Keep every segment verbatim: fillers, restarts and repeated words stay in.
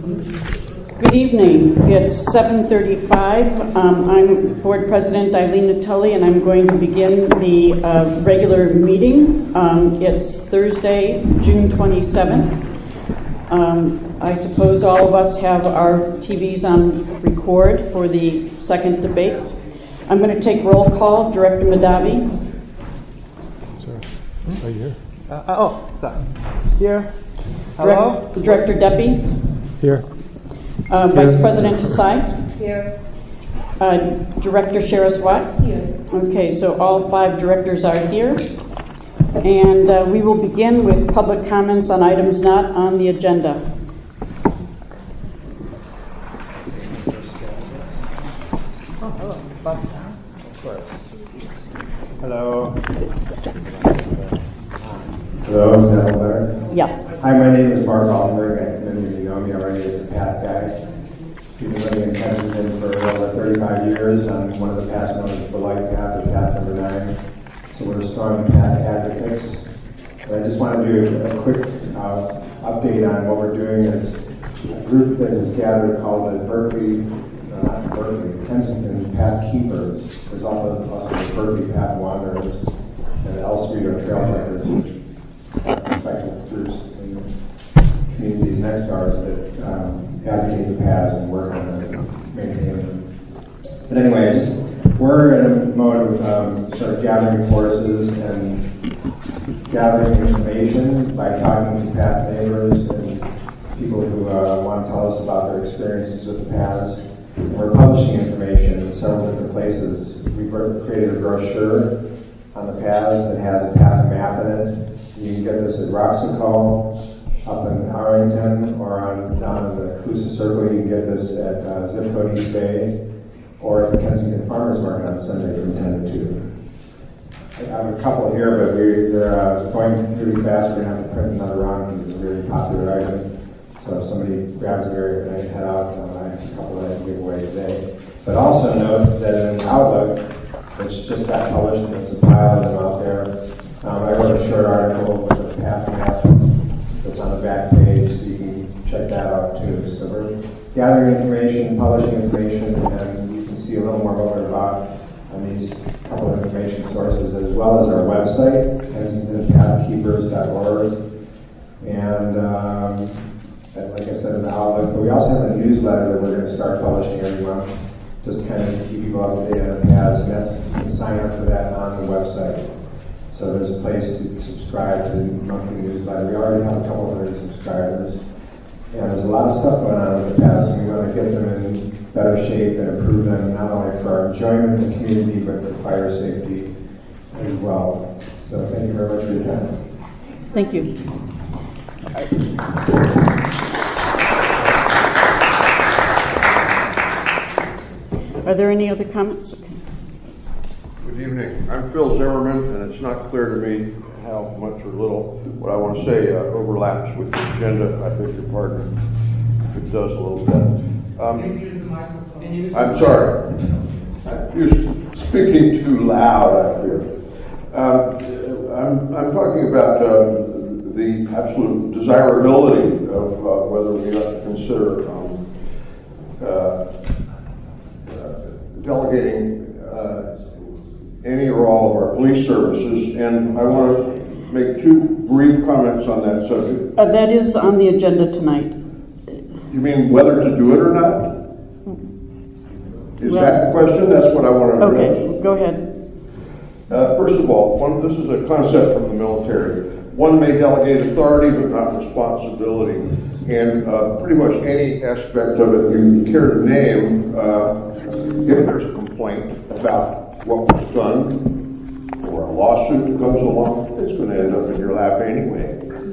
Good evening. It's seven thirty-five. Um, I'm Board President Eileen Natulli, and I'm going to begin the uh, regular meeting. Um, it's Thursday, June twenty-seventh. Um, I suppose all of us have our T Vs on record for the second debate. I'm going to take roll call. Director Mahdavi. Sir, are you here? Uh, oh, sorry. Here. Hello? Direct, Director Deppe. Here. Uh, Vice President Hasai. Here. Uh, Director Sheriswat. Here. Okay, so all five directors are here. And uh, we will begin with public comments on items not on the agenda. Oh, hello. Hello. Hello, is that better? Yeah. Hi, my name is Mark Altenberg. I many of you know me already as the PATH guy. I've been living in Kensington for over thirty-five years. I'm one of the PATH members for Life Path, or PATH number nine. So we're strong PATH advocates. But I just want to do a quick uh, update on what we're doing as a group that is gathered called the Berkeley, no, not Berkeley, Kensington PATH Keepers. There's also, also the Berkeley PATH Wanderers and the L Street or Trailbreakers, which respective groups in communities next to ours that um, advocate the paths and work on them and maintain them. But anyway, just we're in a mode of um, sort of gathering forces and gathering information by talking to path neighbors and people who uh, want to tell us about their experiences with the paths. And we're publishing information in several different places. We've created a brochure on the paths that has a path map in it. You can get this at Roxicol up in Arlington, or on down in the Coosa Circle. You can get this at uh, Zip Code East Bay, or at the Kensington Farmers Market on Sunday from ten to two. I have a couple here, but we, they're uh, going really fast. We're going to have to print another round because it's a really popular item. So if somebody grabs it here and they head out, uh, I have a couple that I can give away today. But also note that in Outlook, which just got published, and there's a pile of them out there. Um, I wrote a short article with a path map that's on the back page, so you can check that out too. So we're gathering information, publishing information, and you can see a little more what we're about on these couple of information sources, as well as our website, kensington path keepers dot org. And um, like I said in the Outlook, but we also have a newsletter that we're going to start publishing every month, just kind of keep people up to date on the paths, and that's, you can sign up for that on the website. So there's a place to subscribe to the monthly newsletter. We already have a couple hundred subscribers. And there's a lot of stuff going on with the paths, and we want to get them in better shape and improve them, not only for our enjoyment in the community, but for fire safety as well. So thank you very much for your time. Thank you. Are there any other comments? Okay. Good evening. I'm Phil Zimmerman, and it's not clear to me how much or little what I want to say uh, overlaps with the agenda. I beg your pardon if it does a little bit. Um, Can you use the microphone? I'm sorry. I'm speaking too loud, I fear. Um, I'm, I'm talking about uh, the absolute desirability of uh, whether we ought to consider um, uh, uh, delegating uh, any or all of our police services, and I want to make two brief comments on that subject. Uh, that is on the agenda tonight. You mean whether to do it or not? Is well, that the question? That's what I want to Okay, address. go ahead. Uh, first of all, one, this is a concept from the military. One may delegate authority but not responsibility. And uh, pretty much any aspect of it you care to name, uh, if there's a complaint about what was done or a lawsuit that comes along, it's going to end up in your lap anyway.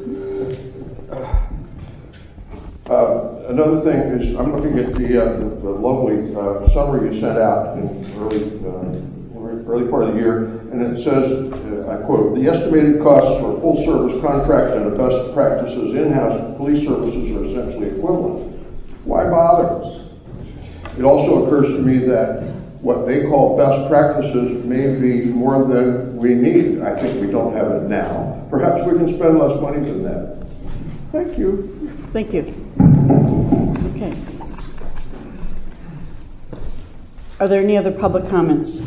Uh, another thing is, I'm looking at the, uh, the, the lovely uh, summary you sent out in early, uh, early part of the year, and it says, uh, I quote, the estimated costs for full service contract and the best practices in-house police services are essentially equivalent. Why bother? It also occurs to me that what they call best practices may be more than we need. I think we don't have it now. Perhaps we can spend less money than that. Thank you. Thank you. Okay. Are there any other public comments?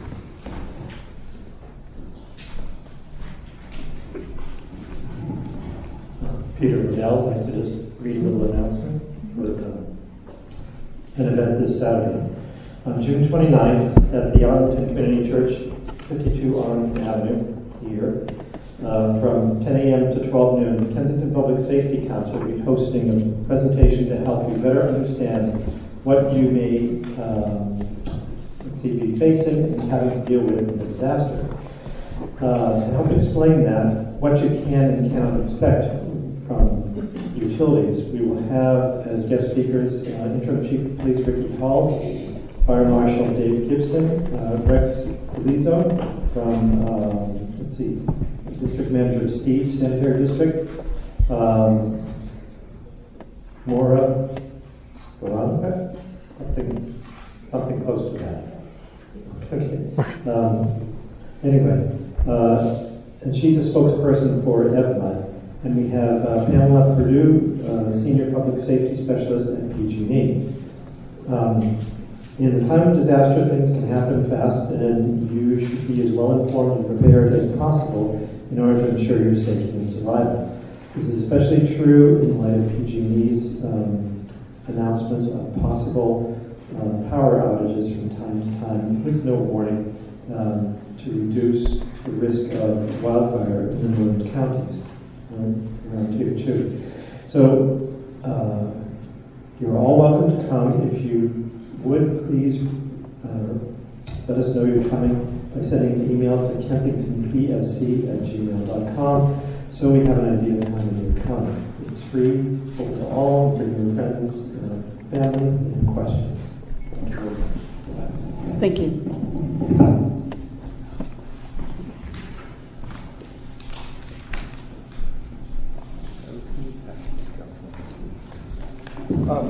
Peter Liddell, I'd like to just read a little announcement for the, an event this Saturday. On June twenty-ninth at the Arlington Community Church, fifty-two Arlington Avenue here, uh, from ten a.m. to twelve noon, the Kensington Public Safety Council will be hosting a presentation to help you better understand what you may um, let's see, be facing and having to deal with in a disaster. Uh, to help explain that, what you can and cannot expect from utilities, we will have as guest speakers uh, Interim Chief of Police Ricky Hall, Fire Marshal Dave Gibson, uh, Rex Elizo from, um, let's see, District Manager Steve, Sanitary District, um, Maura Veronica, something, something close to that. Okay. Um, anyway, uh, and she's a spokesperson for E V M A. And we have uh, Pamela Purdue, uh, Senior Public Safety Specialist at P G and E. Um, in the time of disaster, things can happen fast, and you should be as well informed and prepared as possible in order to ensure your safety and survival. This is especially true in light of P G and E's um, announcements of possible uh, power outages from time to time with no warning um, to reduce the risk of wildfire in the northern counties. Around here too. So uh, you're all welcome to come. If you would, please uh, let us know you're coming by sending an email to kensington p s c at gmail dot com so we have an idea of how many you're coming. It's free, open to all, bring your friends, uh, family, and questions. Thank you. Um,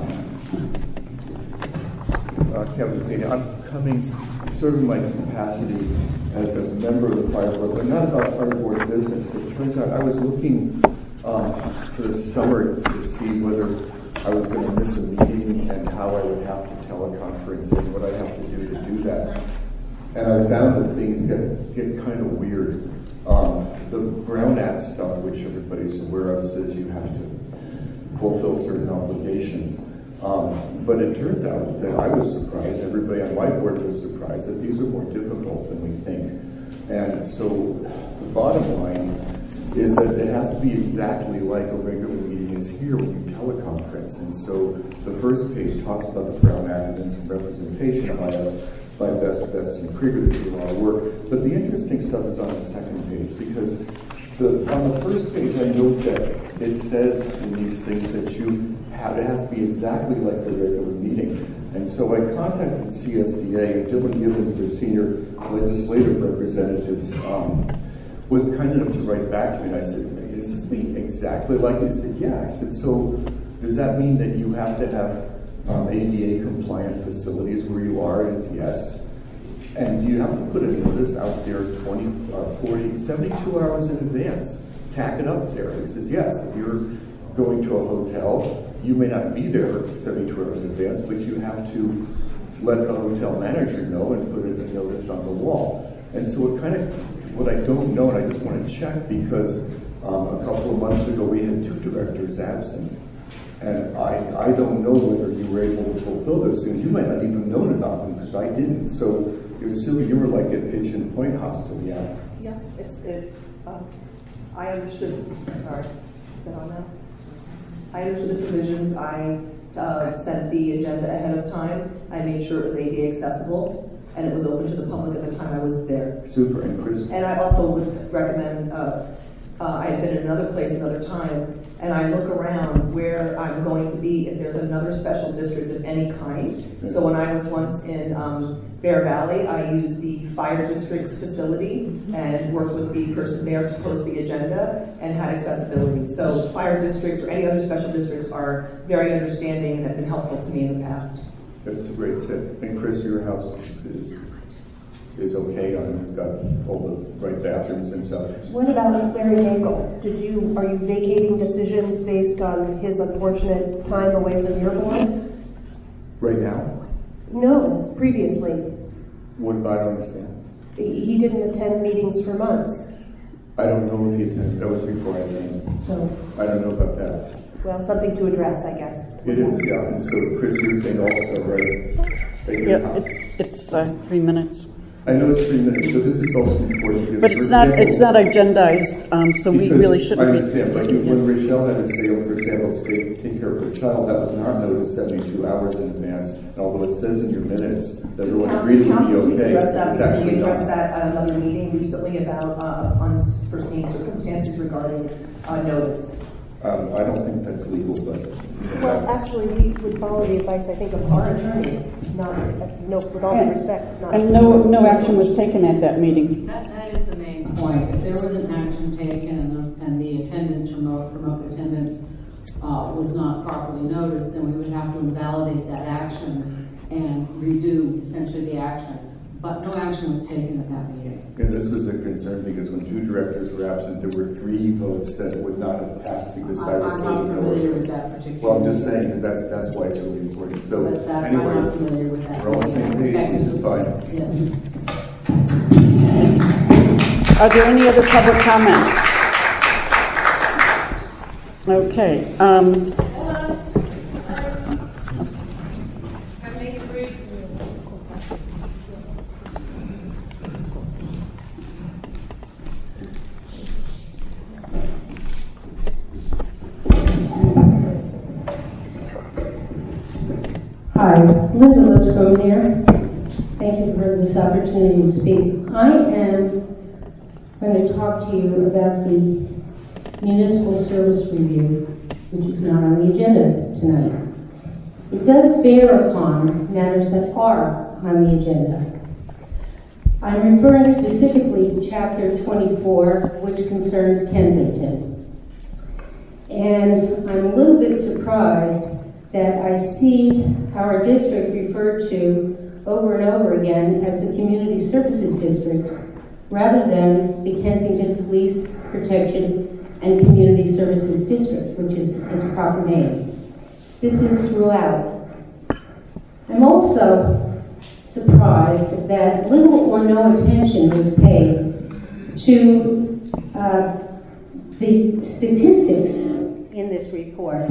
uh, Kevin Pena, I'm coming sort of in my capacity as a member of the fire board, but not about fire board business. It turns out I was looking um, for the summer to see whether I was going to miss a meeting and how I would have to teleconference and what I have to do to do that. And I found that things get, get kind of weird. Um, the Brown Act stuff, which everybody's aware of, says you have to fulfill certain obligations. Um, but it turns out that I was surprised, everybody on my board was surprised, that these are more difficult than we think. And so the bottom line is that it has to be exactly like a regular meeting is here when you teleconference. And so the first page talks about the Brown Act and then some representation by, a, by Best, Best and Krieger to do a lot of work. But the interesting stuff is on the second page, because The, on the first page, I note that it says in these things that you have, it has to be exactly like the regular meeting. And so I contacted C S D A, Dylan Gibbons, their senior legislative representatives, um, was kind enough to write back to me, and I said, does this mean exactly like it? He said, yeah. I said, so does that mean that you have to have um, A D A compliant facilities where you are? It is yes. And you have to put a notice out there twenty, forty, seventy-two hours in advance. Tack it up there. He says, yes, if you're going to a hotel, you may not be there seventy-two hours in advance, but you have to let the hotel manager know and put a notice on the wall. And so it kind of, what I don't know, and I just want to check, because um, a couple of months ago we had two directors absent. And I, I don't know whether you were able to fulfill those things. You might not even known about them, because I didn't. So it was Sylvia, you were like at Pigeon Point Hospital, yeah? Yes, it's, it, um, I understood, sorry, is that on now? I understood the provisions. I uh, sent the agenda ahead of time. I made sure it was A D A accessible, and it was open to the public at the time I was there. Super, and Chris? And I also would recommend, uh, uh, I had been in another place another time, and I look around where I'm going to be if there's another special district of any kind. Okay. So when I was once in um, Bear Valley, I used the fire district's facility and worked with the person there to post the agenda and had accessibility. So fire districts or any other special districts are very understanding and have been helpful to me in the past. That's a great tip. And Chris, your house is is okay. I mean, it's got all the right bathrooms and stuff. What about Larry Dangle? Did you are you vacating decisions based on his unfortunate time away from your board? Right now? No, previously. What, I don't understand. He he didn't attend meetings for months. I don't know if he attended, that was before I attended. So, I don't know about that. well, something to address, I guess. It is, yeah, and so Chris, you think also, right? Right here. Yeah, it's, it's uh, three minutes. I know it's three minutes, but this is also important because. But it's for not, example- it's not agendized, um, so we Because really shouldn't I be. understand, but you- when Rochelle had to say, oh, for example, take, take care of her child, that was not noticed seventy-two hours in advance. And although it says in your minutes that everyone agreed it would be Council, we okay, addressed it's that, we actually addressed not. that at another meeting recently about uh, unforeseen circumstances regarding uh, notice. Um, I don't think that's legal, but. you know, Well, that's- actually, we would follow the advice, I think, of our attorney, not, no, with all due respect, not. And no, no action was taken at that meeting. That, that is the main point. If there was an action taken and the, and the attendance, remote, remote attendance, uh, was not properly noticed, then we would have to invalidate that action and redo essentially the action. But no action was taken at that meeting. And this was a concern because when two directors were absent, there were three votes that would not have passed because I'm, Cyrus I'm not voted no. familiar with that particular. Well, I'm just saying, because that's, that's why it's really important. So, But that, anyway, I'm not familiar with that. we're all on the same page, which is fine. Yes. Are there any other public comments? Okay. Um, Hi, Linda Lipscomb here. Thank you for this opportunity to speak. I am going to talk to you about the municipal service review, which is not on the agenda tonight. It does bear upon matters that are on the agenda. I'm referring specifically to Chapter twenty-four, which concerns Kensington. And I'm a little bit surprised that I see our district referred to over and over again as the Community Services District rather than the Kensington Police Protection and Community Services District, which is its proper name. This is throughout. I'm also surprised that little or no attention was paid to uh, the statistics in this report.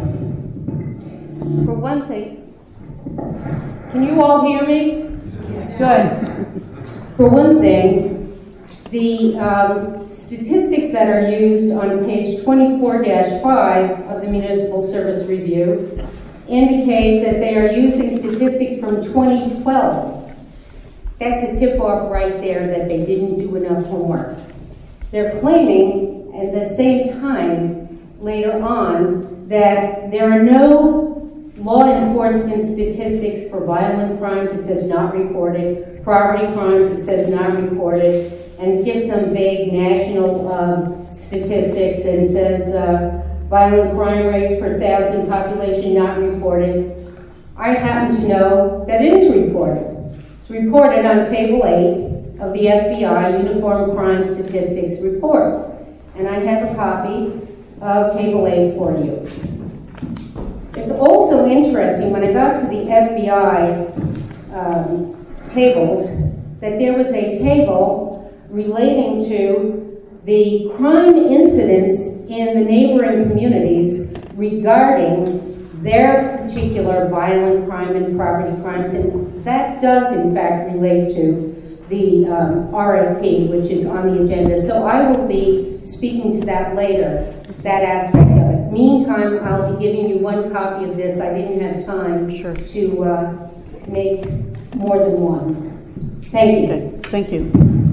For one thing, can you all hear me? Good. For one thing, the um, statistics that are used on page twenty-four dash five of the Municipal Service Review indicate that they are using statistics from twenty twelve. That's a tip-off right there that they didn't do enough homework. They're claiming at the same time later on that there are no law enforcement statistics for violent crimes, it says not reported, property crimes, it says not reported, and gives some vague national um, statistics and says uh, violent crime rates per thousand population not reported. I happen to know that it is reported. It's reported on Table eight of the F B I Uniform Crime Statistics reports, and I have a copy of Table eight for you. It's also interesting, when I got to the F B I um, tables, that there was a table relating to the crime incidents in the neighboring communities regarding their particular violent crime and property crimes, and that does in fact relate to the um, R F P, which is on the agenda. So I will be speaking to that later, that aspect of it. Meantime, I'll be giving you one copy of this. I didn't have time Sure. to uh, make more than one. Thank you. okay, thank you.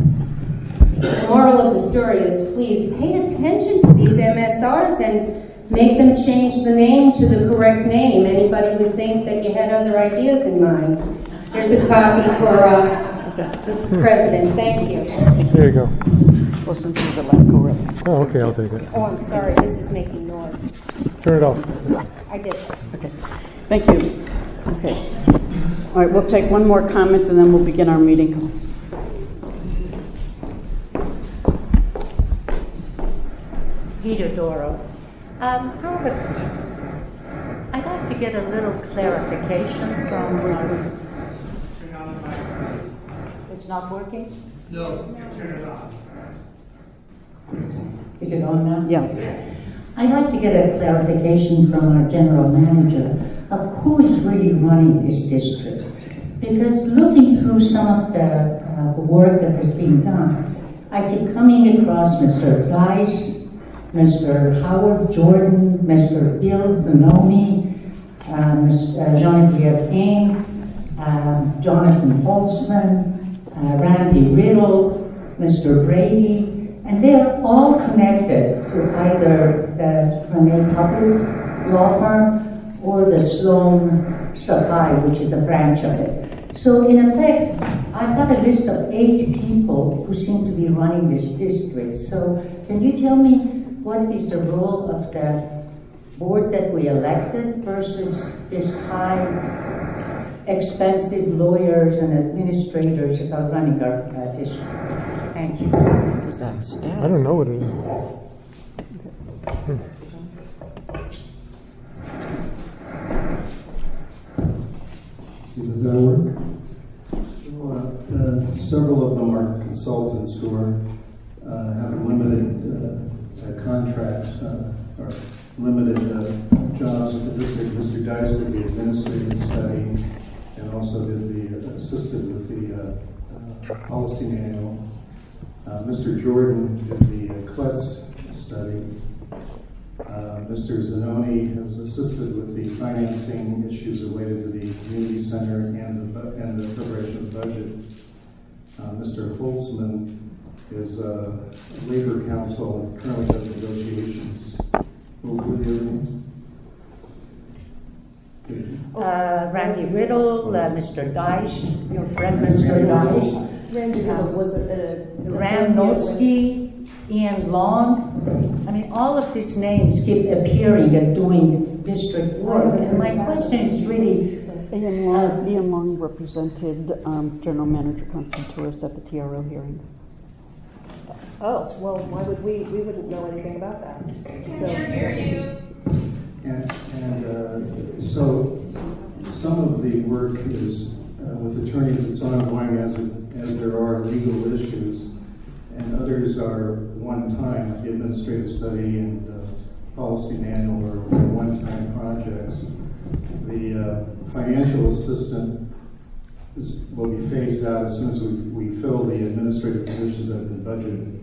The moral of the story is, please pay attention to these M S Rs and make them change the name to the correct name. Anybody would think that you had other ideas in mind. There's a copy for uh, the president. Thank you. There you go. Listen to the loud go Oh, okay, I'll take it. Oh, I'm sorry. This is making noise. Turn it off. I did. Okay, thank you. Okay. All right, we'll take one more comment and then we'll begin our meeting. Vito Doro. Um, I have a, I'd like to get a little clarification from. Uh, it's not working? No, turn it on. Is it on now? Yeah. I'd like to get a clarification from our general manager of who is really running this district. Because looking through some of the uh, work that has been done, I keep coming across Mister Dice, Mister Howard Jordan, Mister Bill Zanoni, uh, Mister Genevieve Payne, uh, Jonathan Holtzman, uh, Randy Riddle, Mister Brady, and they are all connected to either the Renee Hubbard law firm or the Sloan Supply, which is a branch of it. So in effect, I've got a list of eight people who seem to be running this district. So can you tell me what is the role of the board that we elected versus this high, expensive lawyers and administrators that are running our uh, district? Thank you. Is that staff? I don't know what it is. Hmm. Does that work? Well, uh, several of them are consultants who are, uh, have limited uh, uh, contracts uh, or limited uh, jobs with the district. Mister Dice did the administrative study and also did the uh, assisted with the uh, uh, policy manual. Uh, Mister Jordan did the uh, Klutz study. Uh, Mister Zanoni has assisted with the financing issues related to the community center and the, bu- and the preparation of the budget. Uh, Mister Holtzman is uh, a labor counsel and currently does negotiations. What were the other names? Uh, Randy Riddle, uh, Mister Dice, your friend Mister Dice. Randy Riddle was a, a Ram Notsky, Ian Long. I mean, all of these names keep appearing and doing district work. And my question is really... Ian Long, Ian Long represented um, General Manager Constantouris at the T R O hearing. Oh, well, why would we, we wouldn't know anything about that. So, And, and uh, so some of the work is uh, with attorneys, it's ongoing as, it, as there are legal issues, and others are one-time, like the administrative study and uh, policy manual or one-time projects. The uh, financial assistant is, will be phased out as soon as we, we fill the administrative positions that have been budgeted.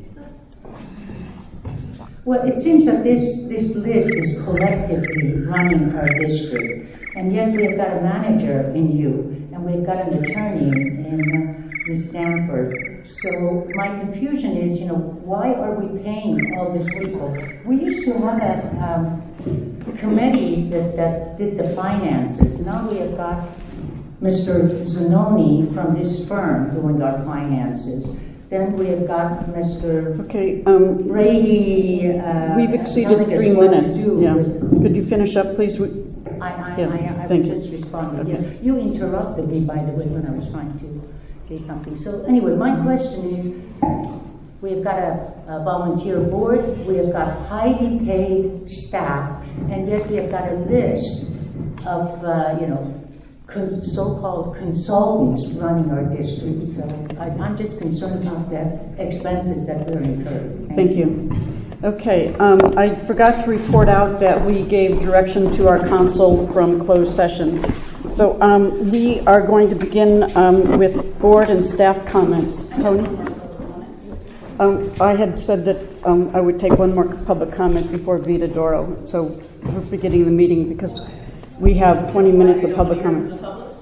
Well, it seems that this, this list is collectively running our district, and yet we've got a manager in you, and we've got an attorney in uh, Miz Stanford. So my confusion is, you know, why are we paying all these people? We used to have a um, committee that, that did the finances. Now we have got Mister Zanoni from this firm doing our finances. Then we have got Mister Okay, um, Brady. Uh, we've exceeded three minutes. Yeah. Could you finish up, please? We, I, I, yeah, I, I thank was you. just responding. Okay. Yeah. You interrupted me, by the way, when I was trying to say something. So anyway, my question is, we've got a, a volunteer board, we have got highly paid staff, and yet we have got a list of, uh, you know, Con- so-called consultants running our district. So I, I'm just concerned about the expenses that we're incurring. Thank, Thank you. Okay, um, I forgot to report out that we gave direction to our council from closed session. So um, we are going to begin um, with board and staff comments. Tony? Um, I had said that um, I would take one more public comment before Vita Doro. So we're beginning the meeting because we have twenty minutes of public comments.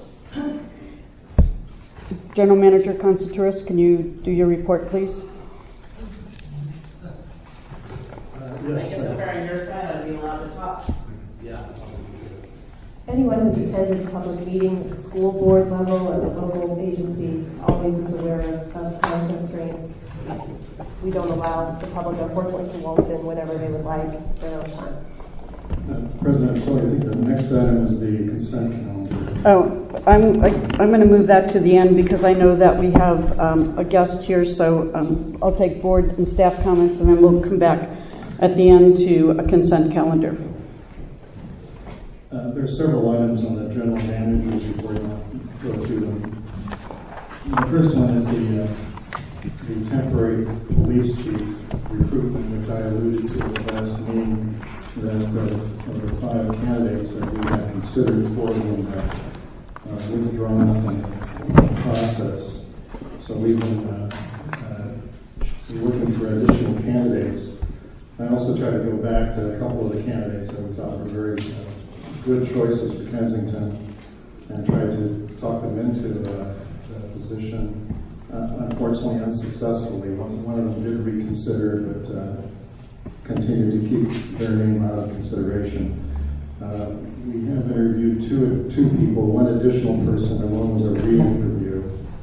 General Manager Constantouris, can you do your report, please? Uh, yes, I guess if they're on your side, I'd be allowed to talk. Yeah. anyone who's attended a public meeting at the school board level or the local agency always is aware of, of time constraints. We don't allow the public, unfortunately, to waltz in whenever they would like their own time. Uh, President Choi, I think the next item is the consent calendar. Oh, I'm I, I'm going to move that to the end because I know that we have um, a guest here. So um, I'll take board and staff comments, and then we'll come back at the end to a consent calendar. Uh, there are several items on the general manager's report. I'll go through them. The first one is the, uh, the temporary police chief recruitment, which I alluded to at the last meeting, that uh, there were five candidates that we had considered for them that uh, withdrawn from the process. So we've been uh, uh, looking for additional candidates. I also tried to go back to a couple of the candidates that we thought were very uh, good choices for Kensington and tried to talk them into uh, the position. Uh, unfortunately, unsuccessfully. One, one of them did reconsider, but uh, continued to keep their name out of consideration. Uh, we have interviewed two two people, one additional person, and one was a re-interview.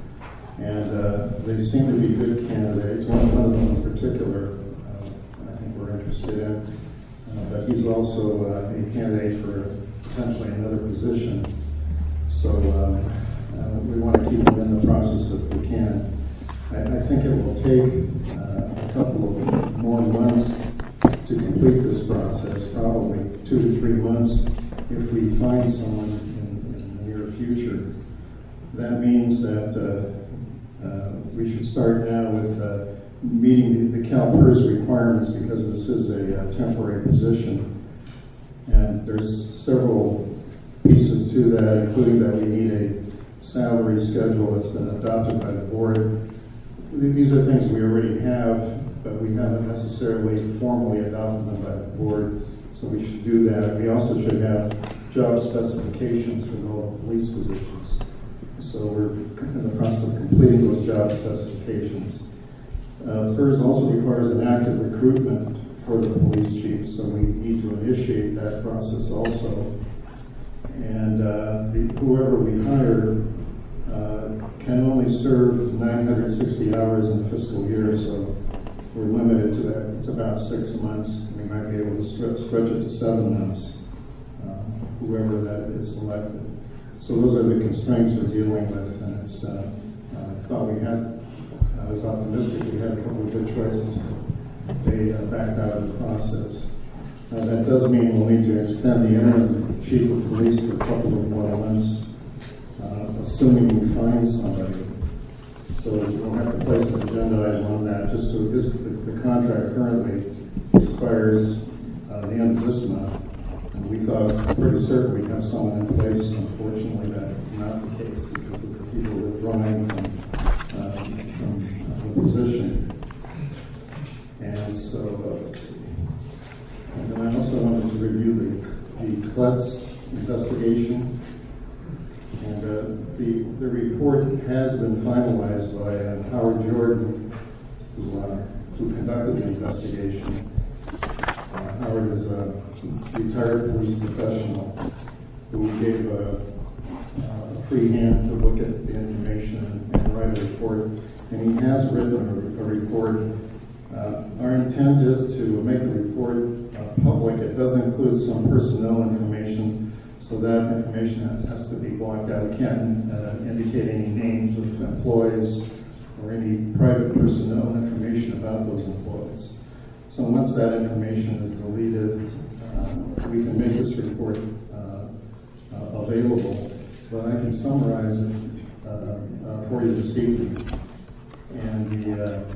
And uh, they seem to be good candidates. One, one of them in particular, uh, I think we're interested in. Uh, but he's also uh, a candidate for potentially another position. So uh, uh, we want to keep him in the process if we can. I, I think it will take uh, a couple of more months to complete this process, probably two to three months if we find someone in, in the near future. That means that uh, uh, we should start now with uh, meeting the, the CalPERS requirements, because this is a, a temporary position. And there's several pieces to that, including that we need a salary schedule that's been adopted by the board. These are things we already have, but we haven't necessarily formally adopted them by the board, so we should do that. We also should have job specifications for all the police positions. So we're in the process of completing those job specifications. Uh, PERS also requires an active recruitment for the police chief, so we need to initiate that process also. And uh, the, whoever we hire uh, can only serve nine hundred sixty hours in a fiscal year, so we're limited to that. It's about six months. We might be able to stretch, stretch it to seven months, uh, whoever that is selected. So those are the constraints we're dealing with, and it's, uh, I thought we had, I was optimistic we had a couple of good choices. They uh, backed out of the process. Now that does mean we'll need to extend the interim chief of police for a couple of more months, uh, assuming we find somebody. So we'll have to place an agenda item on that, just so this, the, the contract currently expires uh, the end of this month. And we thought pretty certain we'd have someone in place. Unfortunately, that is not the case because of the people withdrawing from, uh, from uh, the position. And so, uh, let's see. And then I also wanted to review the, the Klutz investigation. And uh, the, the report has been finalized by uh, Howard Jordan, who, uh, who conducted the investigation. Uh, Howard is a retired police professional who gave a, a free hand to look at the information and, and write a report. And he has written a, a report. Uh, our intent is to make the report uh, public. It does include some personnel information, so that information has to be blocked out. We can't uh, indicate any names of employees or any private personnel information about those employees. So once that information is deleted, uh, we can make this report uh, uh, available. But I can summarize it uh, uh, for you this evening. And the, uh,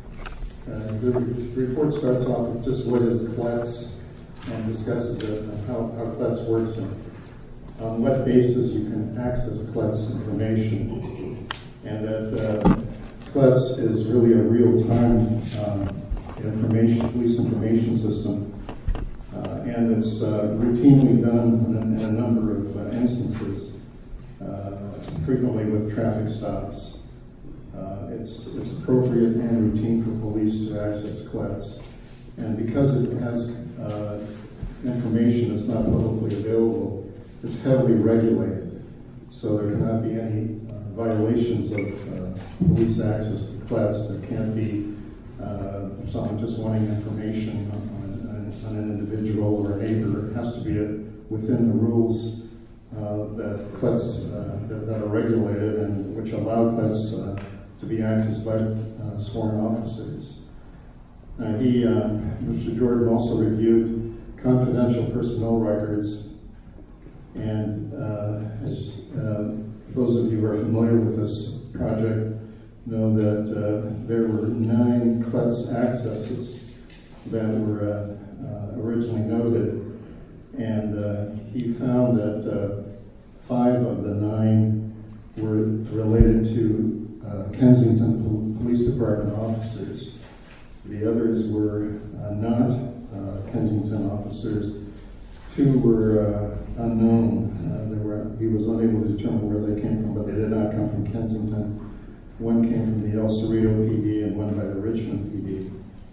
uh, the, the report starts off with just what is Klutz and discusses it, and how, how Klutz works and on what basis you can access Klutz information. And that uh, Klutz is really a real-time um, information, police information system. Uh, and it's uh, routinely done in a, in a number of uh, instances, uh, frequently with traffic stops. Uh, it's, it's appropriate and routine for police to access Klutz. And because it has uh, information that's not publicly available, it's heavily regulated. So there cannot be any uh, violations of uh, police access to Klutz. There can't be uh, someone just wanting information on, on, on an individual or a neighbor. It has to be a, within the rules uh, that Klutz uh, that, that are regulated and which allow Klutz uh, to be accessed by uh, sworn officers. Uh, he, uh, Mister Jordan also reviewed confidential personnel records And uh, as uh, those of you who are familiar with this project know that uh, there were nine klutz accesses that were uh, uh, originally noted, and uh, he found that uh, five of the nine were related to uh, Kensington Pol- Police Department officers. The others were uh, not uh, Kensington officers. Two were uh, unknown. Uh, they were, he was unable to determine where they came from, but they did not come from Kensington. One came from the El Cerrito P D and one by the Richmond P D.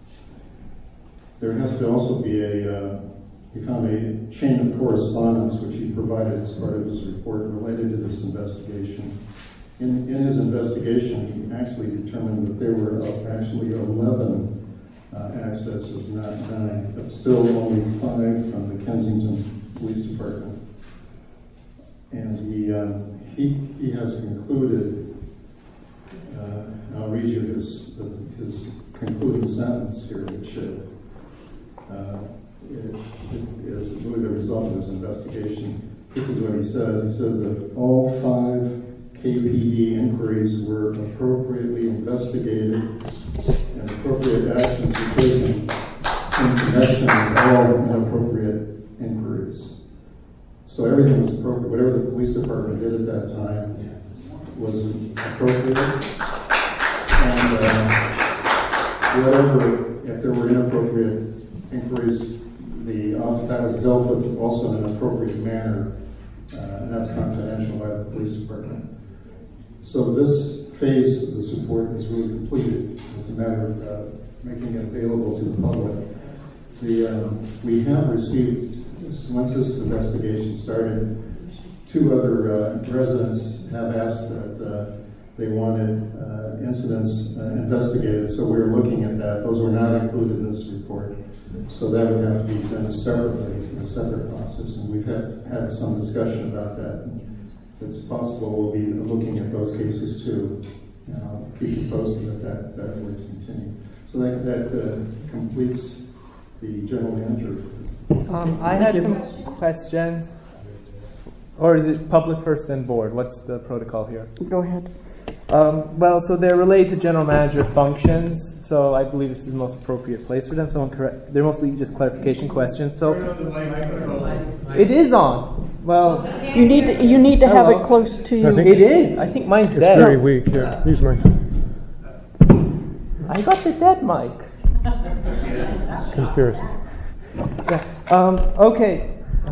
There has to also be a, uh, he found a chain of correspondence which he provided as part of his report related to this investigation. In, in his investigation, he actually determined that there were uh, actually eleven uh, accesses, not nine, but still only five from the Kensington Police Department. And he, um, he, he has concluded, uh, I'll read you his, his concluding sentence here, which uh, uh, it, it is really the result of his investigation. This is what he says. He says that all five K P D inquiries were appropriately investigated and appropriate actions were taken in connection with all inappropriate inquiries. So everything was appropriate. Whatever the police department did at that time was appropriate. And uh, whatever, if there were inappropriate inquiries, the uh, that was dealt with also in an appropriate manner, uh, and that's confidential by the police department. So this phase of this report is really completed. It's a matter of uh, making it available to the public. The, um, we have received, once this investigation started, two other uh, residents have asked that uh, they wanted uh, incidents uh, investigated, so we were looking at that. Those were not included in this report. So that would have to be done separately, in a separate process, and we've had, had some discussion about that. It's possible we'll be looking at those cases too, and I'll keep you posted if that, that were to continue. So that, that uh, completes the general manager. Um, I had some questions. Or is it public first then board? What's the protocol here? Go ahead. Um, well, so they're related to general manager functions, so I believe this is the most appropriate place for them. So I'm correct. They're mostly just clarification questions. So it is on. Well, you need to, you need to have hello. it close to you. It is. I think mine's It's dead. very weak. Yeah, use mine. I got the dead mic. Conspiracy. Yeah. Um, okay.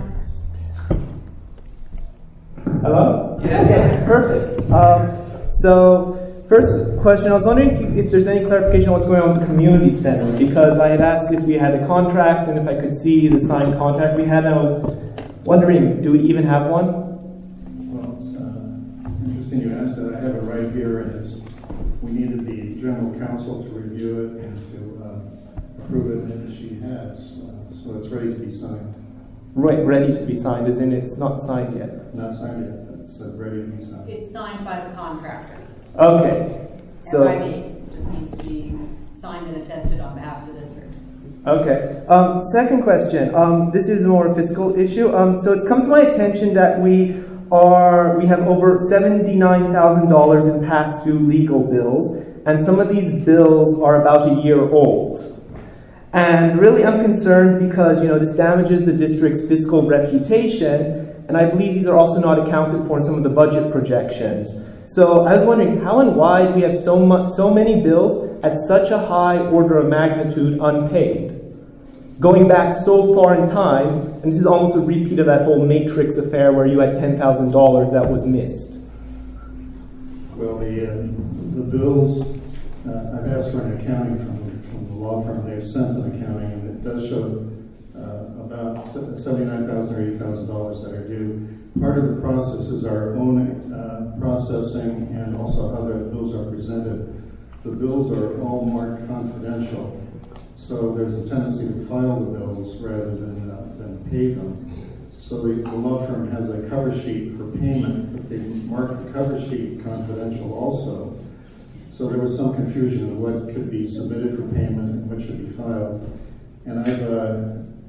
Hello? Yes. Okay, perfect. Um, so, first question, I was wondering if, you, if there's any clarification on what's going on with the community center, because I had asked if we had a contract and if I could see the signed contract we had, and I was wondering, do we even have one? Well, it's uh, interesting you asked that. I have it right here, and it's, we needed the general counsel to review it and to uh, approve it, and she has. Uh, so it's ready to be signed. Right, ready to be signed, as in it's not signed yet. Not signed yet. It's uh, ready to be signed. It's signed by the contractor. Okay. So. And by me. It just needs to be signed and attested on behalf of the district. Okay. Um, second question. Um, this is more a fiscal issue. Um, so it's come to my attention that we are we have over seventy-nine thousand dollars in past due legal bills, and some of these bills are about a year old. And really, I'm concerned because you know this damages the district's fiscal reputation, and I believe these are also not accounted for in some of the budget projections. So I was wondering, how and why do we have so much, so many bills at such a high order of magnitude unpaid? Going back so far in time, and this is almost a repeat of that whole Matrix affair where you had ten thousand dollars that was missed. Well, the uh, the bills, uh, I've asked for an accounting from, from the law firm. They've sent an accounting, and it does show uh, about seventy-nine thousand dollars or eighty thousand dollars that are due. Part of the process is our own uh, processing and also how the bills are presented. The bills are all marked confidential, so there's a tendency to file the bills rather than, uh, than pay them. So the, the law firm has a cover sheet for payment, but they mark the cover sheet confidential also. So there was some confusion of what could be submitted for payment and what should be filed. And I've uh,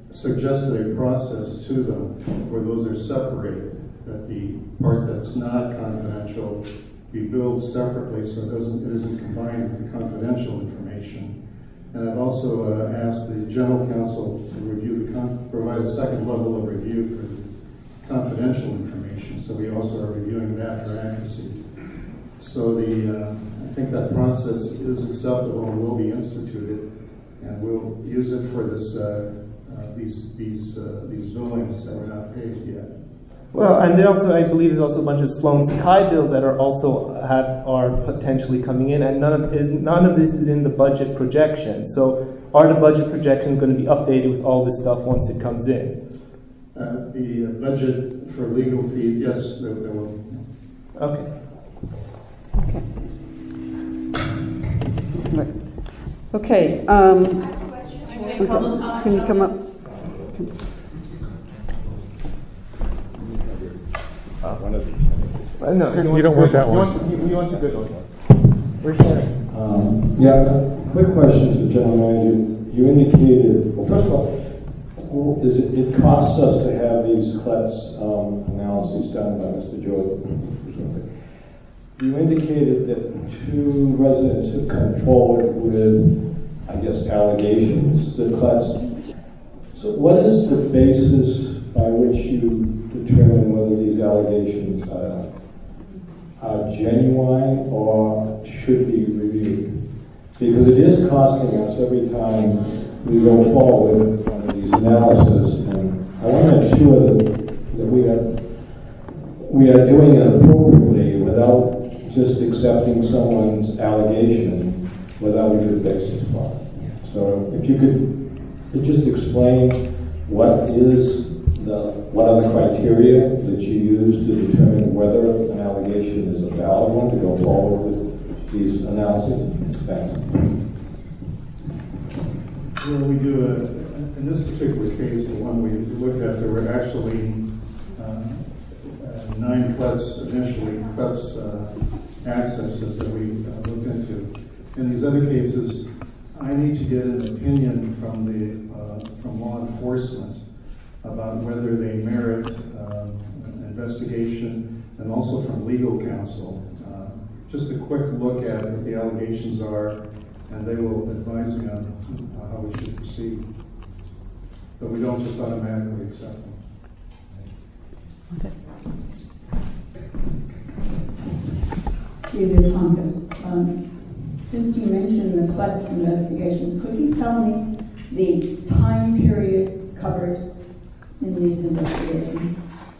suggested a process to them where those are separated, that the part that's not confidential be billed separately so it doesn't it isn't combined with the confidential information. And I've also uh, asked the general counsel to review the con- provide a second level of review for the confidential information. So we also are reviewing that for accuracy. So the uh, I think that process is acceptable and will be instituted, and we'll use it for this uh, uh, these these uh, these billings that were not paid yet. Well, and there also, I believe, there's also a bunch of Sloan Sakai bills that are also have, are potentially coming in, and none of is none of this is in the budget projection. So, are the budget projections going to be updated with all this stuff once it comes in? Uh, the budget for legal fees, yes, there, there will. Okay. Okay. Right. Okay. Um, okay. Can you come up? Uh, one of these. Uh, no, you, you don't want that you one. Want, you, you want the good one. Where's that? Um, yeah, quick question to the general manager. You indicated, well, first of all, is it, it costs us to have these C L E T um, analyses done by Mister Jordan. You indicated that two residents have come forward with, I guess, allegations, the C L E T. So what is the basis by which you determine whether these allegations uh, are genuine or should be reviewed? Because it is costing us every time we go forward on these analyses, and I want to make sure that, that we are we are doing it appropriately without just accepting someone's allegation without a good basis for it. So if you could, could just explain what is the what are the criteria that you use to determine whether an allegation is a valid one to go forward with these analyses? Thanks. Well, we do a, in this particular case, the one we looked at, there were actually uh, uh, nine C L E Ts initially, C L E Ts uh, accesses that we uh, looked into. In these other cases, I need to get an opinion from the uh, from law enforcement about whether they merit uh, an investigation, and also from legal counsel. Uh, just a quick look at what the allegations are, and they will advise me on uh, how we should proceed. But we don't just automatically accept them. Okay. David Ponkus. Um, since you mentioned the C L E T investigations, could you tell me the time period covered in these investigations?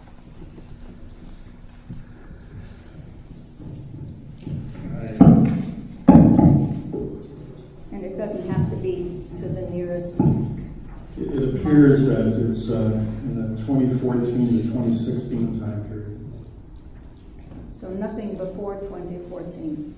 And it doesn't have to be to the nearest. It, it appears that it's uh, in the twenty fourteen to twenty sixteen time period. So nothing before twenty fourteen.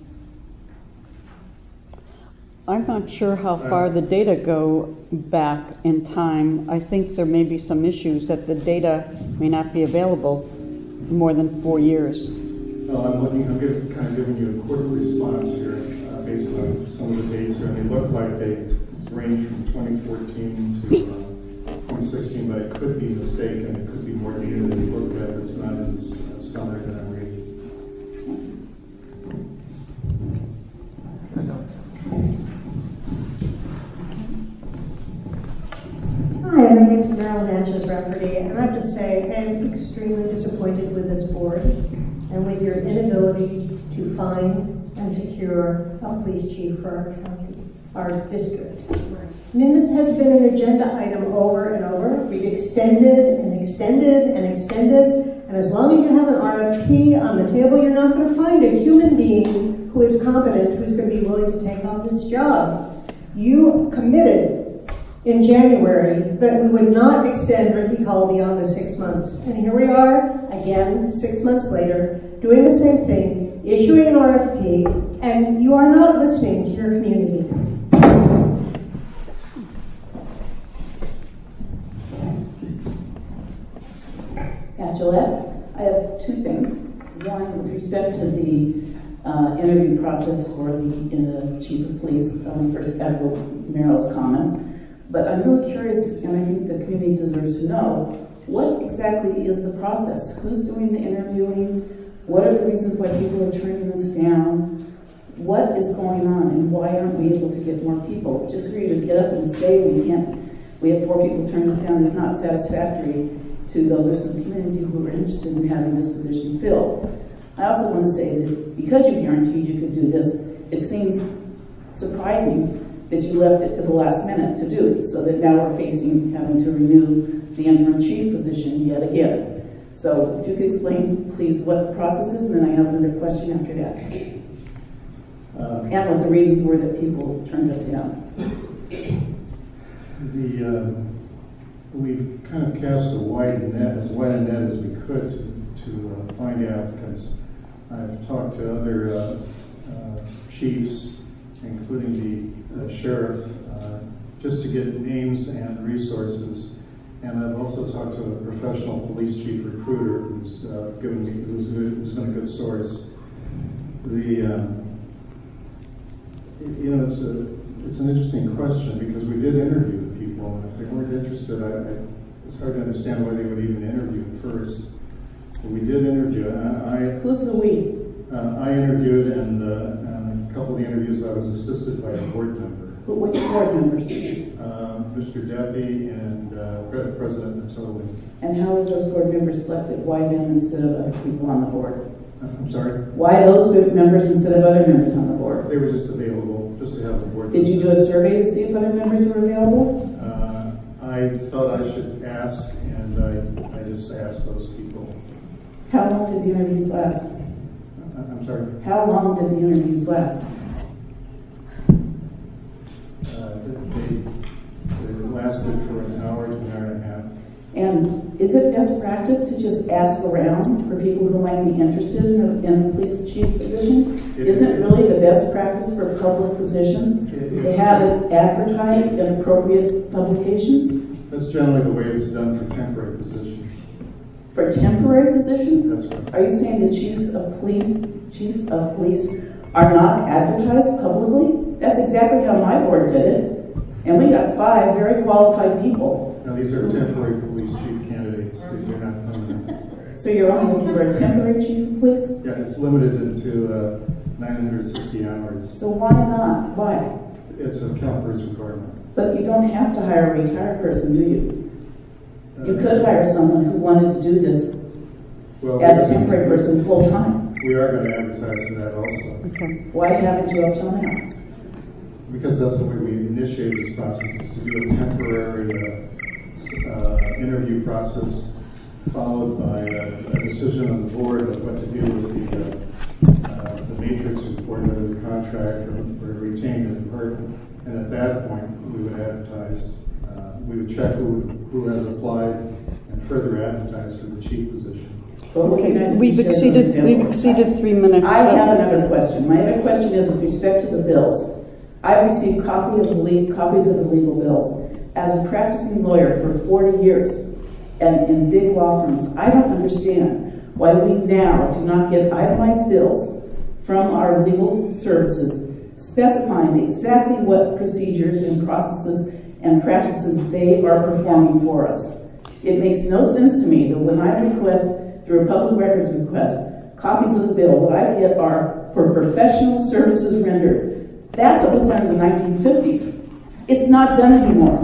I'm not sure how far the data go back in time. I think there may be some issues that the data may not be available more than four years. Well, I'm looking, I'm giving, kind of giving you a quick response here uh, based on some of the dates here. And they look like they range from twenty fourteen to uh, twenty sixteen, but it could be mistaken. It could be more data that you looked at that's not in this uh, summary that I'm reading. Hi, my name is Marilyn Natchez-Rafferty, and I have to say I'm extremely disappointed with this board and with your inability to find and secure a police chief for our county, our district. I mean, this has been an agenda item over and over. We've extended and extended and extended, and as long as you have an R F P on the table, you're not going to find a human being who is competent, who's going to be willing to take on this job. You committed in January that we would not extend Ricky Cull beyond the six months. And here we are, again, six months later, doing the same thing, issuing an R F P, and you are not listening to your community. Yeah, Gillette, I have two things. One, with respect to the uh, interview process for the, in the chief of police, um, first echo Meryl's comments. But I'm really curious, and I think the community deserves to know, what exactly is the process? Who's doing the interviewing? What are the reasons why people are turning this down? What is going on, and why aren't we able to get more people? Just for you to get up and say we can't, we have four people turn this down is not satisfactory to those of the community who are interested in having this position filled. I also want to say that because you guaranteed you could do this, it seems surprising that you left it to the last minute to do it, so that now we're facing having to renew the interim chief position yet again. So if you could explain, please, what the process is, and then I have another question after that. Um, and what the reasons were that people turned us down. The, uh, we kind of cast a wide net, as wide a net as we could to, to uh, find out, because I've talked to other uh, uh, chiefs, including the uh, sheriff, uh, just to get names and resources. And I've also talked to a professional police chief recruiter who's uh, given me, who's, who's been a good source. The, um, you know, it's a, it's an interesting question because we did interview the people, and if they weren't interested, I, I, it's hard to understand why they would even interview first. But we did interview. I, I, Who's the we? Uh, I interviewed, and, uh, and a couple of the interviews I was assisted by a board member. But which board members? Uh, Mister Debbie and uh, President Natoli. And how were those board members selected? Why them instead of other people on the board? I'm sorry? Why those members instead of other members on the board? They were just available, just to have the board. Did you do a survey to see if other members were available? Uh, I thought I should ask, and I, I just asked those people. How long did the interviews last? Uh, I'm sorry? How long did the interviews last? Uh, they, they lasted for an hour to an hour and a half. And is it best practice to just ask around for people who might be interested in the, in the police chief position? It, Isn't it really the best practice for public positions to have it advertised in appropriate publications? That's generally the way it's done for temporary positions. For temporary positions? That's right. Are you saying the chiefs of police, chiefs of police are not advertised publicly? That's exactly how my board did it. And we got five very qualified people. Now, these are temporary police chief candidates. These are not permanent. So you're only looking for a temporary chief of police? Yeah, it's limited into uh, nine hundred sixty hours. So why not? Why? It's a CalPERS requirement. But you don't have to hire a retired person, do you? You could hire someone who wanted to do this well, as a temporary person full time. We are going to advertise for that also. Okay. Why haven't you up till now? Because that's the way we initiate this process, is to do a temporary uh, uh, interview process followed by a, a decision on the board of what to do with the, uh, uh, the matrix report, whether the contract or, or retain the department. And at that point, we would advertise, uh, we would check who, who has applied and further advertise for the chief position. Okay, we've exceeded, we've exceeded three minutes. I have another question. My other question is with respect to the bills. I've received copy of the le- copies of the legal bills. As a practicing lawyer for forty years and in big law firms, I don't understand why we now do not get itemized bills from our legal services specifying exactly what procedures and processes and practices they are performing for us. It makes no sense to me that when I request, through a public records request, copies of the bill, what I get are for professional services rendered. That's what was done in the nineteen fifties. It's not done anymore.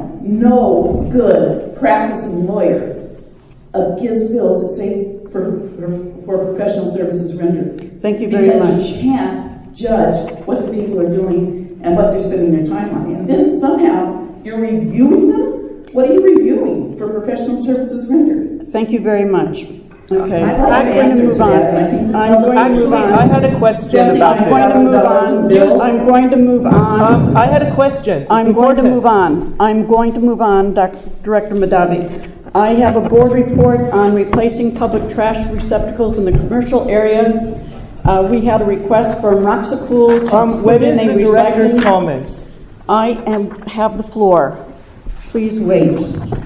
No good practicing lawyer uh, gives bills that say for, for, for professional services rendered. Thank you very because much. Because you can't judge what the people are doing and what they're spending their time on. And then somehow you're reviewing them? What are you reviewing for professional services rendered? Thank you very much. Okay, I'd I'm like going to an move answer on. to that, and I think the I'm public- going to move Actually, on. I had a question about I'm going to move on. Bills. I'm going to move on. Um, I had a question. It's I'm important. going to move on. I'm going to move on, Doctor Director Madavi. I have a board report on replacing public trash receptacles in the commercial areas. Uh, we had a request from Roxacool to Um, put what in is a the director's recycling. comments? I am have the floor. Please wait.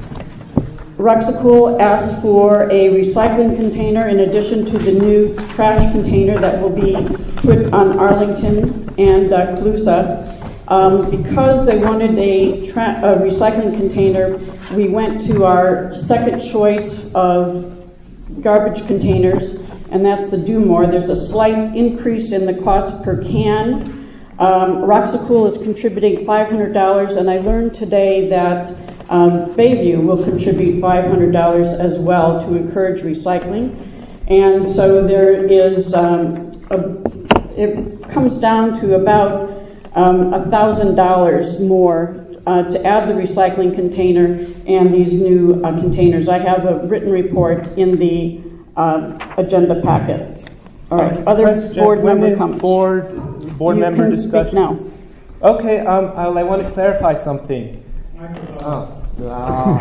Roxacool asked for a recycling container in addition to the new trash container that will be put on Arlington and uh, Calusa. Um, because they wanted a, tra- a recycling container, we went to our second choice of garbage containers, and that's the Do More. There's a slight increase in the cost per can. Um, Roxacool is contributing five hundred dollars, and I learned today that um, Bayview will contribute five hundred dollars as well to encourage recycling. And so there is, um, a, it comes down to about um, one thousand dollars more uh, to add the recycling container and these new uh, containers. I have a written report in the uh, agenda packet. All right, other Question, board when member is comments. Board, board You member can discussion. speak now. Okay, um, I, I want to clarify something. Oh. Ah.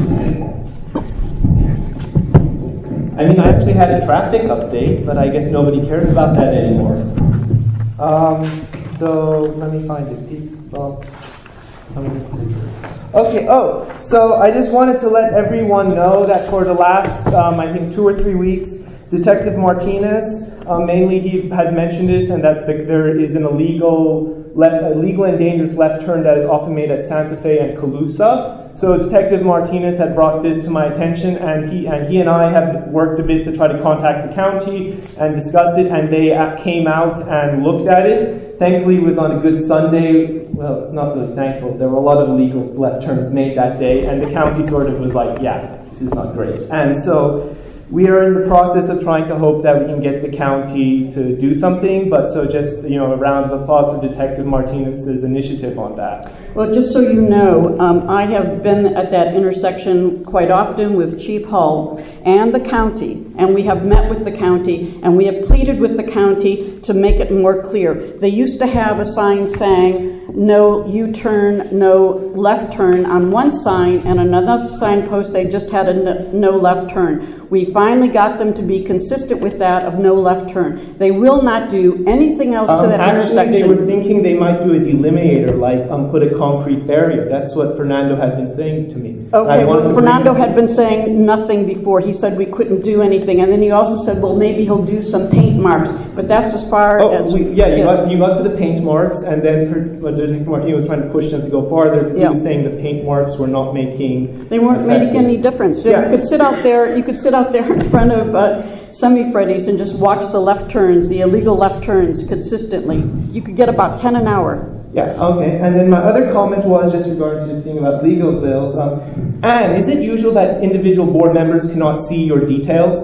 I mean, I actually had a traffic update, but I guess nobody cares about that anymore. Um, so let me find it. People. Okay, oh, so I just wanted to let everyone know that for the last, um, I think, two or three weeks, Detective Martinez, uh, mainly he had mentioned this, and that the, there is an illegal left, illegal and dangerous left turn that is often made at Santa Fe and Calusa. So Detective Martinez had brought this to my attention, and he and he and I have worked a bit to try to contact the county and discuss it, and they came out and looked at it. Thankfully, it was on a good Sunday. Well, it's not really thankful. There were a lot of illegal left turns made that day, and the county sort of was like, yeah, this is not great. And so we are in the process of trying to hope that we can get the county to do something, but so just, you know, a round of applause for Detective Martinez's initiative on that. Well, just so you know, um, I have been at that intersection quite often with Chief Hull and the county, and we have met with the county, and we have pleaded with the county to make it more clear. They used to have a sign saying, no U-turn, no left turn on one sign, and another signpost they just had a no, no left turn. We finally got them to be consistent with that of no left turn. They will not do anything else Um, to that actually, intersection. they were thinking they might do a delimitator, like um, put a concrete barrier. That's what Fernando had been saying to me. Okay, well, Fernando had been saying nothing before. He said we couldn't do anything, and then he also said, well, maybe he'll do some paint marks, but that's as far Oh, as... we, yeah, you got, you got to the paint marks, and then per, uh, Detective Martinez was trying to push them to go farther, because Yeah. he was saying the paint marks were not making... They weren't effective. making any difference. Yeah. You could sit out there. You could sit out there in front of uh, Semi-Freddy's and just watch the left turns, the illegal left turns, consistently. You could get about ten an hour. Yeah, okay. And then my other comment was just regarding to this thing about legal bills. Um, Anne, is it usual that individual board members cannot see your details?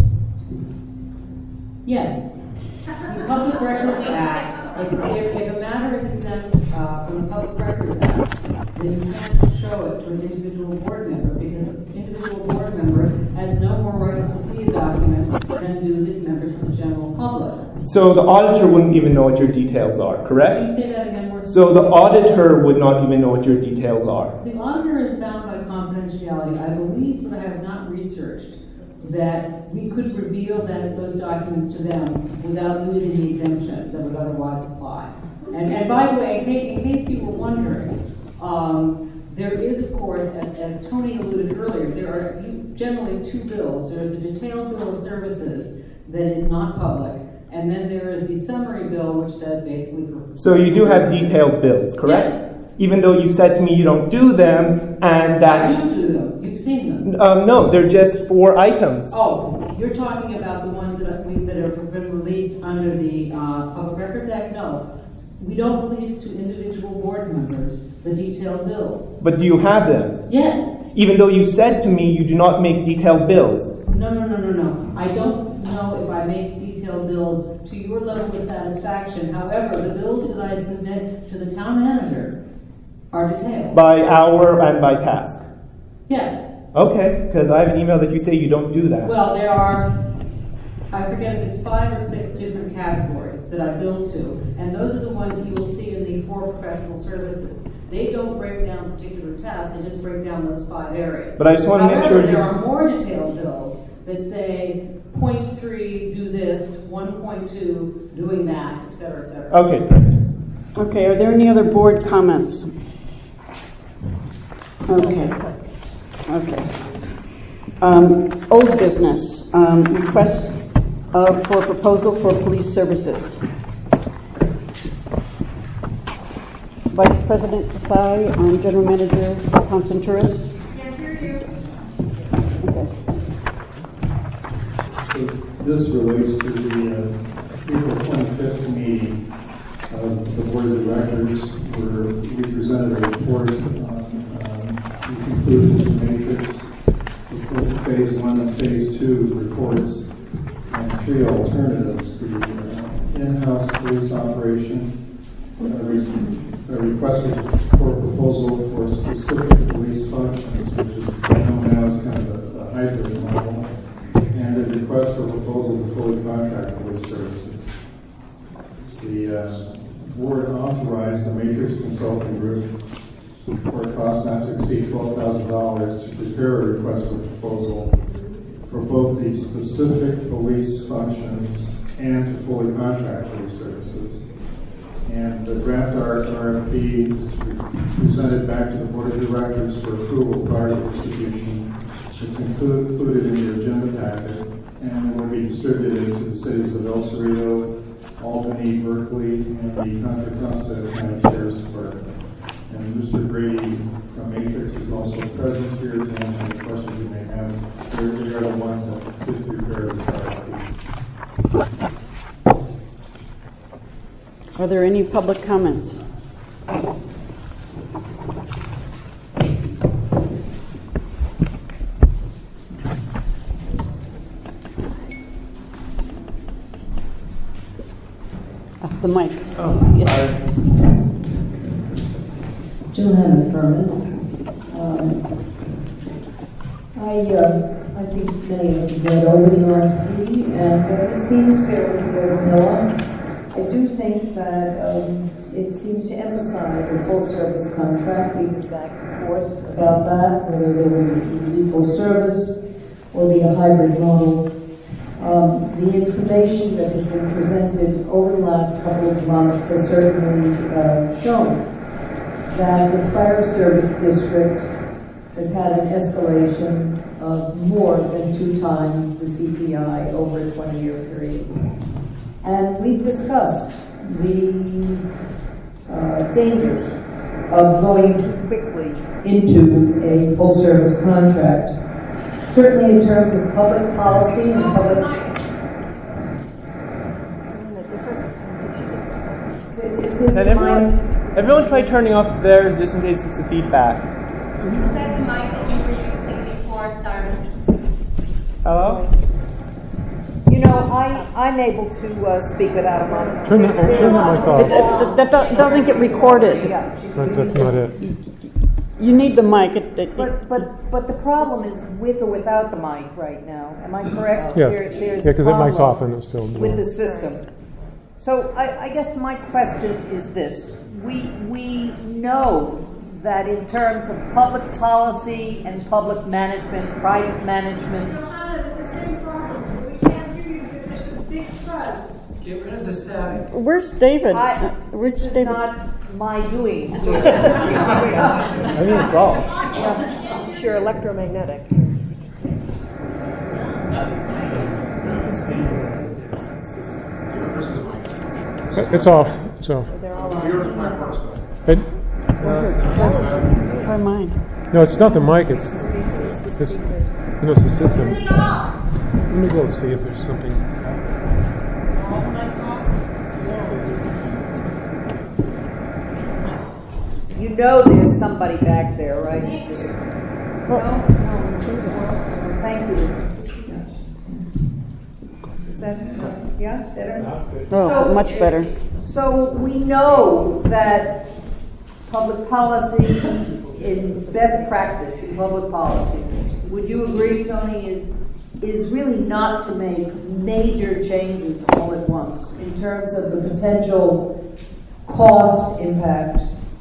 Yes. The Public Records Act, if, if, if a matter is exempt uh, from the Public Records Act, then you can't show it to an individual board member, because an individual board member has no more rights to see a document than do the members of the general public. So the auditor wouldn't even know what your details are, Can correct? you say that again more So the auditor would not even know what your details are. The auditor is bound by confidentiality. I believe, but I have not researched, that we could reveal that those documents to them without losing the exemptions that would otherwise apply. And, and by the way, in case, in case you were wondering, um, there is, of course, as, as Tony alluded earlier, there are generally two bills. There is the detailed bill of services that is not public, and then there is the summary bill, which says basically... So you do have detailed bills, correct? Yes. Even though you said to me you don't do them, and that... I do do them. You've seen them. Um, no, they're just four items. Oh, you're talking about the ones that are, we, that have been released under the uh, Public Records Act? No. We don't release to individual board members the detailed bills. But do you have them? Yes. Even though you said to me you do not make detailed bills. No, no, no, no, no. I don't know if I make detailed bills to your level of satisfaction. However, the bills that I submit to the town manager are detailed. By hour and by task. Yes. Okay, because I have an email that you say you don't do that. Well, there are, I forget if it's five or six different categories that I bill to, and those are the ones that you will see in the four professional services. They don't break down particular tasks, they just break down those five areas. But I just want to make However, sure there you... are more detailed bills that say point three, do this, one point two, doing that, et cetera, et cetera. Okay, great. Okay, are there any other board comments? Okay. Okay. Um, old business, um, request uh, for proposal for police services. Vice President Desai, um, General Manager Concenturis. Can't hear you. Okay. This relates to the uh, April twenty-fifth meeting of the Board of Directors, where we presented a report on um, the conclusions and matrix of both phase one and phase two reports and three alternatives: the uh, in-house police operation, a, re- a request for proposal for specific police functions, which is known now as kind of a, a hybrid model, and a request for proposal to fully contract police services. The uh, board authorized the Matrix Consulting Group for a cost not to exceed twelve thousand dollars to prepare a request for proposal for both the specific police functions and to fully contract police services. And the draft R F P is presented back to the Board of Directors for approval prior to distribution. It's include, included in your agenda packet and will be distributed to the cities of El Cerrito, Albany, Berkeley, and the Contra Costa County Sheriff's Department. And Mister Brady from Matrix is also present here to answer any questions you may have. They're, they are the ones that did prepare this R F P. Are there any public comments? Off the mic. Oh, sorry. Johanna Furman. Um, I, uh, I think many of us have read over the R F P, and uh, it seems fairly vanilla. I do think that um, it seems to emphasize a full-service contract. We've been back and forth about that, whether there will be full service or be a hybrid model. Um, the information that has been presented over the last couple of months has certainly uh, shown that the fire service district has had an escalation of more than two times the C P I over a twenty-year period. And we've discussed the uh, dangers of going too quickly into a full-service contract. Certainly in terms of public policy and public... Is this And everyone, everyone try turning off theirs just in case it's the feedback. Is that the mic that you were using before, Cyrus? Hello? You know, I, I'm able to uh, speak without a mic. Turn that, turn that mic off. It, it, that, that doesn't get recorded. Yeah. That's, that's not it. You need the mic. It, it, But, but, but the problem is with or without the mic right now. Am I correct? Yes. There, there's Yeah, because that a mic's off problem and it's still with the system. So I, I guess my question is this. We, we know that in terms of public policy and public management, private management, Get rid of the static. Where's David? I, Where's this is David? not my doing. I think it's off. Yeah, it's your electromagnetic. It's off. It's off. Yours is my personal. It, Try mine. no, it's not the mic. It's it's you know, it's the system. Let me go see if there's something. You know there's somebody back there, right? Well, Thank you. Is that, yeah, better? Oh, much better. So we know that public policy, in best practice in public policy, would you agree, Tony, is is really not to make major changes all at once in terms of the potential cost impact?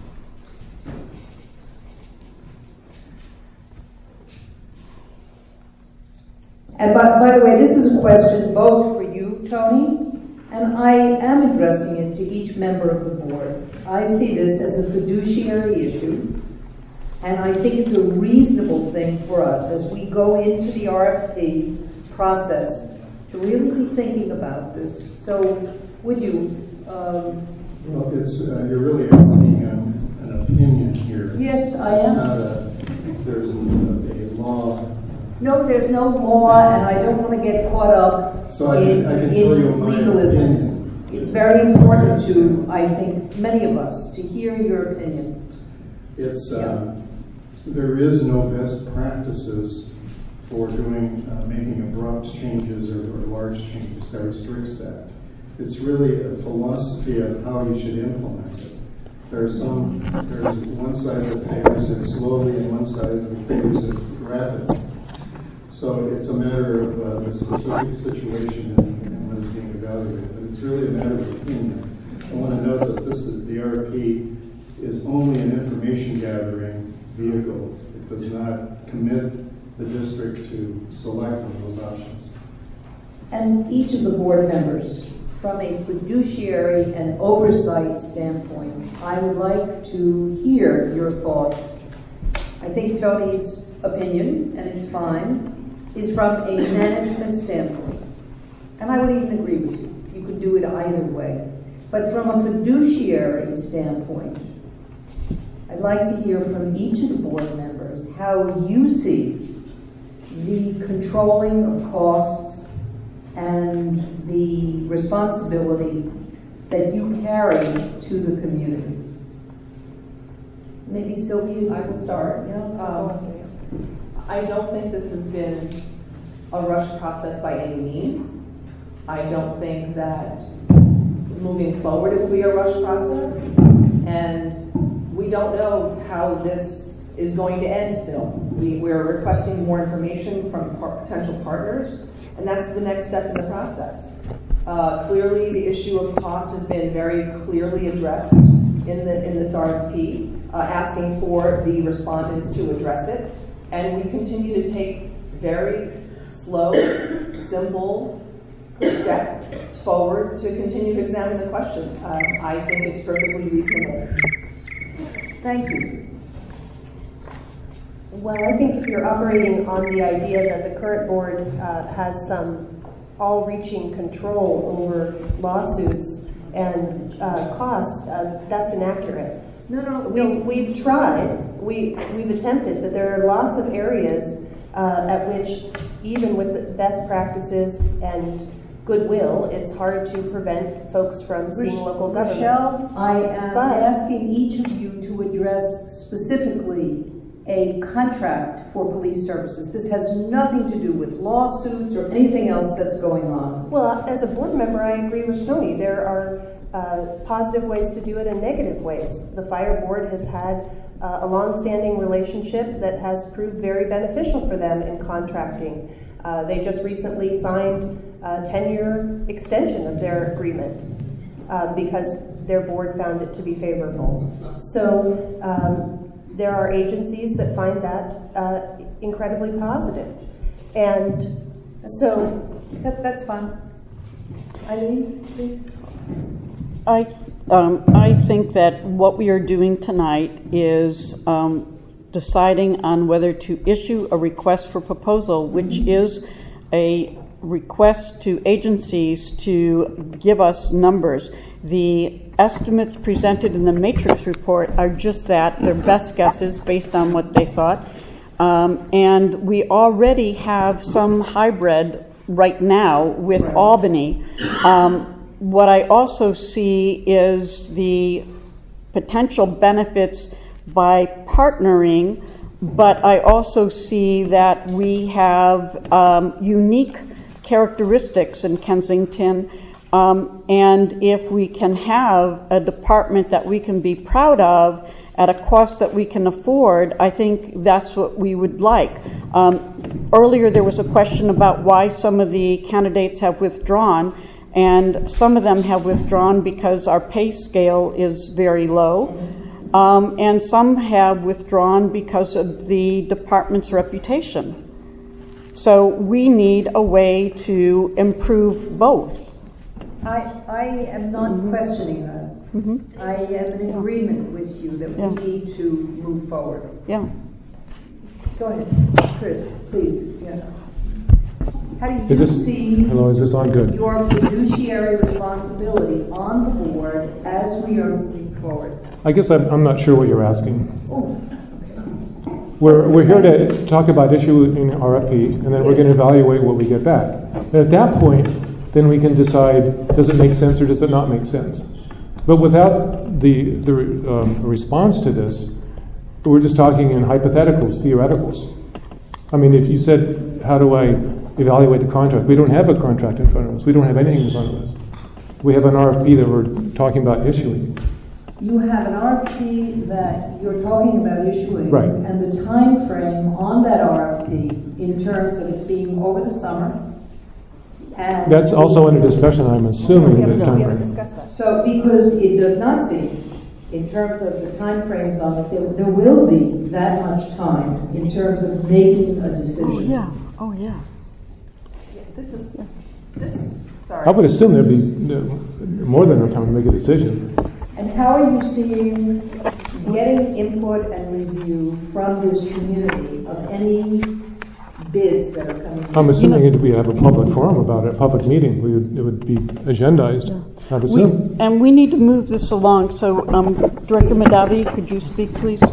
And by, by the way, this is a question both for you, Tony, and I am addressing it to each member of the board. I see this as a fiduciary issue, and I think it's a reasonable thing for us as we go into the R F P process to really be thinking about this. So, would you? Um, Well, it's uh, you're really asking um, an opinion here. Yes, I It's am. not a, there's a, a law. No, there's no law, and I don't want to get caught up So I in, can, I can in tell you my legalisms. opinion. It's very important to, I think, many of us, to hear your opinion. It's, uh, there is no best practices for doing, uh, making abrupt changes or, or large changes that restricts that. It's really a philosophy of how you should implement it. There's some, there's one side that favors it slowly and one side that favors it rapidly. So it's a matter of uh, the specific situation and, and what is being evaluated, but it's really a matter of opinion. I want to note that this is, the R P is only an information gathering vehicle. It does not commit the district to select one of those options. And each of the board members, from a fiduciary and oversight standpoint, I would like to hear your thoughts. I think Tony's opinion, and it's fine, is from a management standpoint. And I would even agree with you. You could do it either way. But from a fiduciary standpoint, I'd like to hear from each of the board members how you see the controlling of costs and the responsibility that you carry to the community. Maybe Sylvia, I will start. Yeah. Um, I don't think this has been a rush process by any means. I don't think that moving forward it will be a rush process. And we don't know how this is going to end still. We, we're requesting more information from par- potential partners, and that's the next step in the process. Uh, clearly, the issue of cost has been very clearly addressed in, the, in this R F P, uh, asking for the respondents to address it. And we continue to take very slow, simple steps forward to continue to examine the question. Um, I think it's perfectly reasonable. Thank you. Well, I think if you're operating on the idea that the current board uh, has some all-reaching control over lawsuits and uh, costs, uh, that's inaccurate. No, no, we've we've tried, we we've attempted, but there are lots of areas uh, at which, even with the best practices and goodwill, it's hard to prevent folks from seeing local government. Rochelle, I am But- asking each of you to address specifically a contract for police services. This has nothing to do with lawsuits or anything else that's going on. Well, as a board member, I agree with Tony. There are uh, positive ways to do it and negative ways. The fire board has had uh, a long-standing relationship that has proved very beneficial for them in contracting. Uh, they just recently signed a ten-year extension of their agreement uh, because their board found it to be favorable. So um, there are agencies that find that uh, incredibly positive. And so that, that's fine. Eileen, please. I, um, I think that what we are doing tonight is um, deciding on whether to issue a request for proposal, which is a request to agencies to give us numbers. The estimates presented in the matrix report are just that. They're best guesses based on what they thought. Um, and we already have some hybrid right now with Albany. Um, what I also see is the potential benefits by partnering, but I also see that we have um, unique characteristics in Kensington. Um, and if we can have a department that we can be proud of at a cost that we can afford, I think that's what we would like. Um, earlier there was a question about why some of the candidates have withdrawn, and some of them have withdrawn because our pay scale is very low, um, and some have withdrawn because of the department's reputation. So we need a way to improve both. I, I am not mm-hmm. questioning that. Mm-hmm. I am in agreement with you that we yeah. need to move forward. Yeah. Go ahead, Chris, please. Yeah. How do you is this, see hello, is this on good? your fiduciary responsibility on the board as we are moving forward? I guess I'm, I'm not sure what you're asking. We're, we're here to talk about issuing R F P, and then we're going to evaluate what we get back. And at that point, then we can decide, does it make sense or does it not make sense? But without the, the um, response to this, we're just talking in hypotheticals, theoreticals. I mean, if you said, how do I evaluate the contract? We don't have a contract in front of us. We don't have anything in front of us. We have an R F P that we're talking about issuing. You have an R F P that you're talking about issuing, right. And the time frame on that R F P in terms of it being over the summer. And that's also under discussion, I'm assuming, the time frame. So because it does not seem, in terms of the time frames on it, there, there will be that much time in terms of making a decision. Oh, yeah. Oh, yeah. yeah this is, this, sorry. I would assume there'd be more than enough time to make a decision. And how are you seeing getting input and review from this community of any bids that are coming in? I'm assuming it we have a public forum about it, a public meeting. We would, it would be agendized, yeah. I'd assume. We, and we need to move this along. So, um, Director Mahdavi, could you speak, please?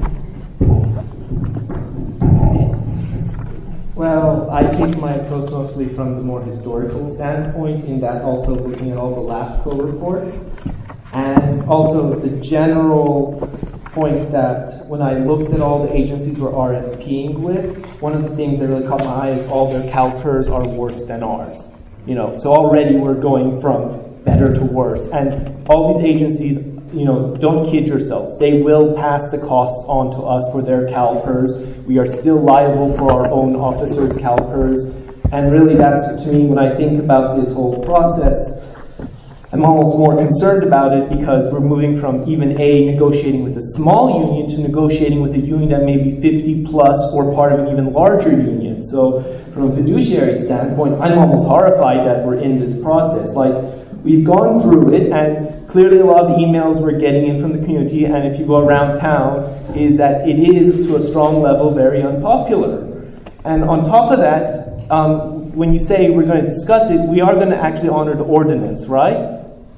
Well, I take my approach mostly from the more historical standpoint, in that also looking at all the LAFCO reports. And also the general point that when I looked at all the agencies we're RFPing with, one of the things that really caught my eye is all their CalPERS are worse than ours. You know, so already we're going from better to worse. And all these agencies, you know, don't kid yourselves. They will pass the costs on to us for their CalPERS. We are still liable for our own officers' CalPERS. And really that's, to me, when I think about this whole process, I'm almost more concerned about it because we're moving from even A, negotiating with a small union to negotiating with a union that may be fifty plus or part of an even larger union. So from a fiduciary standpoint, I'm almost horrified that we're in this process. Like, we've gone through it, and clearly a lot of the emails we're getting in from the community, and if you go around town, is that it is, to a strong level, very unpopular. And on top of that, um, when you say we're going to discuss it, we are going to actually honor the ordinance, right?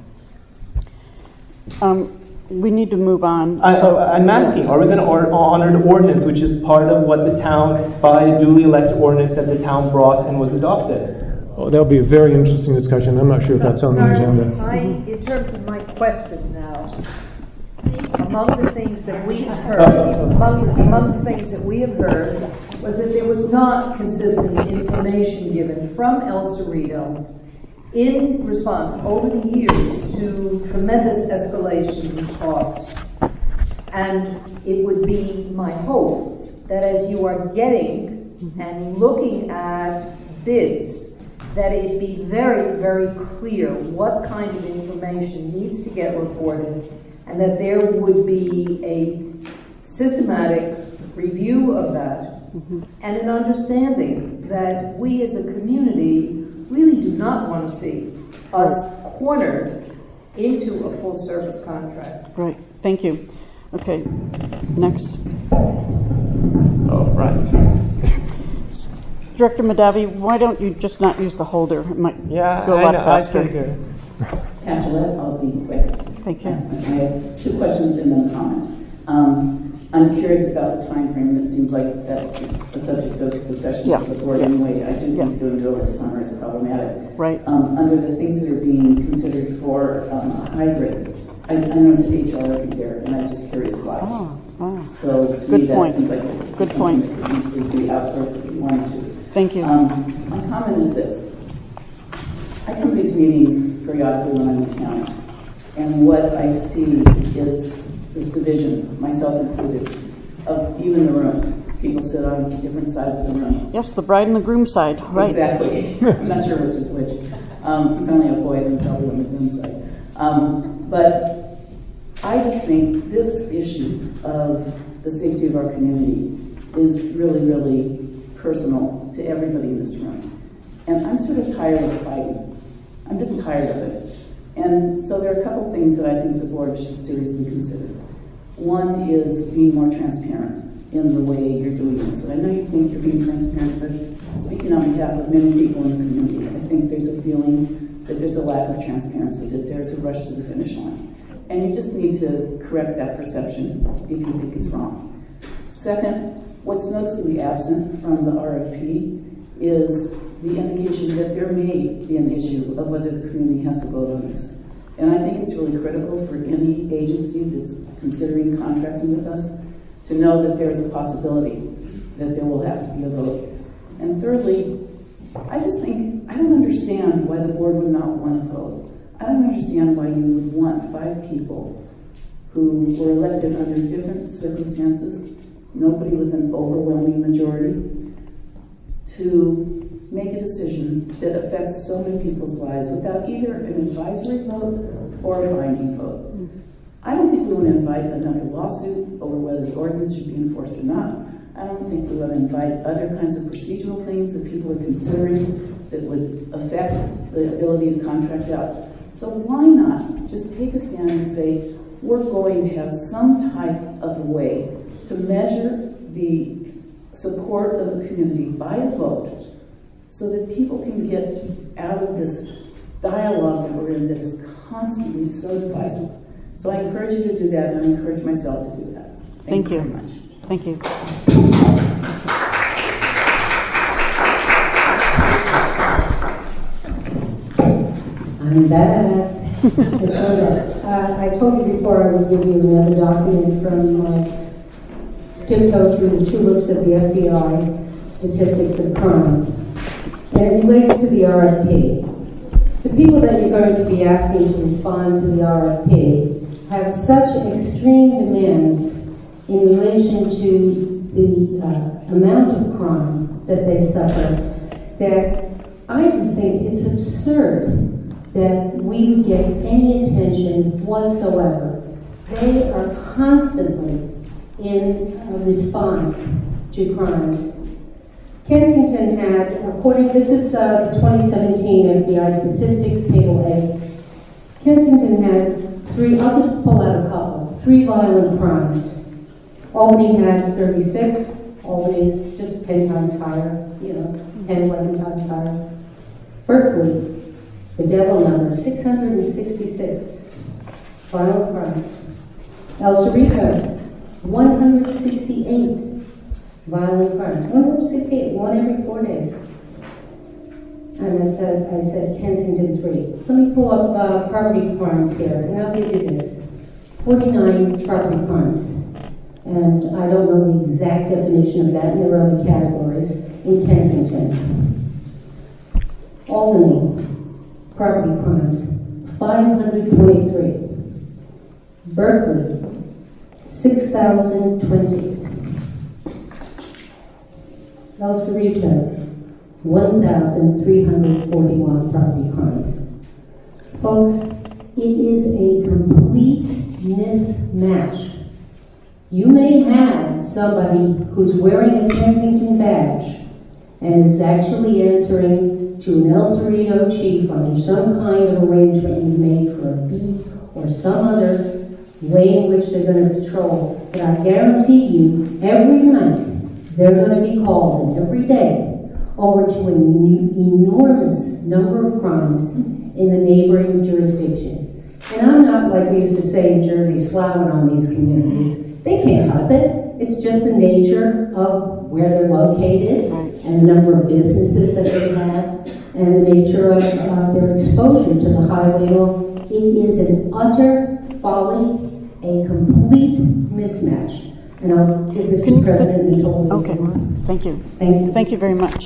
Um, we need to move on. I, so, I'm asking, are we going to or, honor the ordinance, which is part of what the town, by a duly elected ordinance that the town brought and was adopted? Oh, that'll be a very interesting discussion. I'm not sure so, if that's on sorry, the agenda. I, in terms of my question now, among the things that we have heard, among, among the things that we have heard, was that there was not consistent information given from El Cerrito in response over the years to tremendous escalation in costs. And it would be my hope that as you are getting and looking at bids, that it be very, very clear what kind of information needs to get reported, and that there would be a systematic review of that, mm-hmm. and an understanding that we as a community really do not want to see us cornered into a full service contract. Right, thank you. Okay, next. Oh, right. Director Mahdavi, why don't you just not use the holder? It might yeah, go a lot I know, faster. I figure. Angela, I'll be quick. Thank you. I have two questions and then a comment. Um, I'm curious about the time frame. It seems like that is a subject of discussion yeah. with the board yeah. anyway. I do yeah. think doing it over the summer is problematic. Right. Um, under the things that are being considered for um, a hybrid, I, I noticed that H R isn't there, and I'm just curious why. Oh, wow. So to Good me, that point. seems like Good point. That needs to be outsourced if you wanted to. Thank you. Um, my comment is this. I come to these meetings periodically when I'm in town, and what I see is this division, myself included, of you in the room. People sit on different sides of the room. Yes, the bride and the groom side, right. Exactly. I'm not sure which is which. Um, since I only have boys, I'm probably on the groom side. Um, but I just think this issue of the safety of our community is really, really personal to everybody in this room. And I'm sort of tired of fighting. I'm just tired of it. And so there are a couple things that I think the board should seriously consider. One is being more transparent in the way you're doing this. And I know you think you're being transparent, but speaking on behalf of many people in the community, I think there's a feeling that there's a lack of transparency, that there's a rush to the finish line. and you just need to correct that perception if you think it's wrong. Second, what's noticeably absent from the R F P is the indication that there may be an issue of whether the community has to vote on this. And I think it's really critical for any agency that's considering contracting with us to know that there's a possibility that there will have to be a vote. And thirdly, I just think, I don't understand why the board would not want to vote. I don't understand why you would want five people who were elected under different circumstances, nobody with an overwhelming majority, to make a decision that affects so many people's lives without either an advisory vote or a binding vote. I don't think we want to invite another lawsuit over whether the ordinance should be enforced or not. I don't think we want to invite other kinds of procedural things that people are considering that would affect the ability to contract out. So why not just take a stand and say, we're going to have some type of way to measure the support of the community by a vote so that people can get out of this dialogue that we're in that is constantly so divisive. So I encourage you to do that, and I encourage myself to do that. Thank, Thank you you very much. Thank you. I'm back. uh, I told you before I would give you another document from my tiptoe through the tulips of the F B I statistics of crime. And it relates to the R F P. The people that you're going to be asking to respond to the R F P have such extreme demands in relation to the uh, amount of crime that they suffer that I just think it's absurd that we would get any attention whatsoever. They are constantly in a response to crimes. Kensington had, according, this is uh, the twenty seventeen F B I statistics, table A. Kensington had three, I'll just pull out a couple, three violent crimes. Albany had thirty-six, Albany is just ten times higher, you know, ten, eleven times higher. Berkeley, the devil number, six hundred sixty-six violent crimes. El Cerrito, one hundred sixty-eight violent crimes. one hundred sixty-eight, one every four days. And I said, I said Kensington three. Let me pull up uh, property crimes here, and I'll give you this. forty-nine property crimes. And I don't know the exact definition of that, and there are other categories in Kensington. Albany, property crimes, five hundred twenty-three. Berkeley, six thousand twenty. El Cerrito, one thousand three hundred forty-one property crimes. Folks, it is a complete mismatch. You may have somebody who's wearing a Kensington badge and is actually answering to an El Cerrito chief under some kind of arrangement you've made for a beat or some other way in which they're going to patrol. But I guarantee you, every night, they're going to be called, and every day, over to an enormous number of crimes in the neighboring jurisdiction. And I'm not, like we used to say in Jersey, slouching on these communities. They can't help it. It's just the nature of where they're located and the number of businesses that they have and the nature of uh, their exposure to the highway law. It is an utter folly, a complete mismatch. And I'll give this to President Natoli. Okay, thank you. Thank you. Thank you very much.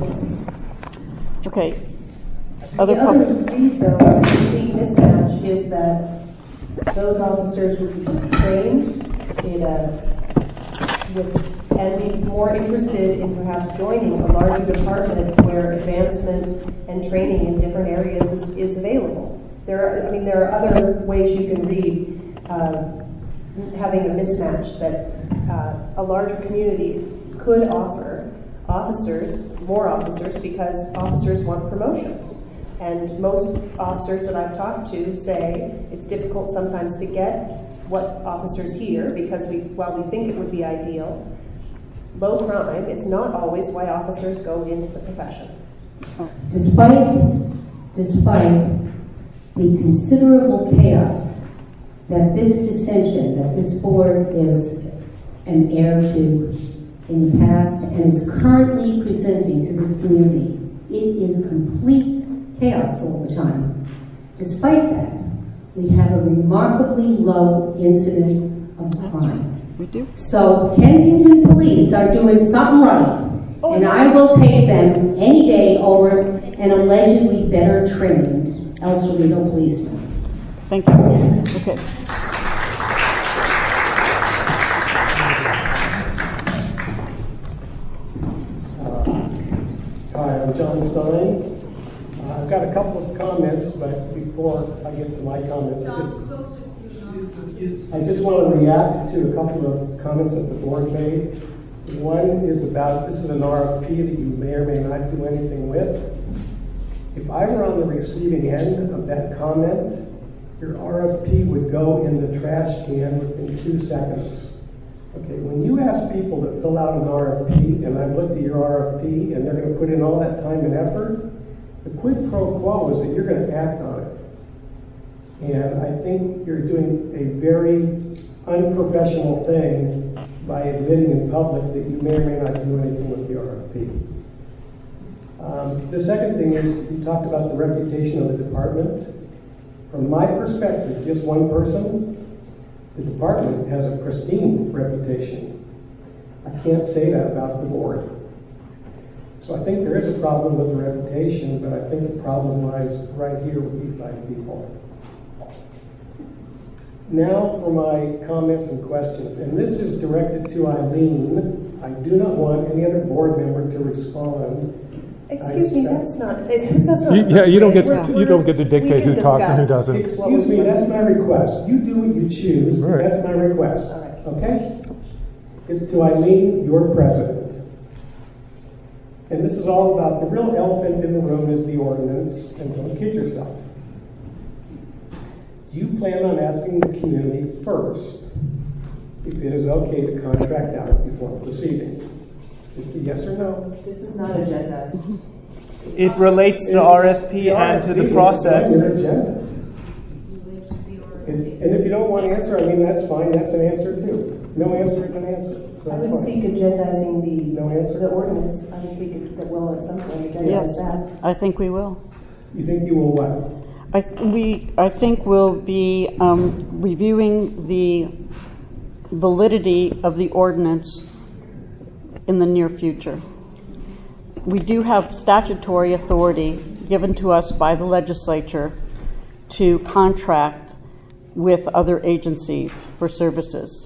Okay. Other the other read, though, a complete mismatch is that those officers would be trained in a, with, and be more interested in perhaps joining a larger department where advancement and training in different areas is, is available. There are, I mean, there are other ways you can read uh, having a mismatch that uh, a larger community could offer officers, more officers, because officers want promotion. And most officers that I've talked to say it's difficult sometimes to get what officers hear, because we, while we think it would be ideal, low crime is not always why officers go into the profession. Despite, despite the considerable chaos that this dissension that this board is an heir to in the past and is currently presenting to this community, it is complete chaos all the time. Despite that, we have a remarkably low incident of crime. We do. So Kensington police are doing something right, and I will take them any day over an allegedly better trained El Cerrito policeman. Thank you. Okay. Hi, I'm John Stein. Uh, I've got a couple of comments, but before I get to my comments, I just, I just want to react to a couple of comments that the board made. One is about, this is an R F P that you may or may not do anything with. If I were on the receiving end of that comment, your R F P would go in the trash can within two seconds. Okay, when you ask people to fill out an R F P, and I've looked at your R F P, and they're going to put in all that time and effort, the quid pro quo is that you're going to act on it. And I think you're doing a very unprofessional thing by admitting in public that you may or may not do anything with the R F P. Um, the second thing is, you talked about the reputation of the department. From my perspective, just one person, the department has a pristine reputation. I can't say that about the board. So I think there is a problem with the reputation, but I think the problem lies right here with you five people. Now for my comments and questions, and this is directed to Eileen. I do not want any other board member to respond. Excuse me, that's not. It's, that's not you, yeah, you don't get we're, you don't get to dictate who talks and who doesn't. Excuse me, that's my request. You do what you choose. But right. That's my request. All right. Okay? It's to Eileen, your president. And this is all about the real elephant in the room is the ordinance, and don't kid yourself. Do you plan on asking the community first if it is okay to contract out before proceeding? Just a yes or no. This is not agenda. It relates to R F P and to the process. And, and if you don't want to answer, I mean, that's fine. That's an answer too. No answer is an answer. So I would fine. seek agendizing the, no answer? the ordinance. I would think that will at some point agendize yes, that. I think we will. You think you will what? I th- we I think we'll be um, reviewing the validity of the ordinance in the near future. We do have statutory authority given to us by the legislature to contract with other agencies for services.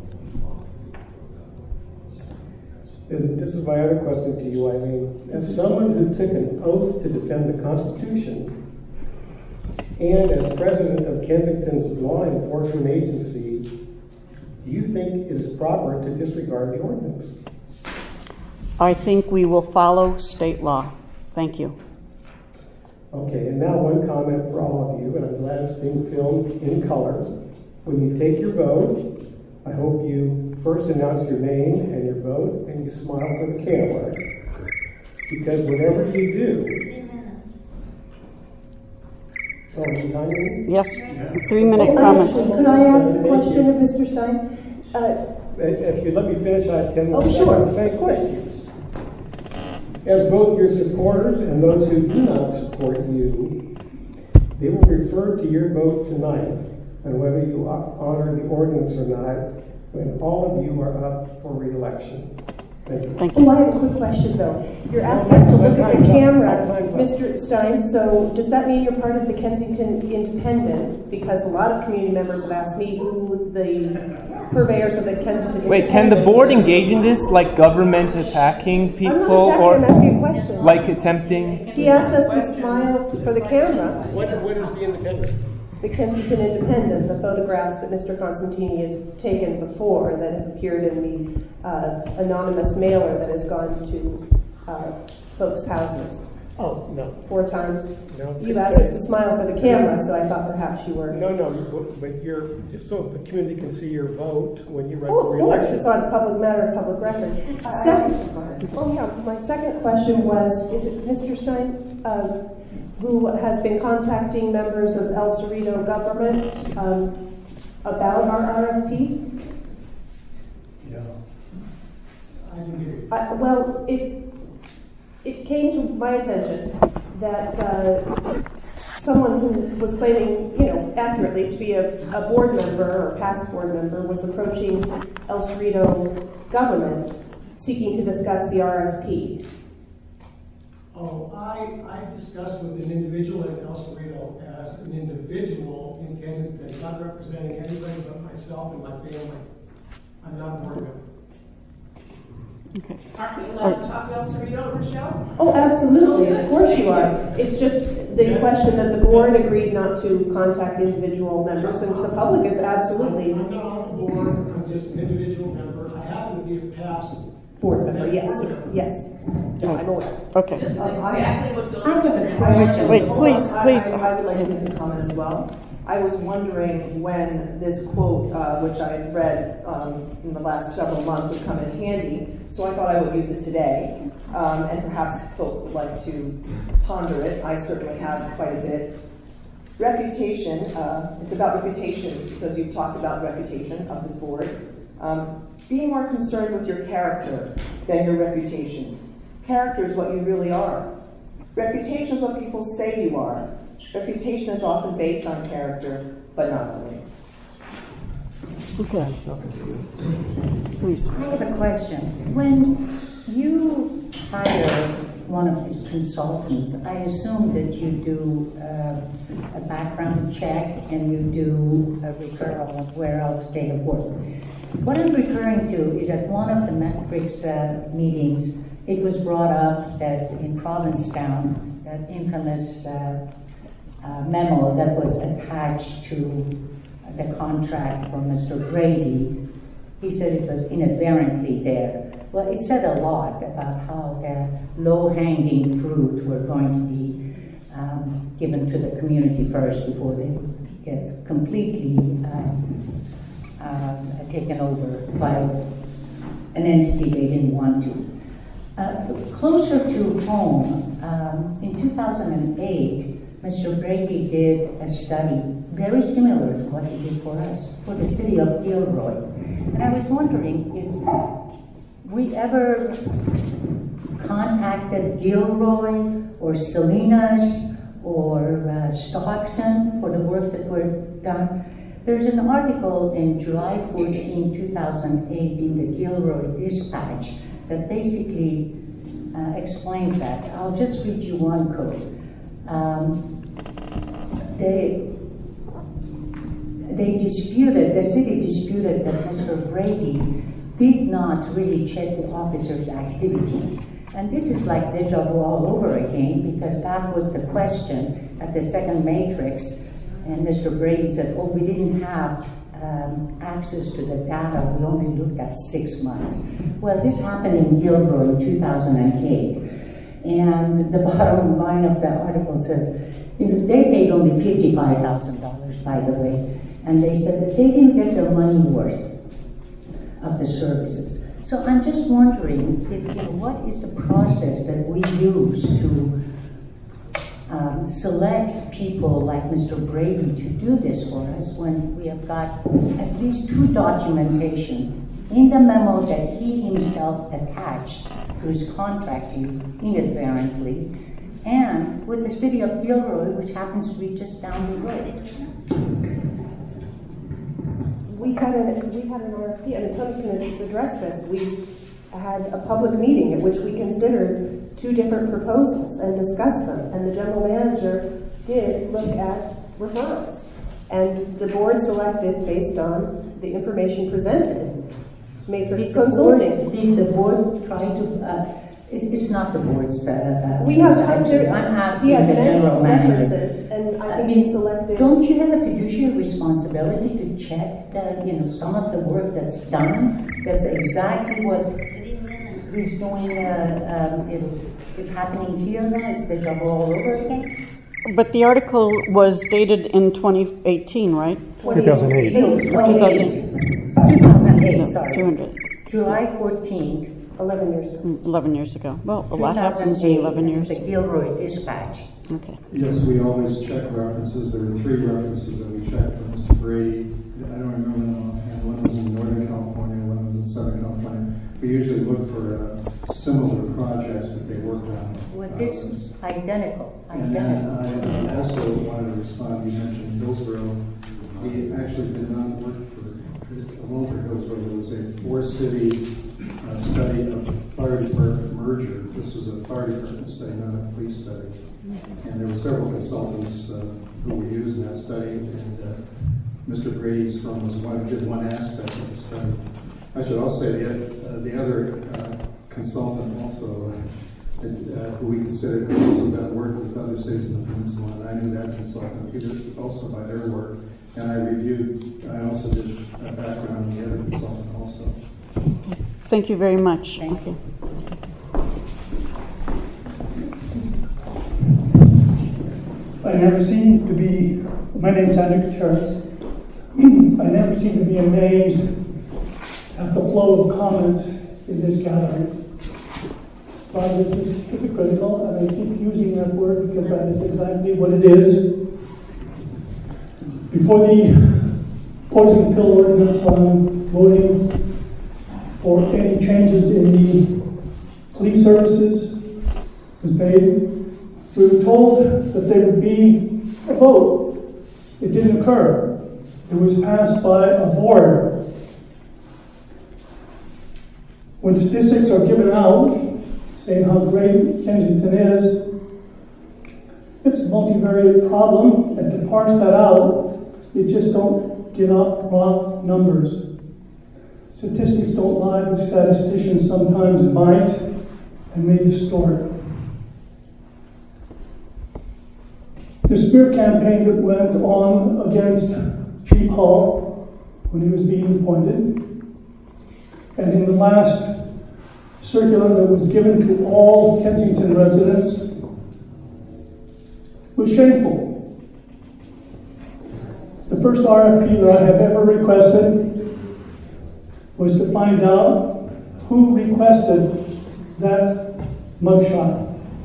And this is my other question to you, Eileen. As someone who took an oath to defend the Constitution, and as president of Kensington's law enforcement agency, do you think it is proper to disregard the ordinance? I think we will follow state law. Thank you. Okay, and now one comment for all of you, and I'm glad it's being filmed in color. When you take your vote, I hope you first announce your name and your vote, and you smile for the camera. Because whatever you do, oh, time yes, three-minute comments. Could I ask a question of Mister Stein? Uh, if you let me finish, I have ten more oh, sure, seconds. of course. As both your supporters and those who do not support you, they will refer to your vote tonight on whether you honor the ordinance or not when all of you are up for re-election. Thank you. Thank you. Oh, I have a quick question, though. You're asking us to look at the camera, Mister Stein, so does that mean you're part of the Kensington Independent? Because a lot of community members have asked me who the purveyors of the Kensington Wait, Independent can the board engage in this, like government attacking people? I'm not attacking, or I'm asking a question. Like attempting? He asked us to smile for the camera. What, what is the Independent? The Kensington Independent, the photographs that Mister Constantini has taken before that have appeared in the uh, anonymous mailer that has gone to uh, folks' houses. Oh, no. Four times. No. You asked us to smile for the camera, so I thought perhaps you were. No, no, but you're, just so the community can see your vote when you run Oh, for of course, re-election. it's on public matter, public record. Second, oh yeah, my second question was, is it Mister Stein, um, who has been contacting members of El Cerrito government um, about our R F P? Yeah. I didn't hear you. Uh, well, it it came to my attention that uh, someone who was claiming, you know, accurately to be a, a board member or past board member was approaching El Cerrito government seeking to discuss the R F P. Oh, I, I discussed with an individual in El Cerrito as an individual in Kensington, not representing anybody but myself and my family. I'm not a board member. Okay. Aren't we allowed to talk to El Cerrito, Rochelle? Oh, absolutely. Of course you are. It's just the question that the board agreed not to contact individual members, and the public is absolutely. I'm not on the board. I'm just an individual member. I happen to be a past board member. Yes, yes. No, I'm aware. Okay. This is exactly what goes I have on. a question. Wait, please, I- please. I, I would like to make a comment as well. I was wondering when this quote, uh, which I read um, in the last several months, would come in handy, so I thought I would use it today. Um, and perhaps folks would like to ponder it. I certainly have quite a bit. Reputation, uh, it's about reputation, because you've talked about reputation of this board. Um, being more concerned with your character than your reputation. Character is what you really are. Reputation is what people say you are. Reputation is often based on character, but not always. Okay. Please. I have a question. When you hire one of these consultants, I assume that you do uh, a background check and you do a referral of where else they have worked. What I'm referring to is at one of the Matrix uh, meetings, it was brought up that in Provincetown, that infamous uh, uh, memo that was attached to the contract from Mister Brady, he said it was inadvertently there. Well, it said a lot about how the low-hanging fruit were going to be um, given to the community first before they get completely um, uh, taken over by an entity they didn't want to. Uh, closer to home, um, in two thousand eight, Mister Brady did a study very similar to what he did for us, for the city of Gilroy. And I was wondering if we ever contacted Gilroy or Salinas or uh, Stockton for the work that were done. There's an article in July fourteenth, two thousand eight in the Gilroy Dispatch that basically uh, explains that. I'll just read you one quote. Um, they, they disputed, the city disputed that Mister Brady did not really check the officers' activities. And this is like deja vu all over again, because that was the question at the second matrix. And Mister Brady said, oh, we didn't have um, access to the data. We only looked at six months. Well, this happened in Gilroy in two thousand eight. And the bottom line of the article says, you know, they paid only fifty-five thousand dollars, by the way. And they said that they didn't get their money worth of the services. So I'm just wondering if, you know, what is the process that we use to um, select people like Mister Brady to do this for us when we have got at least two documentation in the memo that he himself attached to his contract to you inadvertently, and with the city of Gilroy, which happens to be just down the road. We had an we had an R F P, and Tony can address this. We had a public meeting at which we considered two different proposals and discussed them, and the general manager did look at referrals, and the board selected based on the information presented. Matrix did Consulting. The board, did the board try to? Uh, It's, it's not the board's. Uh, uh, we have actually, I'm asking yeah, the general manager. references, and I think I mean, you selected. Don't you have a fiduciary responsibility to check that, you know, some of the work that's done, that's exactly what he's doing, uh, um, it, is happening here now? It's the job all over again? But the article was dated in twenty eighteen, right? two thousand eight. two thousand eight, sorry. July fourteenth. eleven years ago. eleven years ago. Well, a lot happens in eleven years. The Gilroy Dispatch. Okay. Yes, we always check references. There were three references that we checked from Mister Brady. don't remember now, and one was in Northern California, one was in Southern California. We usually look for uh, similar projects that they work on. Well, this is identical. And Identical. then I also wanted to respond. You mentioned Hillsborough. We actually did not work for Walter Hillsborough. There was a four-city uh, study of fire department merger. This was a fire department study, not a police study. And there were several consultants uh, who were used in that study. And uh, Mister Brady's firm was one, did one aspect of the study. I should also say the, uh, the other uh, consultant also, uh, uh, who we considered also done work with other cities in the peninsula, and I knew that consultant either also by their work, and I reviewed, I also did a background on the other consultant also. Thank you very much. Thank you. I never seem to be, my name's Andrew Gutierrez. I never seem to be amazed at the flow of comments in this gathering. Rather just hypocritical, and I keep using that word because that is exactly what it is. Before the poison pill ordinance on voting for any changes in the police services was made, we were told that there would be a vote. It didn't occur. It was passed by a board. When statistics are given out saying how great Kensington is, it's a multivariate problem, and to parse that out, you just don't get up raw numbers. Statistics don't lie, but statisticians sometimes might and may distort. The smear campaign that went on against Chief Hall when he was being appointed, and in the last circular that was given to all Kensington residents, was shameful. The first R F P that I have ever requested was to find out who requested that mugshot.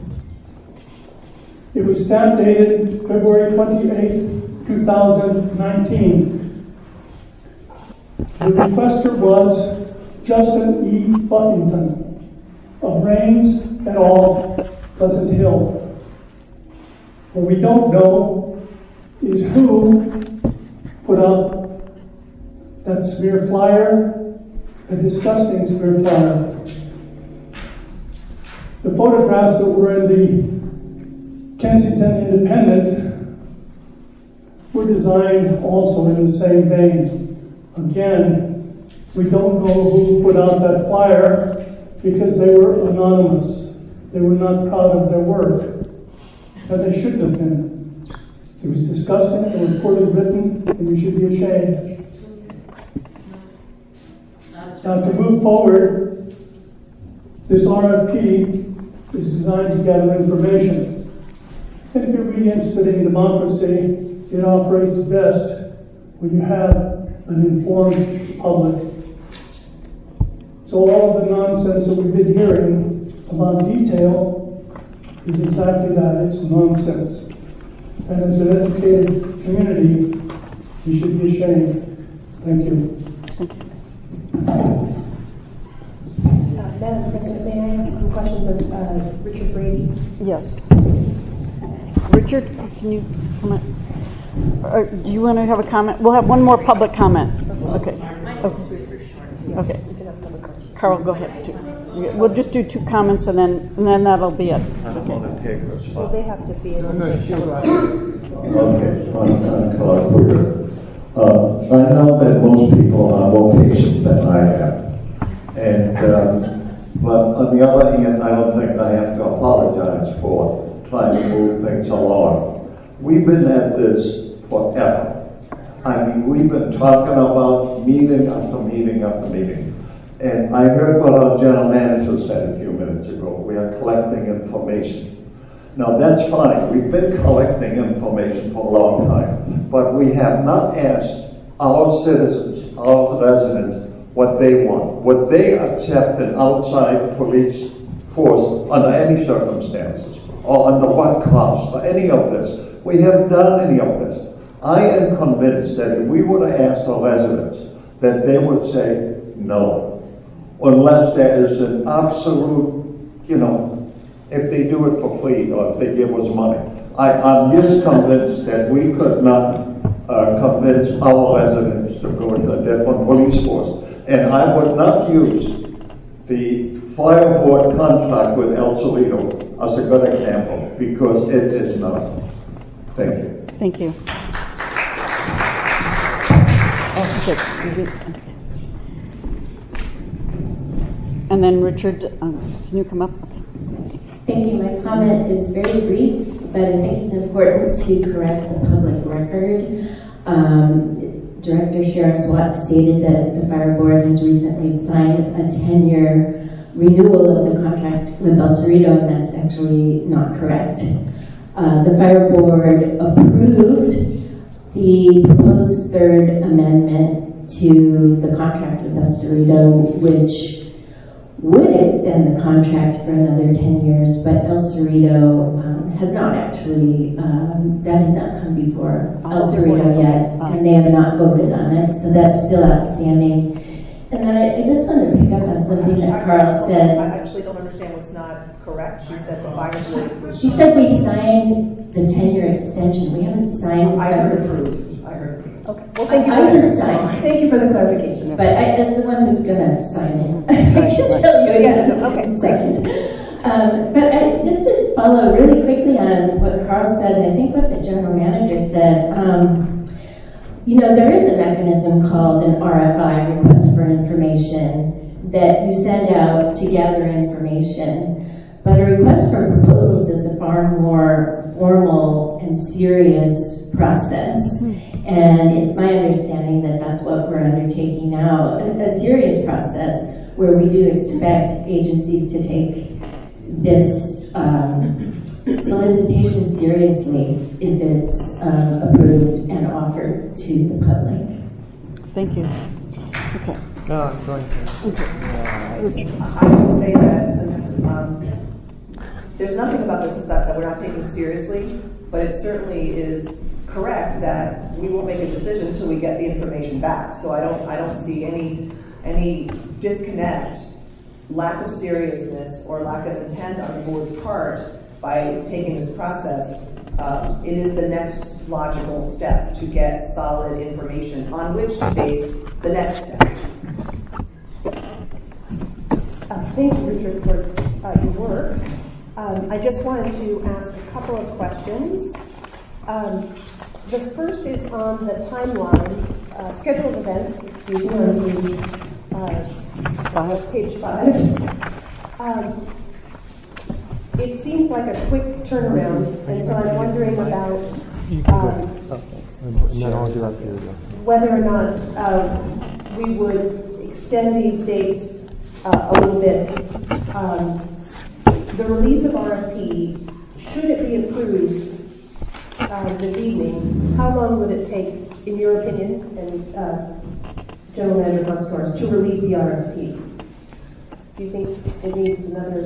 It was stamp dated February twenty-eighth, two thousand nineteen. The requester was Justin E. Buffington of Rains et al., Pleasant Hill. What we don't know is who put up that smear flyer, the disgusting smear flyer. The photographs that were in the Kensington Independent were designed also in the same vein. Again, we don't know who put out that flyer because they were anonymous. They were not proud of their work, but they shouldn't have been. It was disgusting, it was poorly written, and you should be ashamed. Now, to move forward, this R F P is designed to gather information. And if you're really interested in democracy, it operates best when you have an informed public. So all of the nonsense that we've been hearing about detail is exactly that. It's nonsense. And as an educated community, you should be ashamed. Thank you. Thank you. Uh, Madam President, may I ask some questions of uh, Richard Brady? Yes. Richard, can you comment? Or do you want to have a comment? We'll have one more public comment. Okay. Okay. Okay. Carl, go ahead. Too. We'll just do two comments and then and then that'll be it. Okay. Well, they have to be able to take public. Okay, I'm Carl Kruger. Uh, I know that most people are more patient than I am. And, um, but on the other hand, I don't think I have to apologize for trying to move things along. We've been at this forever. I mean, we've been talking about meeting after meeting after meeting. And I heard what our general manager said a few minutes ago. We are collecting information. Now that's fine. We've been collecting information for a long time. But we have not asked our citizens, our residents, what they want. Would they accept an outside police force under any circumstances? Or under what cost? Or any of this? We haven't done any of this. I am convinced that if we were to ask the residents, that they would say no, unless there is an absolute, you know, if they do it for free or if they give us money. I, I'm just convinced that we could not uh, convince our residents to go to a different police force. And I would not use the fire board contract with El Cerrito as a good example, because it is not. Thank you. Thank you. Oh, good. And then Richard, um, can you come up? Okay. Thank you. My comment is very brief, but I think it's important to correct the public record. Um, Director Sheriff Swat stated that the fire board has recently signed a ten-year renewal of the contract with El Cerrito, and that's actually not correct. Uh, the fire board approved the proposed third amendment to the contract with El Cerrito, which would extend the contract for another ten years, but El Cerrito um, has not actually, um, that has not come before El Cerrito yet, and they have not voted on it, so that's still outstanding. And then I, I just wanted to pick up on something that Carl said. I actually don't understand what's not correct. She said the fire board. She said we signed the ten-year extension. We haven't signed. I heard approved. I heard approved. Okay. Well, thank you. I, For I the, didn't sign. Thank you for the clarification. But I, as the one who's gonna sign it, I can tell you Yes, again. okay. Signed. Um, but I, just to follow really quickly on what Carl said, and I think what the general manager said. Um, You know, there is a mechanism called an R F I, request for information, that you send out to gather information. But a request for proposals is a far more formal and serious process. And it's my understanding that that's what we're undertaking now, a, a serious process where we do expect agencies to take this um, solicitation seriously if it's um, approved and offered to the public. Thank you. Okay. No, I'm going to. Okay. Uh, I would say that since um, there's nothing about this that, that we're not taking seriously, but it certainly is correct that we won't make a decision until we get the information back. So I don't, I don't see any any disconnect, lack of seriousness, or lack of intent on the board's part by taking this process. Um, it is the next logical step to get solid information on which to base the next step. Uh, thank you, Richard, for uh, your work. Um, I just wanted to ask a couple of questions. Um, the first is on the timeline, uh, scheduled events, excuse me, on page, uh, five. page five. Um, It seems like a quick turnaround, and so I'm wondering about um, whether or not uh, we would extend these dates uh, a little bit. Um, the release of R F P, should it be approved uh, this evening, how long would it take, in your opinion, and uh, General Manager Constars, to release the R F P? Do you think it needs another...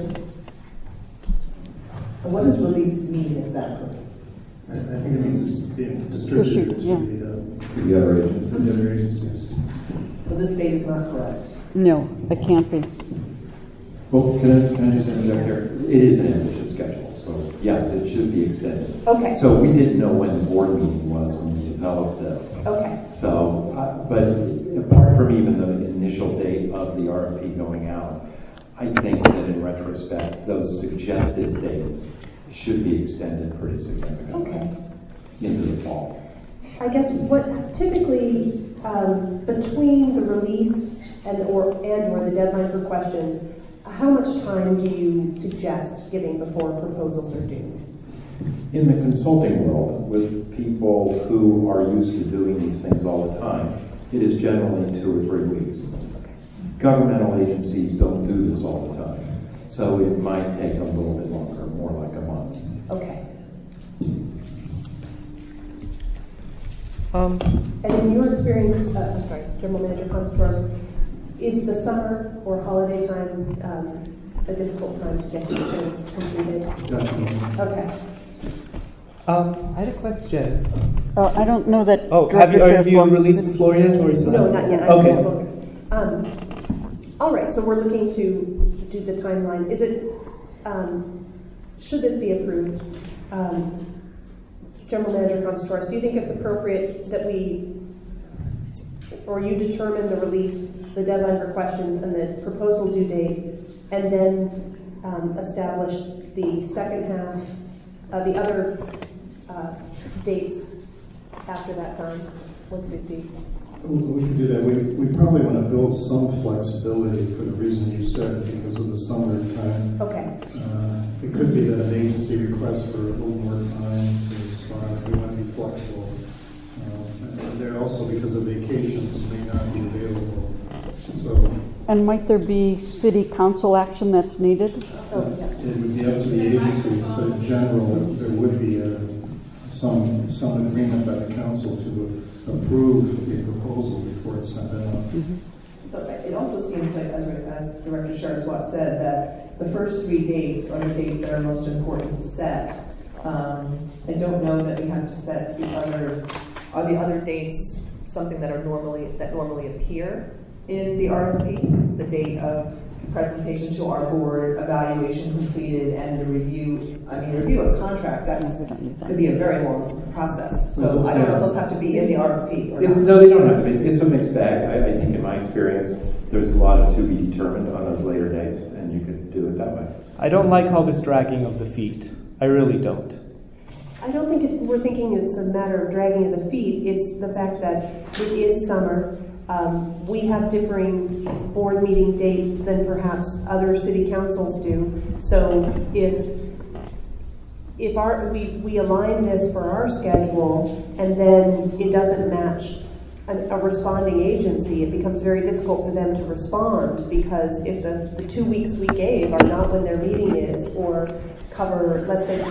What does release mean exactly? I, I think it means it's being distributed to, yeah. the, uh, to the other agencies. to the other agencies. So this date is not correct? No, it can't be. Well, can I, can I just interject here? It is an ambitious schedule, so yes, it should be extended. Okay. So we didn't know when the board meeting was when we developed this. Okay. So, uh, but apart from even the initial date of the R F P going out, I think that in retrospect, those suggested dates should be extended pretty significantly okay. into the fall. I guess what typically um, between the release and or and or the deadline for question, how much time do you suggest giving before proposals are due? In the consulting world, with people who are used to doing these things all the time, it is generally two or three weeks. Governmental agencies don't do this all the time, so it might take a little bit longer, more like a month. Okay. Um, and in your experience, uh, I'm sorry, General Manager Constars, is the summer or holiday time um, a difficult time to get these things completed? Definitely. Okay. Um, I had a question. Uh, I don't know that. Oh, have you, have you released the floor yet? Or is No, not yet. I Okay. Um, all right, so we're looking to do the timeline. Is it, um, should this be approved, um, General Manager Constantouros, do you think it's appropriate that we, or you determine the release, the deadline for questions, and the proposal due date, and then um, establish the second half, uh, the other uh, dates after that time, once we see? We can do that. We, we probably want to build some flexibility for the reason you said, because of the summer time. Okay. Uh, it could be that an agency requests for a little more time to respond. We want to be flexible. Uh, and they're also, because of vacations, may not be available. So. And might there be city council action that's needed? Oh, yeah. It would be up to the agencies, but in general, there would be a, some some agreement by the council to approve the proposal before it's sent out. Mm-hmm. So it also seems like, as, as Director Sharaswat said, that the first three dates are the dates that are most important to set. Um, I don't know that we have to set the other, are the other dates something that are normally, that normally appear in the R F P, the date of presentation to our board, evaluation completed, and the review. I mean, the review of contract, that's could be a very long process. So well, I don't know if those have to be in the R F P or not. No, they don't have to be. It's a mixed bag. I, I think in my experience, there's a lot of to be determined on those later dates, and you could do it that way. I don't like all this dragging of the feet. I really don't. I don't think it, we're thinking it's a matter of dragging of the feet. It's the fact that it is summer. Um, we have differing board meeting dates than perhaps other city councils do. So if if our we, we align this for our schedule and then it doesn't match an, a responding agency, it becomes very difficult for them to respond, because if the, the two weeks we gave are not when their meeting is, or cover, let's say,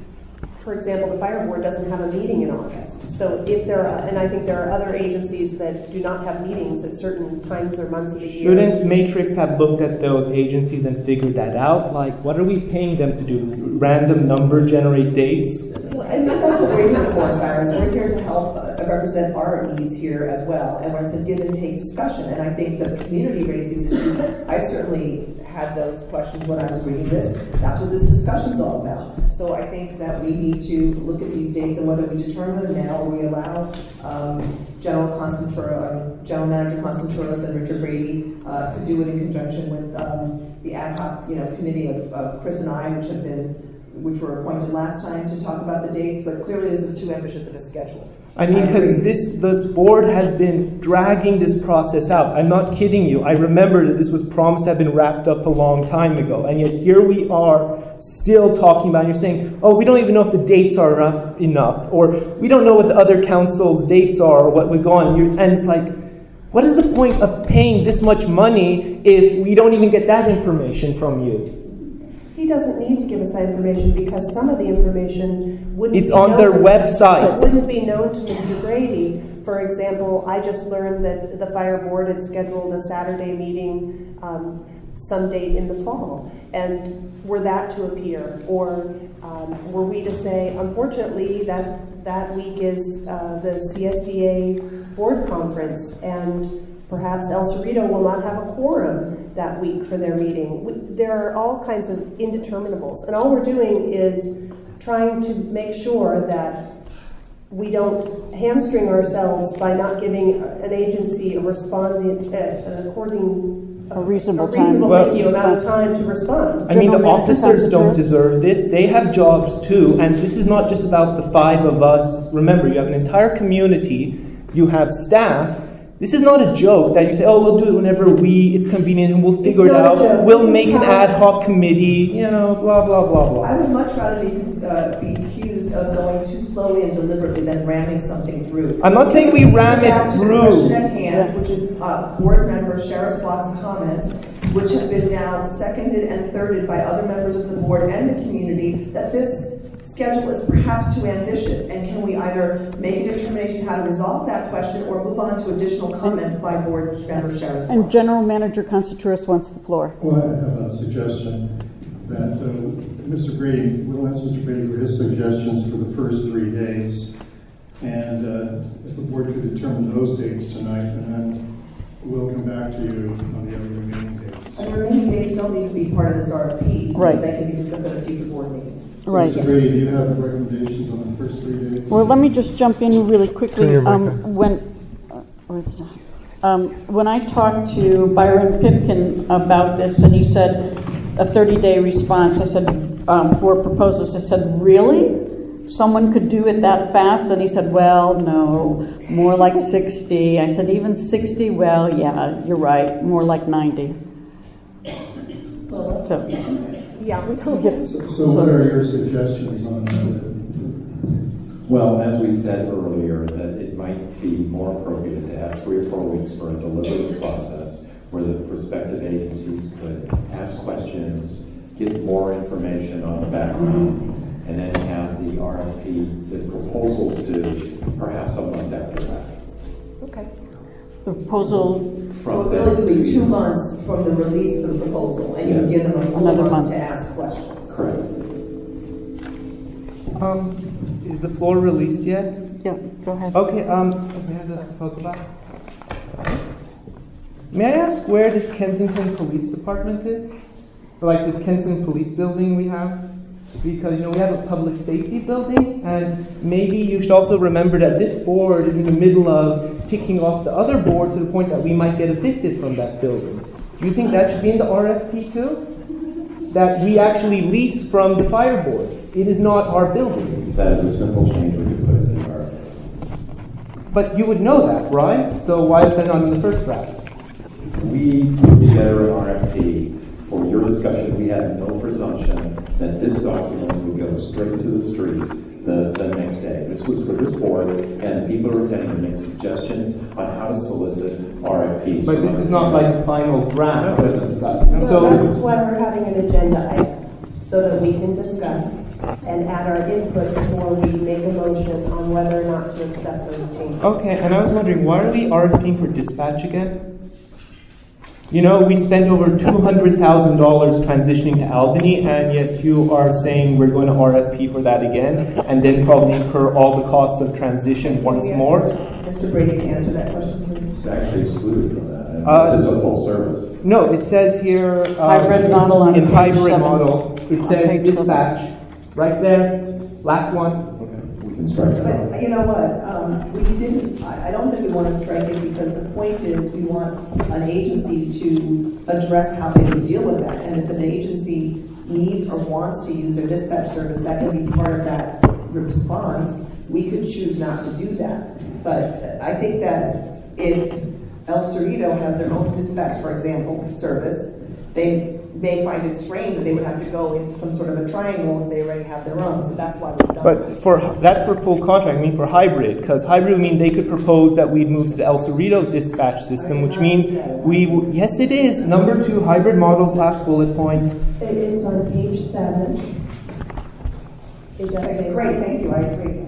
for example, the fire board doesn't have a meeting in August. So if there are, and I think there are other agencies that do not have meetings at certain times or months of the year. Shouldn't Matrix have looked at those agencies and figured that out? Like, what are we paying them to do? Random number generate dates? Well, and that's what we're here for, Cyrus. We're here to help uh, represent our needs here as well. And it's a give and take discussion. And I think the community raised these issues. I certainly had those questions when I was reading this. That's what this discussion's all about. So I think that we need to look at these dates and whether we determine them now or we allow um, General Constantouros, uh, General Manager Constantouros and Richard Brady uh, to do it in conjunction with um, the ad hoc, you know, committee of uh, Chris and I, which have been, which were appointed last time to talk about the dates. But clearly, this is too ambitious of a schedule. I mean, because this this board has been dragging this process out. I'm not kidding you. I remember that this was promised to have been wrapped up a long time ago, and yet here we are still talking about it. You're saying, oh, we don't even know if the dates are enough, enough, or we don't know what the other council's dates are, or what would go on. You're, and it's like, what is the point of paying this much money if we don't even get that information from you? He doesn't need to give us that information because some of the information wouldn't it's be on known, their websites. It wouldn't be known to Mister Brady. For example, I just learned that the fire board had scheduled a Saturday meeting um, some date in the fall. And were that to appear? Or um, were we to say, unfortunately, that, that week is uh, the C S D A board conference, and perhaps El Cerrito will not have a quorum that week for their meeting. We, there are all kinds of indeterminables. And all we're doing is trying to make sure that we don't hamstring ourselves by not giving an agency a responding, uh, an according, a reasonable, a reasonable time. thank you, amount of time to respond. I mean, the officers don't deserve this. They have jobs too. And this is not just about the five of us. Remember, you have an entire community. You have staff. This is not a joke that you say, oh, we'll do it whenever we, it's convenient and we'll figure it out. We'll make an ad hoc committee, you know, blah, blah, blah, blah. I would much rather be, uh, be accused of going too slowly and deliberately than ramming something through. I'm not saying we ram it through. The question at hand, which is uh, board member Sharaswat's comments, which have been now seconded and thirded by other members of the board and the community, that this schedule is perhaps too ambitious, and can we either make a determination how to resolve that question or move on to additional comments by board member Sharaswat? And General Manager Constantouros wants the floor. Well, I have a suggestion. that uh, Mister Brady, we'll ask Mister Brady for his suggestions for the first three dates. And uh, if the board could determine those dates tonight, and then we'll come back to you on the other remaining dates. And the remaining dates don't need to be part of this R F P, so Right. they can be discussed at a future board meeting. So, Right. Mister Brady, do you have recommendations on the first three dates? Well, let me just jump in really quickly. Turn your mic Um, on. when uh, where's that? Um, when I talked to Byron Pipkin about this, and he said a thirty-day response, I said um, for proposals. I said, really? Someone could do it that fast? And he said, well, no, more like sixty. I said, even sixty? Well, yeah, you're right, more like ninety. So, Yeah, we don't get. So, so what are your suggestions on that? Well, as we said earlier, that it might be more appropriate to have three or four weeks for a deliberative process where the prospective agencies could ask questions, get more information on the background, and then have the R F P, the proposals due perhaps a month after that. Okay. the proposal. So it really would be two months from the release of the proposal, and you would give them a full Another month month. to ask questions. Correct. Um, is the floor released yet? Yeah, go ahead. Okay, um, may I have the proposal back? May I ask where this Kensington Police Department is? Or like this Kensington Police Building we have? Because, you know, we have a public safety building, and maybe you should also remember that this board is in the middle of ticking off the other board to the point that we might get evicted from that building. Do you think that should be in the R F P too? That we actually lease from the fire board. It is not our building. That is a simple change we could put in the R F P. But you would know that, right? So why is that not in the first draft? We put together an R F P for your discussion. We had no presumption that this document would go straight to the streets the, the next day. This was for this board, and people are attending to make suggestions on how to solicit R F Ps. But this is not like the final draft. No, it isn't. So that's why we're having an agenda item, so that we can discuss and add our input before we make a motion on whether or not to accept those changes. Okay, and I was wondering, why are we RFPing for dispatch again? You know, we spent over two hundred thousand dollars transitioning to Albany, and yet you are saying we're going to R F P for that again, and then probably incur all the costs of transition once more? Mister Brady, can answer that question, please? It's actually excluded from that. And Uh, this is a full service. No, it says here um, Hybrid model on in page hybrid seven. model, it On says page dispatch right there, last one. We can strike it out. But you know what? Um, we didn't. I, I don't think we want to strike it because the point is we want an agency to address how they would deal with that. And if an agency needs or wants to use their dispatch service, that can be part of that response. We could choose not to do that. But I think that if El Cerrito has their own dispatch, for example, service, they may find it strange that they would have to go into some sort of a triangle if they already have their own. So that's why we've done But that. for that's for full contract. I mean for hybrid, because hybrid would mean they could propose that we'd move to the El Cerrito dispatch system, which means we w- yes, it is number two hybrid models. Last bullet point. It is on page seven. It does say Great, thank you. I agree.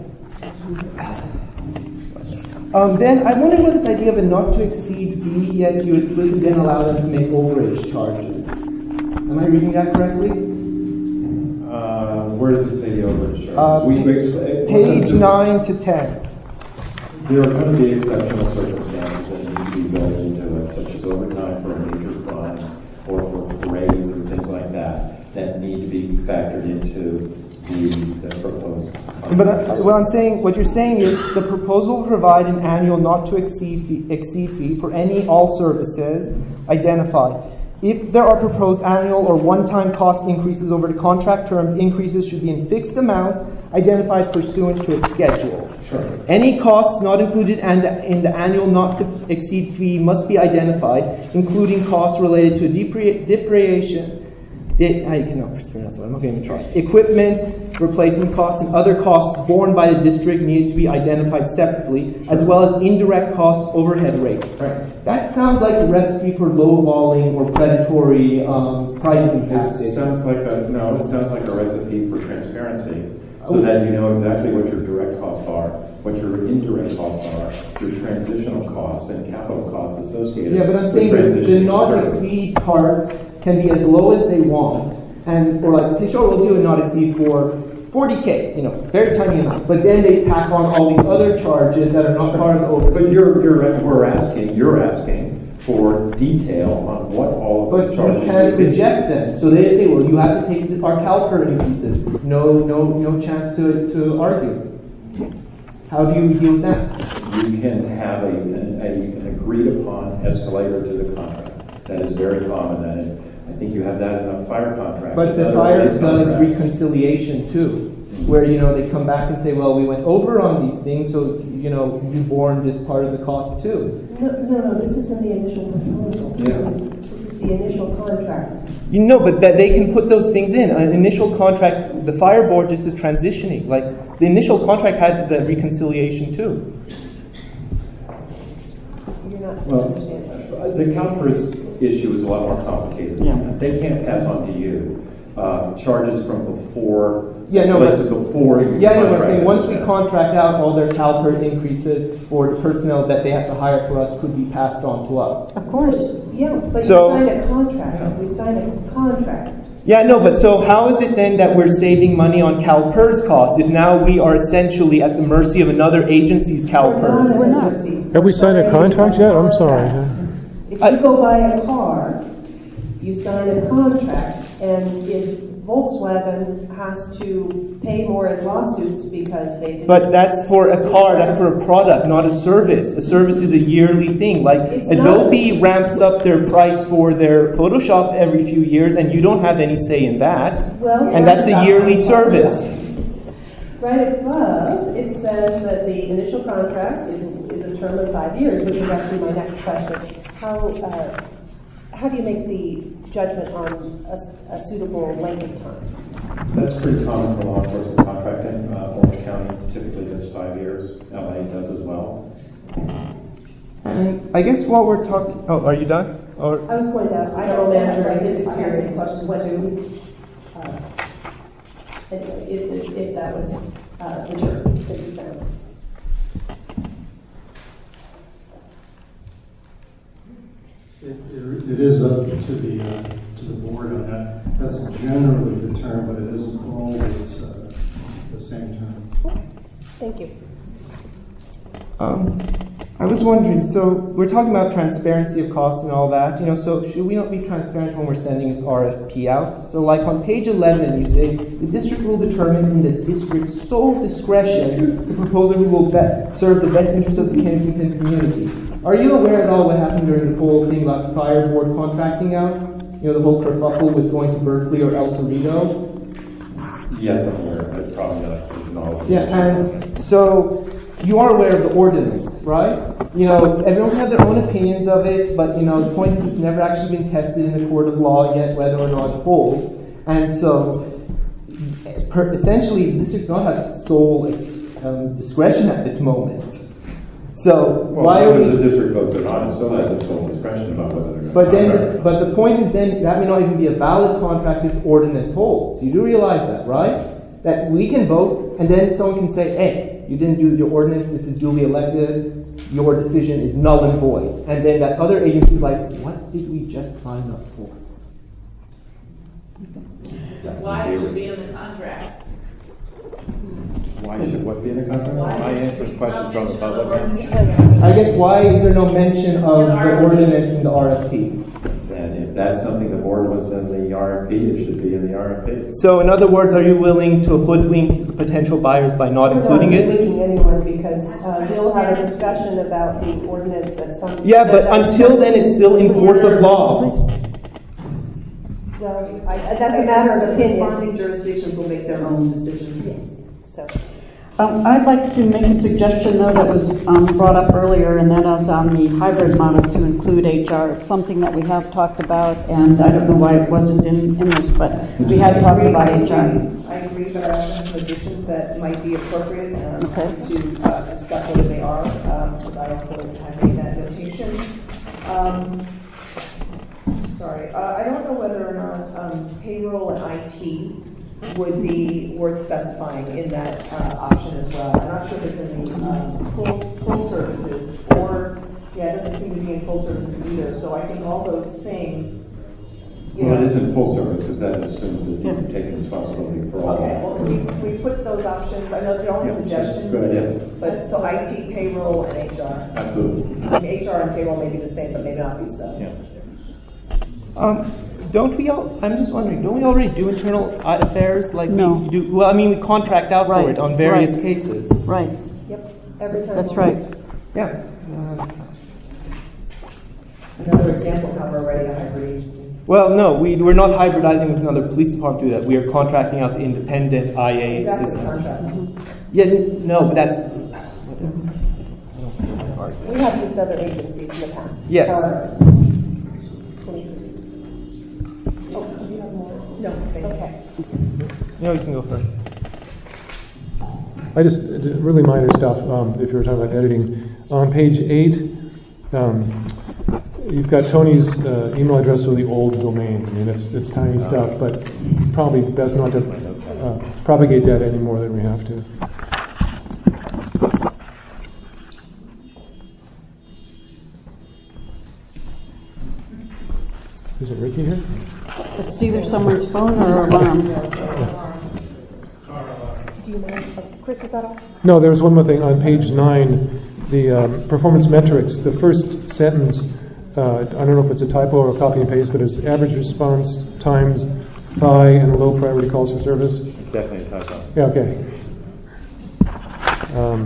Um, then I wonder what this idea of a not to exceed fee, yet you explicitly then allow them to make overage charges. Am I reading that correctly? Uh, where does it say the overage charge? Uh, we ex- Page nine to ten. There are going to be exceptional circumstances that need to be built into it, such as overtime for a major fund or for parades or things like that, that need to be factored into the, the proposed. But uh, what I'm saying, what you're saying is the proposal will provide an annual not to exceed fee, exceed fee for any all services identified. If there are proposed annual or one-time cost increases over the contract term, increases should be in fixed amounts identified pursuant to a schedule. Sure. Any costs not included and in the annual not to exceed fee must be identified, including costs related to depre- depreciation. Di- I cannot pronounce it. I'm not going to try. Equipment, replacement costs, and other costs borne by the district need to be identified separately, as well as indirect cost overhead rates. Right. That sounds like a recipe for lowballing or predatory um, pricing It tactics. sounds like a, no, it sounds like a recipe for transparency, so that you know exactly what your direct costs are, what your indirect costs are, your transitional costs and capital costs associated. Yeah, but I'm with saying that the transitioning not service. exceed part can be as low as they want, And, or like, say, sure, we'll do a not exceed for forty K, you know, very tiny amount. But then they tack on all these other charges that are not part of the over. But you're, you're, we're asking, you're asking for detail on what all of but the charges. But we can't reject them. So they say, well, you have to take the, our CalPERS increases. No, no, no chance to to argue. How do you deal with that? You can have a, an, a, an agreed upon escalator to the contract. That is very common. That is, I think you have that in a fire contract. But the fire does reconciliation too, where, you know, they come back and say, well, we went over on these things, so, you know, you borne this part of the cost too. No, no, no, this isn't the initial proposal. Yeah. This is, this is the initial contract. You know, but that they can put those things in. An initial contract, the fire board just is transitioning. Like, the initial contract had the reconciliation too. You're not well, understanding. The CalPERS issue is a lot more complicated. Yeah. They can't pass on to you uh, charges from before. Yeah, no, but to before. Yeah, no, but I'm saying once we contract out, all their CalPERS increases for the personnel that they have to hire for us could be passed on to us. Of course. Yeah, but so, you signed a contract. Yeah. We signed a contract. Yeah, no, but so how is it then that we're saving money on CalPERS costs if now we are essentially at the mercy of another agency's CalPERS? We're not. We're not. Have we signed a contract yet? I'm sorry. If you go buy a car, you sign a contract, and if Volkswagen has to pay more in lawsuits because they didn't... But that's for a car, that's for a product, not a service. A service is a yearly thing. Like, it's Adobe ramps up their price for their Photoshop every few years, and you don't have any say in that. Well, and that's a yearly service. Right above, it says that the initial contract is, is a term of five years, which is actually my next question. How, uh, how do you make the judgment on a, a suitable length of time? That's pretty common for law enforcement contracting. Uh, Orange County typically does five years. L A does as well. And I guess while we're talking, oh, are you done? Or I was going to ask the general manager and his experience questions too. Uh, anyway, if, if, if that was uh, the truth that you found. It, it, it is up to the uh, to the board on that. That's generally the term, but it isn't always uh, the same term. Thank you. Um, I was wondering, so we're talking about transparency of costs and all that, you know, so should we not be transparent when we're sending this R F P out? So like on page eleven, you say, the district will determine in the district's sole discretion the proposer who will be- serve the best interests of the Kensington community. Are you aware at all what happened during the whole thing about the fire board contracting out? You know, the whole kerfuffle with going to Berkeley or El Cerrito? Yes, I'm aware, but probably not as knowledgeable. Yeah, and so you are aware of the ordinance, right? You know, everyone's had their own opinions of it, but, you know, the point is it's never actually been tested in a court of law yet, whether or not it holds. And so, per, essentially, the district does not have sole um, discretion at this moment. So, well, why are we... the district votes or not, it still has its sole discretion about whether they're going to But then, but the point is then, that may not even be a valid contract if ordinance holds. You do realize that, right? That we can vote, and then someone can say, hey, you didn't do your ordinance, this is duly elected, your decision is null and void. And then that other agency is like, what did we just sign up for? Why it should be in the contract? Why should what be in the contract? Why I answer questions from the public. I guess why is there no mention of the ordinance in the R F P? Then if that's something the board wants in the R F P, it should be in the R F P. So in other words, are you willing to hoodwink the potential buyers by not We're including not it? hoodwinking anyone because uh, we'll have a discussion about the ordinance at some... Yeah, but until then it's still in force of law. Well, I, that's a matter of opinion. Responding jurisdictions will make their own decisions. Yes. So, um, I'd like to make a suggestion, though, that was um, brought up earlier, and that is on the hybrid model to include H R. It's something that we have talked about, and I don't know why it wasn't in, in this, but we had talked about H R. I agree, but I have some additions that might be appropriate um, Okay. to uh, discuss whether they are, because I also have made that notation. Um, sorry, uh, I don't know whether or not um, payroll and I T would be worth specifying in that uh, option as well. I'm not sure if it's in the um, full, full services or, yeah, it doesn't seem to be in full services either. So I think all those things you Well, know. it isn't full service because that assumes that you're taking responsibility for all. Okay, well, can we, can we put those options? I know they're only Yeah, suggestions. good idea. But, so I T, payroll, and H R. Absolutely. I mean, H R and payroll may be the same, but may not be so. Yeah. Um, don't we all, I'm just wondering, don't we already do internal affairs? Like No. we do, well, I mean, we contract out Right, for it on various right. cases. Right. Yep, every time. That's right. Yeah. Uh, Another example of how we're already a hybrid agency. Well, no, we, we're not hybridizing with another police department to do that. We are contracting out the independent I A Exactly, system. contract. Yeah, n- no, but that's... We have used other agencies in the past. Yes. Uh, police. Oh, do you have more? No, thank you. Okay. No, you can go first. I just, really minor stuff, um, if you were talking about editing. On page eight, um, you've got Tony's uh, email address with the old domain. I mean, it's, it's tiny stuff, but probably best not to uh, propagate that any more than we have to. Is it Ricky here? It's either someone's phone or alarm. Do you mind? Oh, Chris, was that all? No, there was one more thing. On page nine, the um, performance metrics, the first sentence, uh, I don't know if it's a typo or a copy and paste, but it's average response times F I and low priority calls for service. It's definitely a typo. Yeah, okay. Um,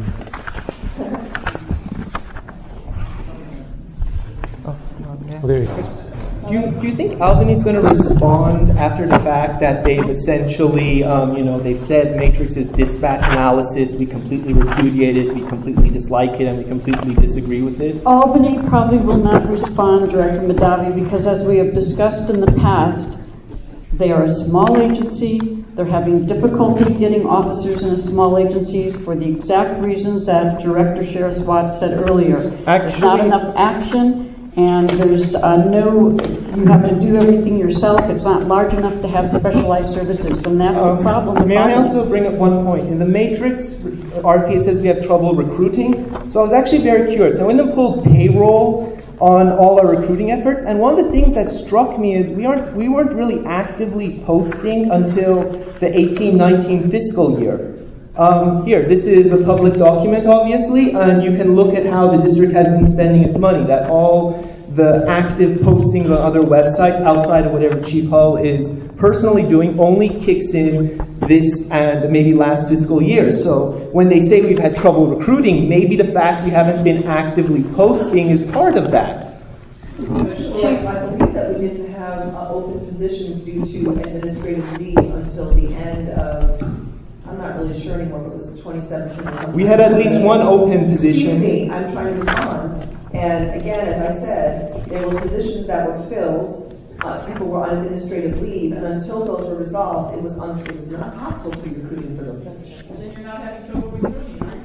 Oh, no, oh, there you go. Do you, do you think Albany is going to respond after the fact that they've essentially, um, you know, they've said Matrix is dispatch analysis, we completely repudiate it, we completely dislike it, and we completely disagree with it? Albany probably will not respond, Director Madavi, because as we have discussed in the past, they are a small agency. They're having difficulty getting officers in a small agencies for the exact reasons that Director Sheriff Watts said earlier. There's not enough action. And there's uh, no, you have to do everything yourself. It's not large enough to have specialized services, and that's Um, the problem. May I also bring up one point? In the Matrix R P, it says we have trouble recruiting. So I was actually very curious. I went and pulled payroll on all our recruiting efforts, and one of the things that struck me is we aren't, we weren't really actively posting until the eighteen nineteen fiscal year. Um, here, this is a public document, obviously, and you can look at how the district has been spending its money. That all the active postings on other websites outside of whatever Chief Hull is personally doing only kicks in this and maybe last fiscal year. So when they say we've had trouble recruiting, maybe the fact we haven't been actively posting is part of that. Chief, I believe that we didn't have uh, open positions due to administrative leave until the end of, I'm not really sure anymore, but it was the twenty seventeen. We had at least one open position. Excuse me, I'm trying to respond. And again, as I said, there were positions that were filled, uh, people were on administrative leave, and until those were resolved, it was, un- it was not possible to be recruiting for those positions. Then you're not having trouble recruiting, right?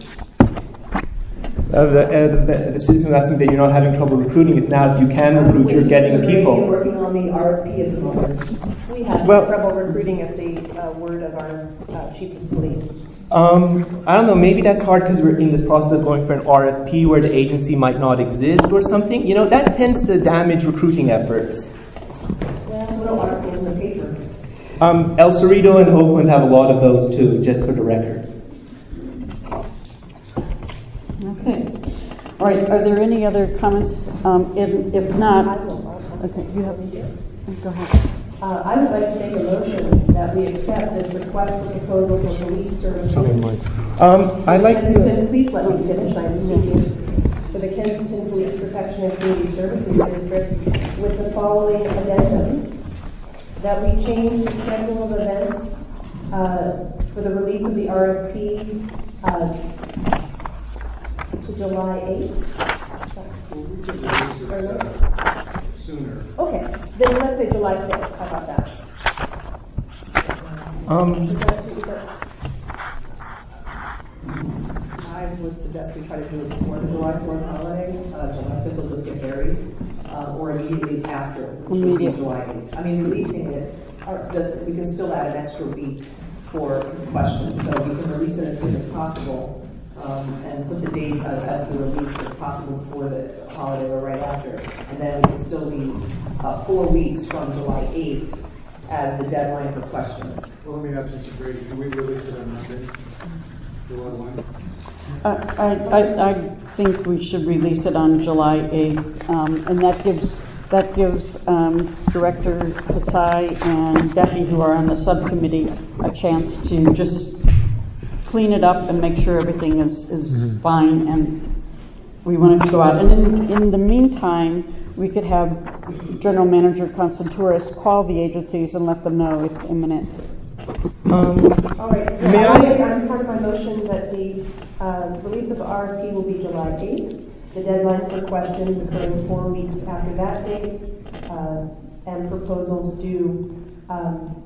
Uh, the, uh, the, the citizen was asking that you're not having trouble recruiting. If now you can recruit, you're getting We're people. working on the R F P at the moment. We had Well- trouble recruiting at the uh, word of our uh, chief of police. Um, I don't know, maybe that's hard because we're in this process of going for an R F P where the agency might not exist or something. You know, that tends to damage recruiting efforts. Well, little articles in the paper. Um, El Cerrito and Oakland have a lot of those too, just for the record. Okay. All right. Are there any other comments? Um, if, if not, okay, you have. Go ahead. Uh, I would like to make a motion that we accept this request for proposal for police services. Um, I'd like And to. then please let me finish. I'm speaking for the Kensington Police Protection and Community Services District with the following addendums: that we change the schedule of events uh, for the release of the R F P uh, to July eighth. Sooner. Okay, then let's say July fifth. How about that? Um, Is that- is that- I would suggest we try to do it before the July fourth holiday. Uh, July fifth will just get buried, uh, or immediately after, which would be July eighth. I mean, releasing it, or just, we can still add an extra week for questions, so we can release it as soon as possible. um, and put the date of, of the release if possible before the holiday or right after. And then we can still be uh, four weeks from July eighth as the deadline for questions. Well, let me ask Mister Brady, can we release it on Monday? July first? Uh, I, I, I think we should release it on July eighth, um, and that gives that gives um, Director Katsai and Debbie, who are on the subcommittee, a chance to just clean it up and make sure everything is, is mm-hmm. fine, and we want it to go out. And in, in the meantime, we could have General Manager Constantouris call the agencies and let them know it's imminent. Um, All right. So may I I? make on part of my motion that the uh, release of the R F P will be July eighth. The deadline for questions occurring four weeks after that date, uh, and proposals due um,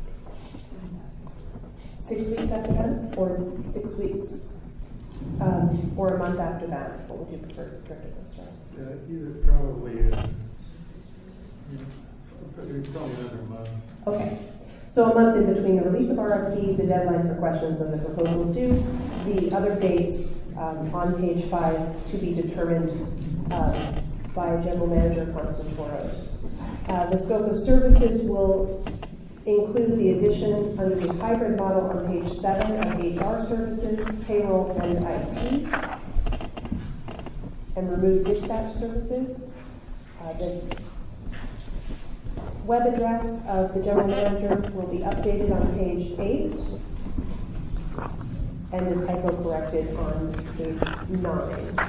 six weeks after that, or six weeks, um, or a month after that. What would you prefer, Director Constantouris? Yeah, either probably, uh, probably another month. Okay. So a month in between the release of R F P, the deadline for questions, and the proposals due. The other dates um, on page five to be determined uh, by General Manager Constantouris. Uh, the scope of services will include the addition under the hybrid model on page seven of H R services, payroll, and I T, and remove dispatch services. Uh, the web address of the general manager will be updated on page eight, and the typo corrected on page nine.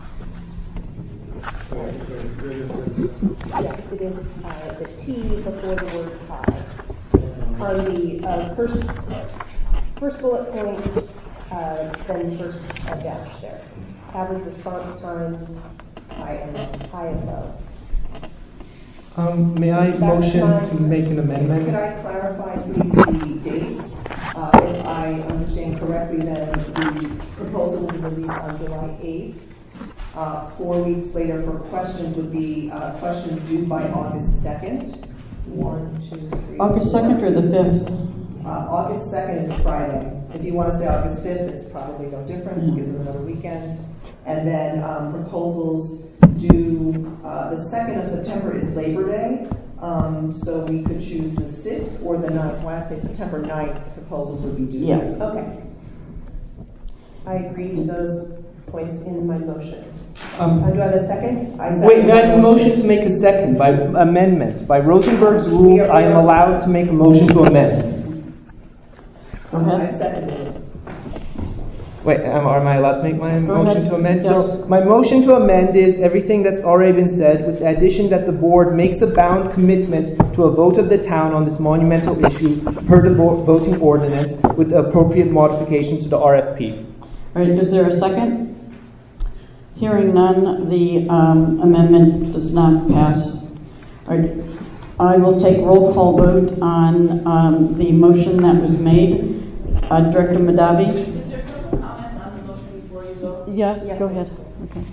Yes, it is uh, the T before the word high. On the uh, first first bullet point, uh, then first uh, dash there. Average response times, high and high and low. Um, may I motion to make an amendment? Could I clarify please the dates? Uh, if I understand correctly, then the proposal will be released on July eighth. Uh, four weeks later for questions would be uh, questions due by August second. One, two, three. August second or the fifth? Uh, August second is a Friday. If you want to say August fifth, it's probably no different. It gives them another weekend. And then um, proposals due uh, the second of September is Labor Day. Um, so we could choose the sixth or the ninth. When I say September ninth, proposals would be due. Yeah. Okay. I agree to those points in my motion. Um, uh, do I have a second? I second wait, I have a motion to make a second by amendment. By Rosenberg's rules, I am allowed to make a motion to amend. Um, I seconded it. Wait, am, am I allowed to make my Go motion ahead. to amend? Yes. So my motion to amend is everything that's already been said, with the addition that the board makes a bound commitment to a vote of the town on this monumental issue per the vo- voting ordinance with the appropriate modifications to the R F P. All right, is there a second? Hearing none, the um, amendment does not pass. All right, I will take roll call vote on um, the motion that was made. Uh, Director Madavi? Is there a comment on the motion before you vote? Yes, Yes. go ahead. Okay.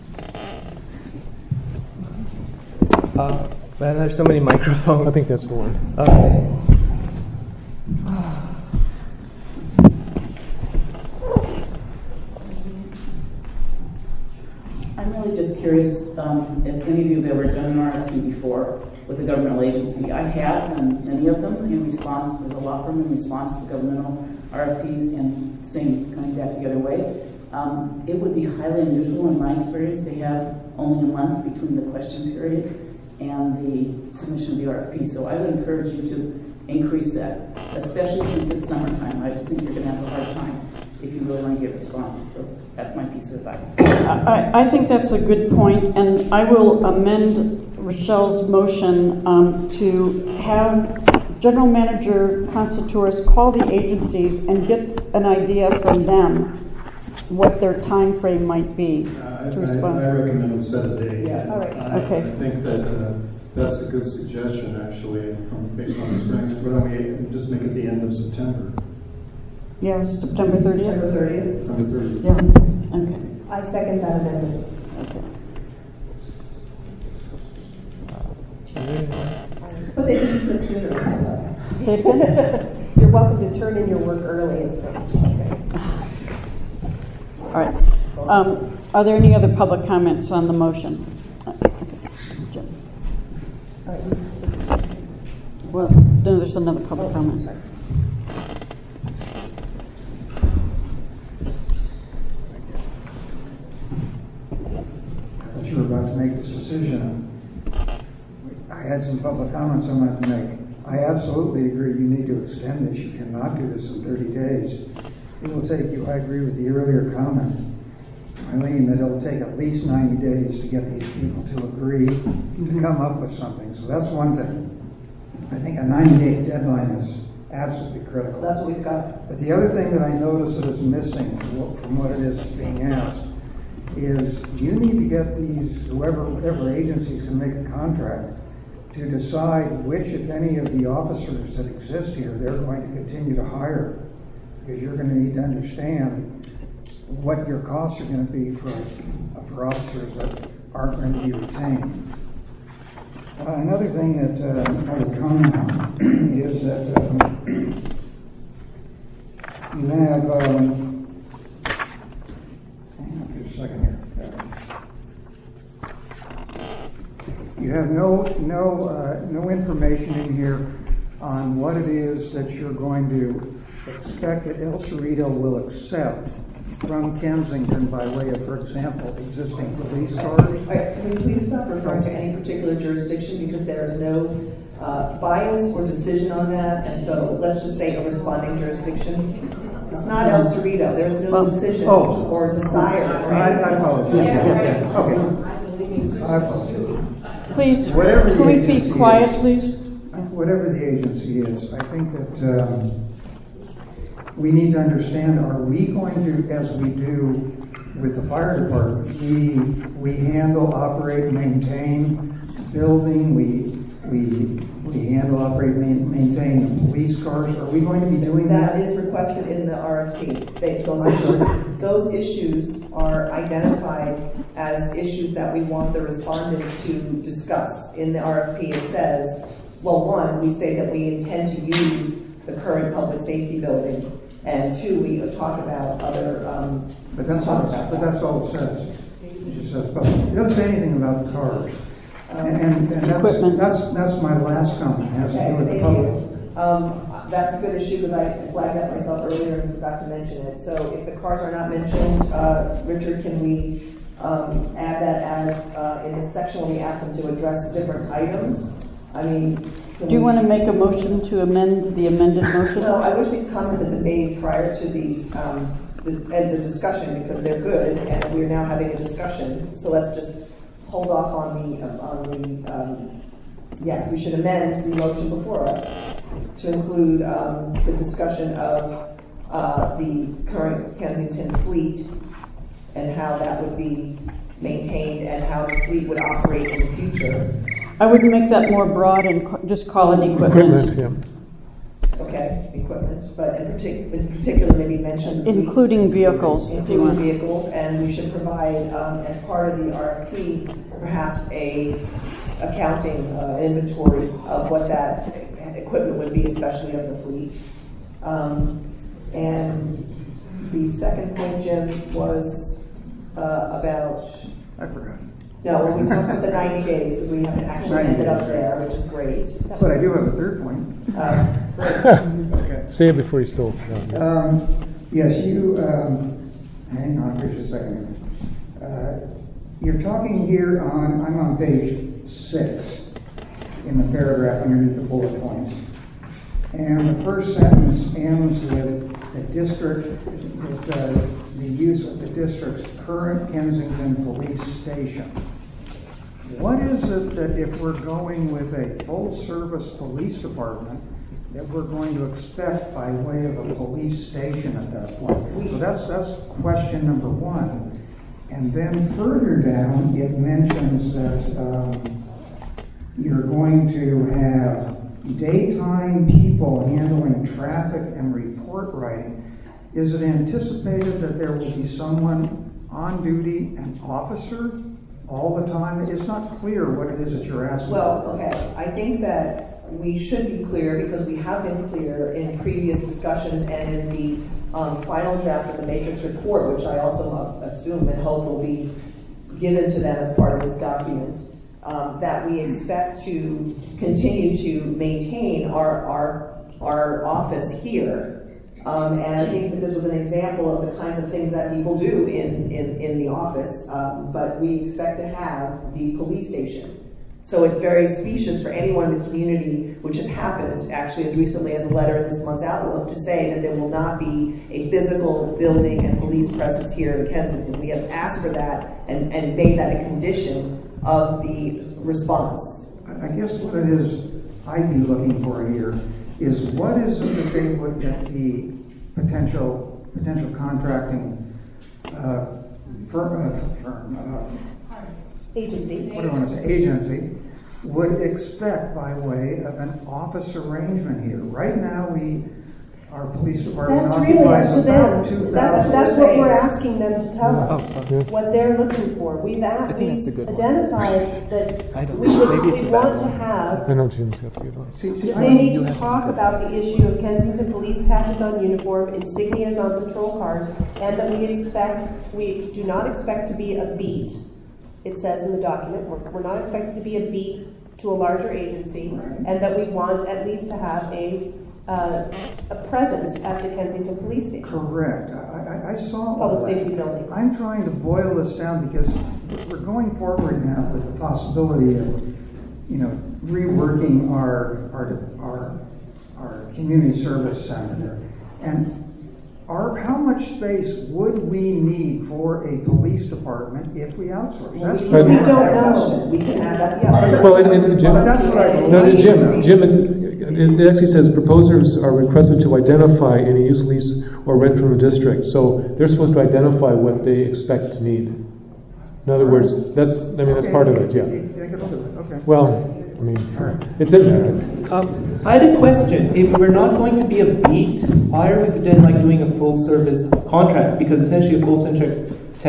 Uh, man, there's so many microphones. I think that's the one. Okay. I'm really just curious um, if any of you have ever done an R F P before with a governmental agency. I have done many of them in response to the law firm, in response to governmental R F Ps, and same coming back the other way. Um, it would be highly unusual in my experience to have only a month between the question period and the submission of the R F P. So I would encourage you to increase that, especially since it's summertime. I just think you're going to have a hard time if you really want to get responses. So that's my piece of advice. I, I think that's a good point, and I will amend Rochelle's motion um, to have General Manager Constantouris call the agencies and get an idea from them what their time frame might be Uh, to I, respond. I, I recommend we set a date. Yes. All right. I, Okay. I think that uh, that's a good suggestion, actually, from, based on experience. Why don't we just make it the end of September? Yeah, September thirtieth? September thirtieth. September thirtieth. Yeah, okay. I second that amendment. Okay. But they can split sooner. Say it again? You're welcome to turn in your work early, is what I'm saying. All right. Um, are there any other public comments on the motion? Jim. All right. Well, no, there's another public comment. Sorry. I thought you were about to make this decision. I had some public comments I wanted to make. I absolutely agree you need to extend this. You cannot do this in thirty days. It will take you, I agree with the earlier comment, Eileen, that it'll take at least ninety days to get these people to agree mm-hmm. to come up with something. So that's one thing. I think a ninety-day deadline is absolutely critical. That's what we've got. But the other thing that I notice that is missing from what it is that's being asked is you need to get these, whoever, whatever agencies can make a contract to decide which, if any, of the officers that exist here they're going to continue to hire. Because you're going to need to understand what your costs are going to be for, for officers that aren't going to be retained. Uh, another thing that uh, I would comment on is that um, you have, um, hang on just a second here. You have no no uh, no information in here on what it is that you're going to expect that El Cerrito will accept from Kensington by way of, for example, existing police cars. All right, can we please stop referring to any particular jurisdiction because there is no uh, bias or decision on that, and so let's just say a responding jurisdiction. It's not El Cerrito. There's no decision oh. or desire. Or I, I apologize. Yeah, okay. okay. I apologize. Please, whatever can we be quiet, is, please? Whatever the agency is, I think that um, we need to understand, are we going to, as we do with the fire department, we we handle, operate, maintain building, we we we handle, operate, main, maintain police cars. Are we going to be doing that? That is requested in the R F P. They, those, issues, those issues are identified as issues that we want the respondents to discuss. In the R F P it says, well, one, we say that we intend to use the current public safety building, and two, we talk about other. Um, but that's all. But that. that's all it says. It just says public. It doesn't say anything about the cars. Um, and and that's, that's that's my last comment. It has okay, to do with the public. Um, that's a good issue because I flagged that myself earlier and forgot to mention it. So if the cars are not mentioned, uh, Richard, can we um, add that as uh, in the section when we ask them to address different items? I mean, do you want to make a motion to amend the amended motion? No, I wish these comments had been made prior to the um, the, the discussion because they're good and we're now having a discussion. So let's just hold off on the on the. Um, yes, we should amend the motion before us to include um, the discussion of uh, the current Kensington fleet and how that would be maintained and how the fleet would operate in the future. I would make that more broad and co- just call it equipment. Equipment, yeah. Okay, equipment, but in, partic- in particular, maybe mention including vehicles, including if you want. vehicles, and we should provide um, as part of the R F P perhaps a accounting uh, inventory of what that equipment would be, especially of the fleet. Um, and the second point, Jim, was uh, about. I forgot. No, well, we talked about the ninety days because we haven't actually ended up there, which is great. But I do have a third point. Uh, okay. Say it before you stole. No. Um, yes, you. Um, hang on for just a second. Uh, you're talking here on. I'm on page six in the paragraph underneath the bullet points, and the first sentence ends with the district. With, uh, the use of the district's current Kensington police station. What is it that if we're going with a full-service police department that we're going to expect by way of a police station at that point? So that's that's question number one. And then further down, it mentions that um, you're going to have daytime people handling traffic and report writing. Is it anticipated that there will be someone on duty, an officer, all the time? It's not clear what it is that you're asking. Well, okay. I think that we should be clear, because we have been clear in previous discussions and in the um, final draft of the matrix report, which I also assume and hope will be given to them as part of this document, um, that we expect to continue to maintain our, our, our office here. Um, and I think that this was an example of the kinds of things that people do in, in, in the office, um, but we expect to have the police station. So it's very specious for anyone in the community, which has happened actually as recently as a letter in this month's Outlook, to say that there will not be a physical building and police presence here in Kensington. We have asked for that and, and made that a condition of the response. I guess what it is I'd be looking for here is what is it that they would get the potential potential contracting uh, firm, uh, firm uh, agency. What do I want to say? Agency would expect by way of an office arrangement here. Right now, we our police department That's really occupies up to about them. two That's, thousand. that's what we're asking them to tell Oh, us, sorry. what they're looking for. We've, at, I think that's a we've good one. identified that I don't we, know. would, Maybe it's we a bad want to one. have I know Jim's got the good one. See, see, that I they don't- need to talk about the issue of Kensington police patches on uniform, insignias on patrol cars, and that we expect, we do not expect to be a beat. It says in the document, we're, we're not expected to be a beat to a larger agency, and that we want at least to have a uh, a presence at the Kensington Police Station. Correct. I, I, I saw all Public that. safety building. I'm trying to boil this down because we're going forward now with the possibility of, you know, reworking our our our, our community service center. And our, how much space would we need for a police department if we outsource? That's we what don't I'm- know. We can add that. Yeah. Well, and, and Jim, But that's what I no, no, Jim, Jim, it's, it actually says proposers are requested to identify any use, lease, or rent from the district. So they're supposed to identify what they expect to need. In other words, that's, I mean, that's Okay. part of it, yeah. Take it over. Okay. Well, I mean, it's in there. Um, I had a question. If we're not going to be a beat, why are we then like doing a full service contract? Because essentially a full service,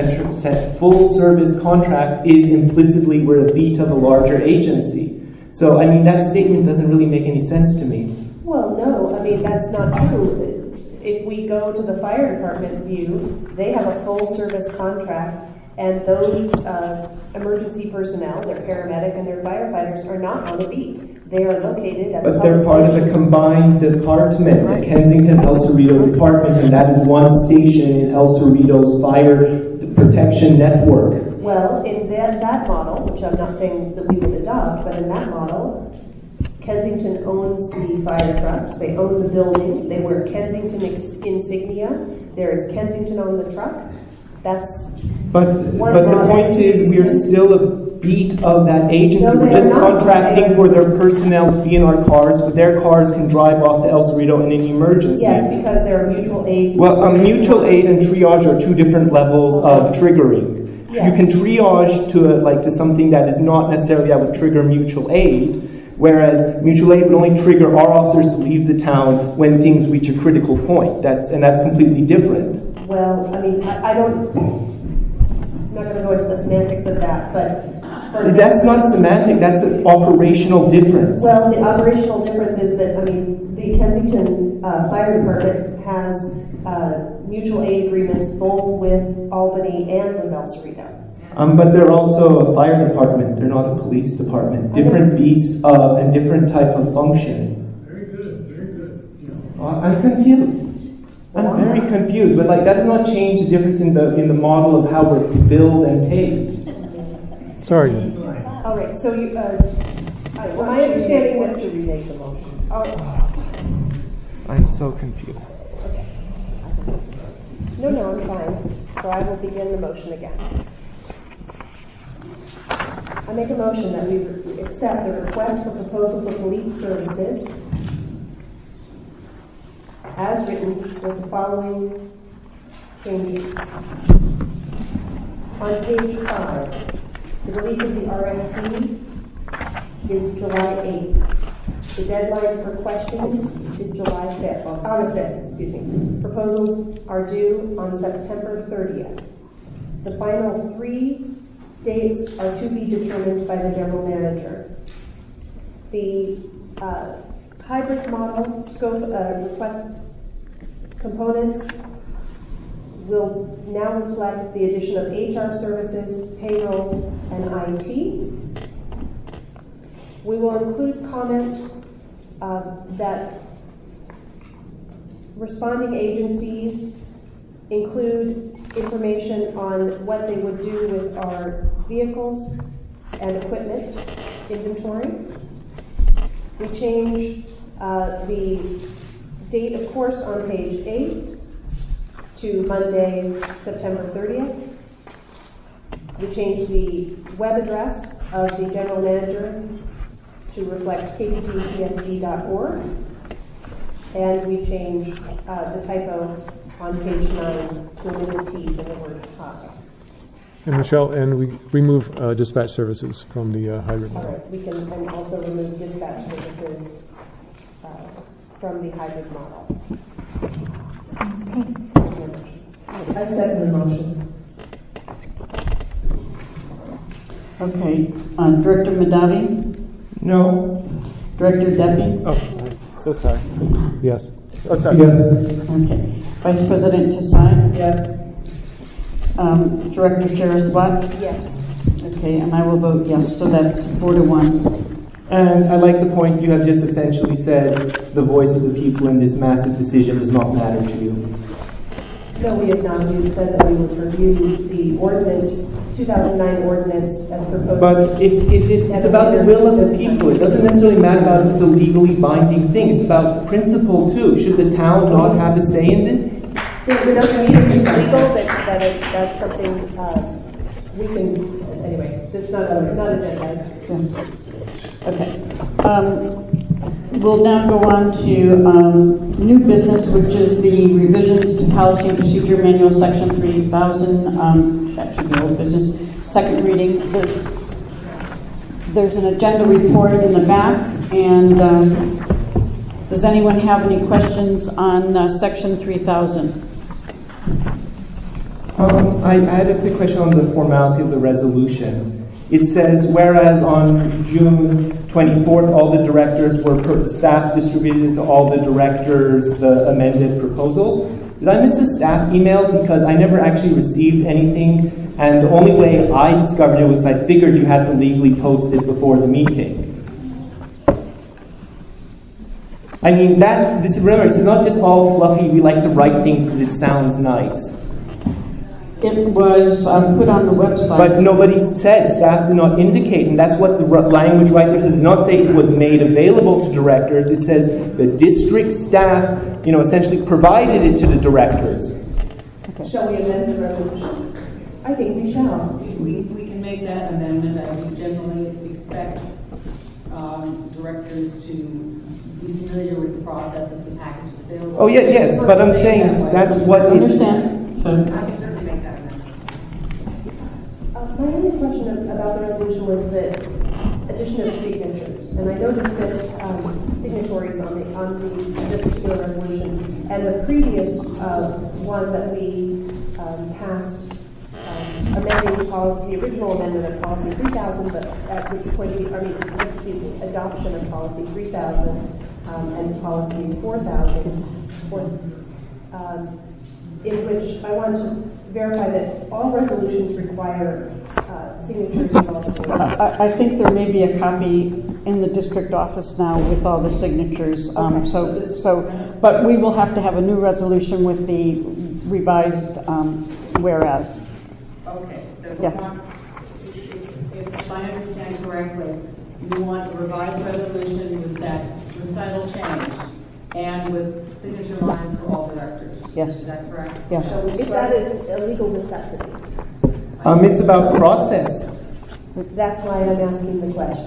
full service contract is implicitly we're a beat of a larger agency. So I mean that statement doesn't really make any sense to me. Well, no, I mean, that's not true. If we go to the fire department view, they have a full service contract, and those uh, emergency personnel, their paramedic and their firefighters, are not on a beat. They are located at the But they're public part of safety. the combined department, the Kensington El Cerrito department, and that is one station in El Cerrito's fire protection network. Well, in that, that model, which I'm not saying that we would adopt, but in that model, Kensington owns the fire trucks, they own the building, they wear Kensington ex- insignia, there is Kensington on the truck. That's But one but the model. point is, we are still a beat of that agency. No, We're they're just not. contracting for their personnel to be in our cars, but their cars can drive off to El Cerrito in any emergency. Yes, because they're mutual aid. Well, um, mutual aid and triage are two different levels of triggering. Yes. You can triage to a, like to something that is not necessarily that would trigger mutual aid, whereas mutual aid would only trigger our officers to leave the town when things reach a critical point. That's and that's completely different. Well, I mean, I, I don't, I'm not going to go into the semantics of that, but for example, That's not semantic. That's an operational difference. well, the operational difference is that, I mean, the Kensington uh, Fire Department has uh, mutual aid agreements both with Albany and with El Cerrito. Um, but they're also a fire department. They're not a police department. Different beast uh, and different type of function. Very good, very good. Uh, I'm confused. I'm very confused. But like that does not change the difference in the in the model of how we're billed and paid. Sorry. All right, so you, uh, all right, well, my Why don't you understanding remake- why that... don't you remake the motion? Oh, I'm so confused. no, no, I'm fine. So I will begin the motion again. I make a motion that we accept the request for proposal for police services as written with the following changes. On page five, the release of the R F P is July eighth. The deadline for questions is July fifth, August fifth, excuse me. Proposals are due on September thirtieth. The final three dates are to be determined by the general manager. The uh, hybrid model scope uh, request components will now reflect the addition of H R services, payroll, and I T. We will include comment uh, that responding agencies include information on what they would do with our vehicles and equipment inventory. We change uh, the date of course on page eight to Monday, September thirtieth. We change the web address of the general manager to reflect k p p c s d dot org. And we change uh, the typo on page nine to remove the T in the word high. And Michelle, and we remove uh, dispatch services from the uh, hybrid model. Right. We can and also remove dispatch services uh, from the hybrid model. I second the motion. Okay. Uh, Director Madavi? No. Director Debbie? Oh, so sorry. Yes. Oh, sorry. Yes. Okay. Vice President Tasai? Yes. Um, Director Sharaswat? Yes. Okay, and I will vote yes, so that's four to one. And I'd like to point, you have just essentially said the voice of the people in this massive decision does not matter to you. No, we have not. We said that we would review the ordinance, two thousand nine ordinance as proposed. But if, if it, it's about the will of the people, it doesn't necessarily matter about if it's a legally binding thing. It's about principle too. Should the town not have a say in this? We don't believe it's legal, that, that it, that's something uh, we can, anyway, it's not, a, not agendized. Okay. Um, we'll now go on to um, new business, which is the revisions to Policy and Procedure Manual, Section three thousand. Um, that should be old business. Second reading. There's, there's an agenda report in the back, and um, does anyone have any questions on uh, Section three thousand? Um, I, I had a quick question on the formality of the resolution. It says, whereas on June twenty-fourth, all the directors were, per, staff distributed to all the directors the amended proposals. Did I miss a staff email? Because I never actually received anything, and the only way I discovered it was I figured you had to legally post it before the meeting. I mean, that, this, remember, this is not just all fluffy, we like to write things because it sounds nice. It was um, put on the website. But nobody said, staff did not indicate, and that's what the language right there does not say it was made available to directors. It says the district staff, you know, essentially provided it to the directors. Okay. Shall we amend the resolution? I think we shall. We, we can make that amendment. I would generally expect um, directors to be familiar with the process of the package available. Oh, yeah, yes, but I'm saying that that's what... I understand. So, I can certainly make that amendment. Uh, my only question about the resolution was the addition of signatures. And I noticed this um, signatories on the on these, this particular resolution. And the previous uh, one that we um, passed, um, amending the policy, original amendment of policy three thousand, but at which point we, I mean, excuse me, adoption of policy three thousand um, and policies four thousand, four, um, in which I want to verify that all resolutions require uh, signatures of all the board. I, I think there may be a copy in the district office now with all the signatures. Um, Okay. so, so, but we will have to have a new resolution with the revised um, whereas. Okay, so Yeah. want, if, if, if I understand correctly, you want a revised resolution with that recital change and with signature lines for all directors. Yes. Is that correct? Yes. So if that is a legal necessity. Um, it's about process. That's why I'm asking the question.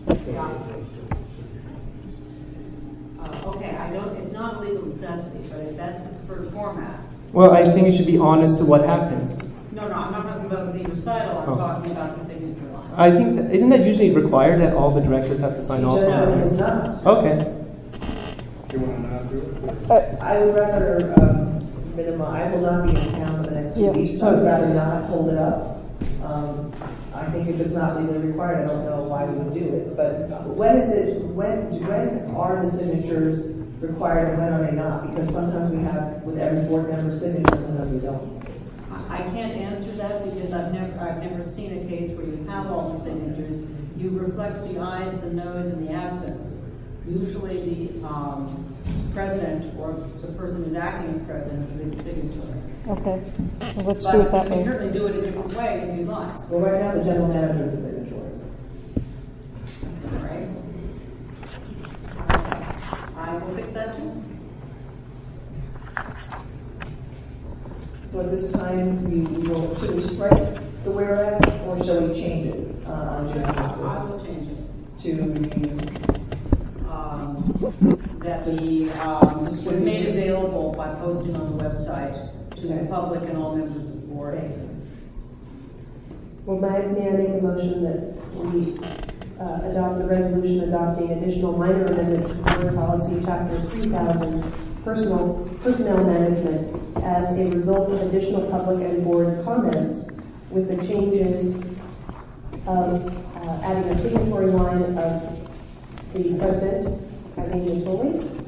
Uh, okay, I don't, it's not a legal necessity, but if that's the preferred format. Well, I think you should be honest to what happened. No, no, I'm not talking about the recital, I'm Oh. talking about the signature line. I think, that, isn't that usually required that all the directors have to sign off on it? It's not. Okay. Do you want to not do it? Uh, I would rather um, minimize, I will not be in town for the next two Yeah, weeks, so so- I'd rather not hold it up. Um, I think if it's not legally required, I don't know why we would do it. But when is it? When when are the signatures required and when are they not? Because sometimes we have with every board member's signature, and then we don't. I can't answer that because I've never I've never seen a case where you have all the signatures. You reflect the ayes, the noes, and the absence. Usually the um, president or the person who's acting as president is the signature. Okay, so let's but do it that you way. can certainly do it a different way if you'd like. Well, right now the general manager is the signature. All right. I will fix that too. So at this time, we will, should we strike the whereas or shall we change it uh, on June twenty-fourth? I will change it. To um, that the um, was made available by posting on the website to the public and all members of the board. Well, may, may I make a motion that we uh, adopt the resolution adopting additional minor amendments to board policy chapter three thousand personal personnel management as a result of additional public and board comments, with the changes of uh, adding a signatory line of the president, Eileen Natoli.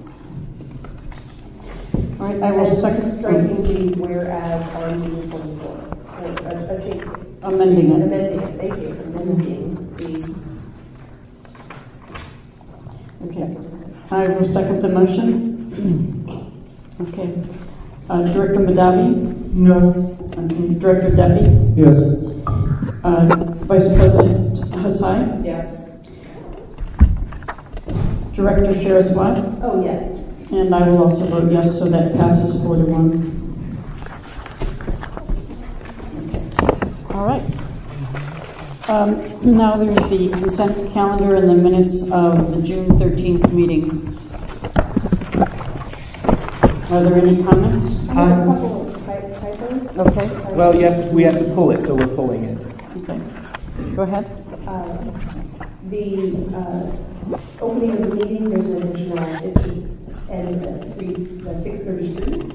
All right, I will second. Striking the whereas on June twenty-fourth. A, a, a change. Amending it. Amending it, thank you. Amending the. Okay. I will second the motion. Okay. Uh, Director Madavi? No. Okay. Director Debbie? Yes. Uh, Vice President Hassai? Yes. Director Sheraswat? Oh, yes. And I will also vote yes, so that passes four to one. Okay. All right. Um, now there's the consent calendar and the minutes of the June thirteenth meeting. Are there any comments? I have a couple of ty- typos. Okay. Well, you have to, we have to pull it, so we're pulling it. Okay. Go ahead. Uh, the uh, opening of the meeting, there's an additional, it should end at three, uh, six thirty-three.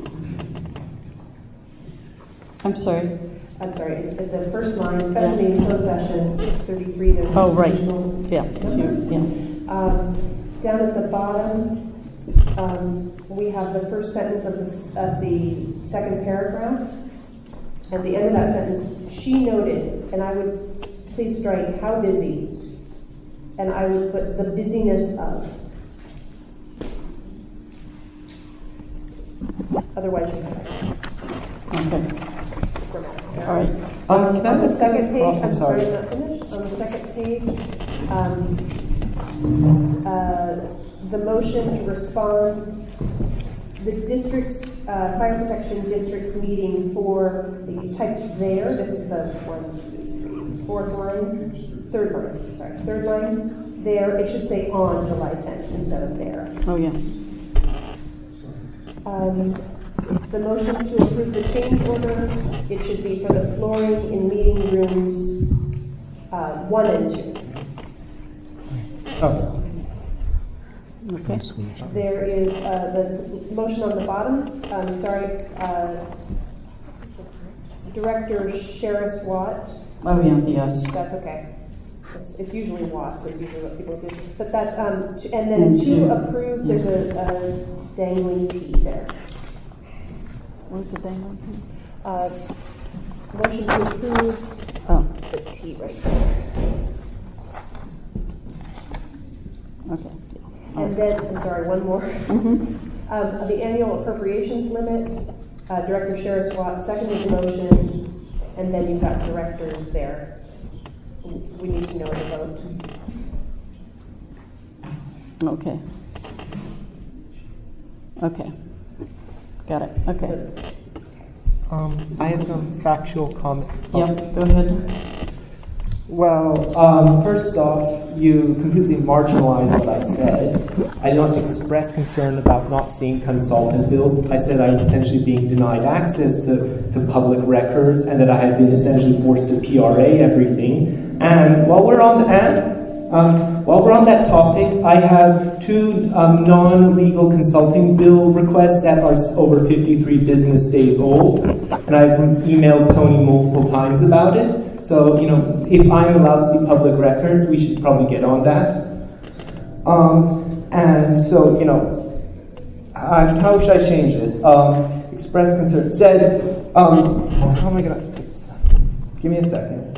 I'm sorry. I'm sorry, it's at the first line, special meeting closed session, six thirty-three. There's an Oh, right. additional Yeah. number. Yeah. Um, down at the bottom, um, we have the first sentence of the, of the second paragraph. At the end of that sentence, she noted, and I would please strike how busy, and I would put the busyness of. Otherwise, you have it. Okay. All right. Um, can I on the ask- second page, oh, I'm I'm sorry. sorry, not finished. On the second page, um, uh, the motion to respond, the district's, uh, fire protection district's meeting for, you typed there, this is the one, two, three, fourth line, third line, sorry, third line, there, it should say on July tenth instead of there. Oh, yeah. Um, the motion to approve the change order, it should be for the flooring in meeting rooms uh, one and two. Oh. Okay. There is uh, the motion on the bottom. I'm sorry, uh, Director Sheris Watt. Oh, yeah, the yes. That's okay. It's, it's usually Watts, is usually what people do. But that's, um, to, and then And to two. approve, there's a, a dangling T there. Where's the dangling T? Uh, motion to approve Oh. the T right there. Okay. And then, I'm sorry, one more. Mm-hmm. Um, the annual appropriations limit, uh, Director Sheris Watt seconded the motion, and then you've got directors there. We need to know the vote. Okay. Okay. Got it. Okay. Um, I have some factual comments. Yep, go ahead. Well, um, first off, you completely marginalized what I said. I did not express concern about not seeing consultant bills. I said I was essentially being denied access to, to public records and that I had been essentially forced to P R A everything. And while we're on the and, um, while we're on that topic, I have two um, non-legal consulting bill requests that are over fifty-three business days old, and I've emailed Tony multiple times about it. So, you know, if I'm allowed to see public records, we should probably get on that. Um, and so, you know, uh, how should I change this? Um, express concern. Said, um, how am I going to... Give me a second.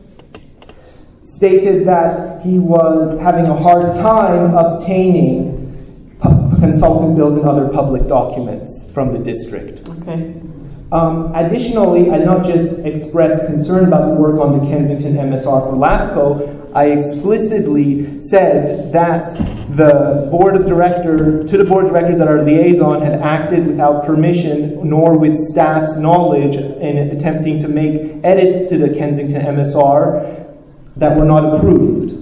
Stated that he was having a hard time obtaining pu- consultant bills and other public documents from the district. Okay. Um, additionally, I not just expressed concern about the work on the Kensington M S R for LAFCO, I explicitly said that the board of director, to the board of directors that our liaison had acted without permission nor with staff's knowledge in attempting to make edits to the Kensington M S R that were not approved.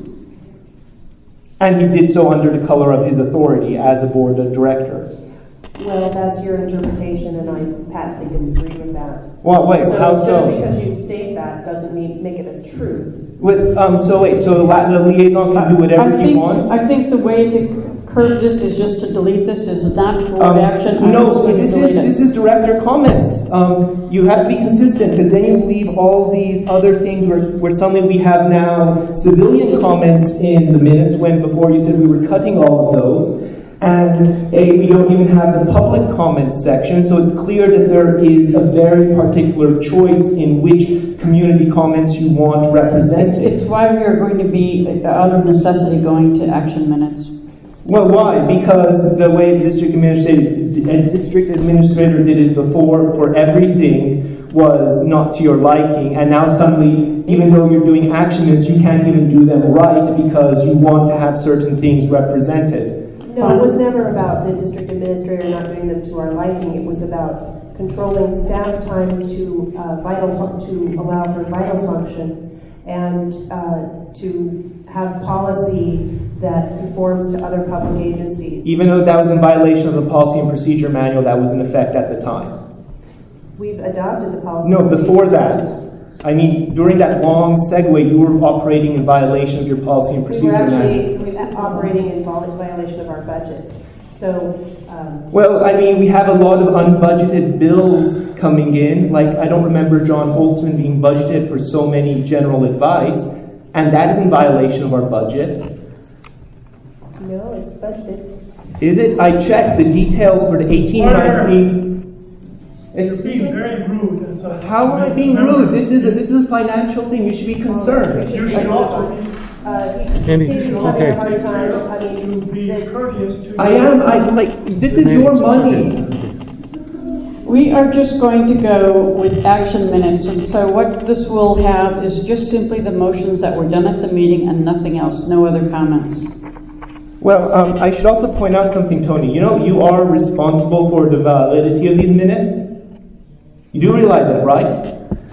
And he did so under the color of his authority as a board of director. Well, that's your interpretation, and I patently disagree with that. Well, wait, so how just so? Just because you state that doesn't mean make it a truth. With, um, so wait, so the liaison can do whatever I think, he wants? I think the way to curb this is just to delete this. Is not board Um, action. I'm no, just going to this is delete it. this is director comments. Um, you have to be consistent because then you leave all these other things where, where suddenly we have now civilian comments in the minutes when before you said we were cutting all of those. And a, we don't even have the public comments section, so it's clear that there is a very particular choice in which community comments you want represented. It's why we are going to be, out of necessity, going to action minutes. Well, why? Because the way the district administrator, district administrator did it before for everything was not to your liking, and now suddenly, even though you're doing action minutes, you can't even do them right because you want to have certain things represented. No, it was never about the district administrator not doing them to our liking. It was about controlling staff time to uh, vital fun- to allow for vital function and uh, to have policy that conforms to other public agencies. Even though that was in violation of the policy and procedure manual that was in effect at the time. We've adopted the policy. No, before that. I mean, during that long segue, you were operating in violation of your policy and procedure we were actually manual. we were operating in violation of our budget. So, um, well, I mean, we have a lot of unbudgeted bills coming in. Like, I don't remember John Holtzman being budgeted for so many general advice, and that is in violation of our budget. No, it's budgeted. Is it? I checked the details for the eighteen nineteen. You're being very rude. How am I being rude? This is a, this is a financial thing. You should be concerned. You should also be. Uh, Andy, Stephen's okay. having a hard time. I mean, be courteous to. I am. I like. This is your money. We are just going to go with action minutes, and so what this will have is just simply the motions that were done at the meeting and nothing else, no other comments. Well, um, I should also point out something, Tony. You know, you are responsible for the validity of these minutes. You do realize that, right?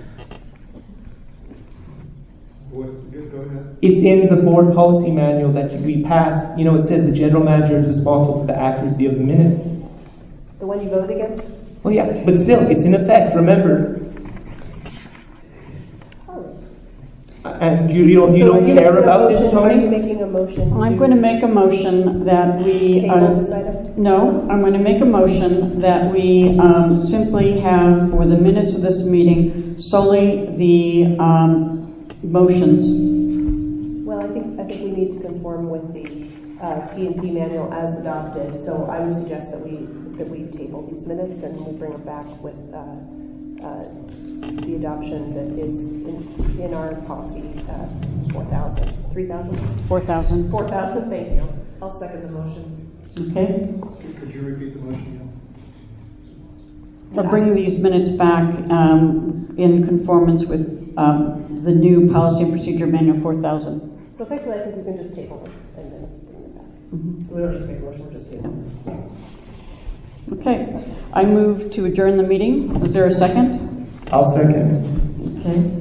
Go ahead. It's in the board policy manual that we passed. You know, it says the general manager is responsible for the accuracy of the minutes. the one you voted against? Well, yeah, but still, it's in effect, remember. And you, you don't, you So don't are you care making a about this, motion- Are you Tony? making a motion to? I'm going to make a motion that we... Table uh, this item? No, I'm going to make a motion that we um, simply have, for the minutes of this meeting, solely the um, motions. Well, I think, I think we need to conform with the uh, P and P manual as adopted, so I would suggest that we, that we table these minutes and we bring them back with uh, uh, the adoption that is in, in our policy, uh, four thousand, three thousand? four thousand. four thousand, thank you. I'll second the motion. Okay. Could you repeat the motion? I'll bring these minutes back um, in conformance with um, the new policy and procedure manual four thousand. So effectively, I think we can just table them and then bring them back. Mm-hmm. So we don't need to make a motion, we're just tabling them. Okay. I move to adjourn the meeting. Is there a second? I'll second. Okay.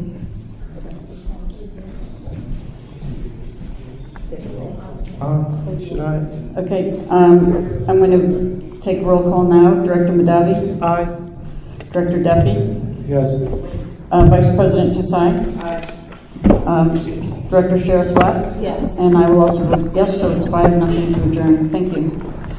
Um, should I? Okay. Um, I'm going to take roll call now. Director Madavi? Aye. Director Deppy? Yes. Uh, Vice President Desai? Aye. Um, Director Sheraswat? Yes. And I will also vote yes, so it's five nothing to adjourn. Thank you.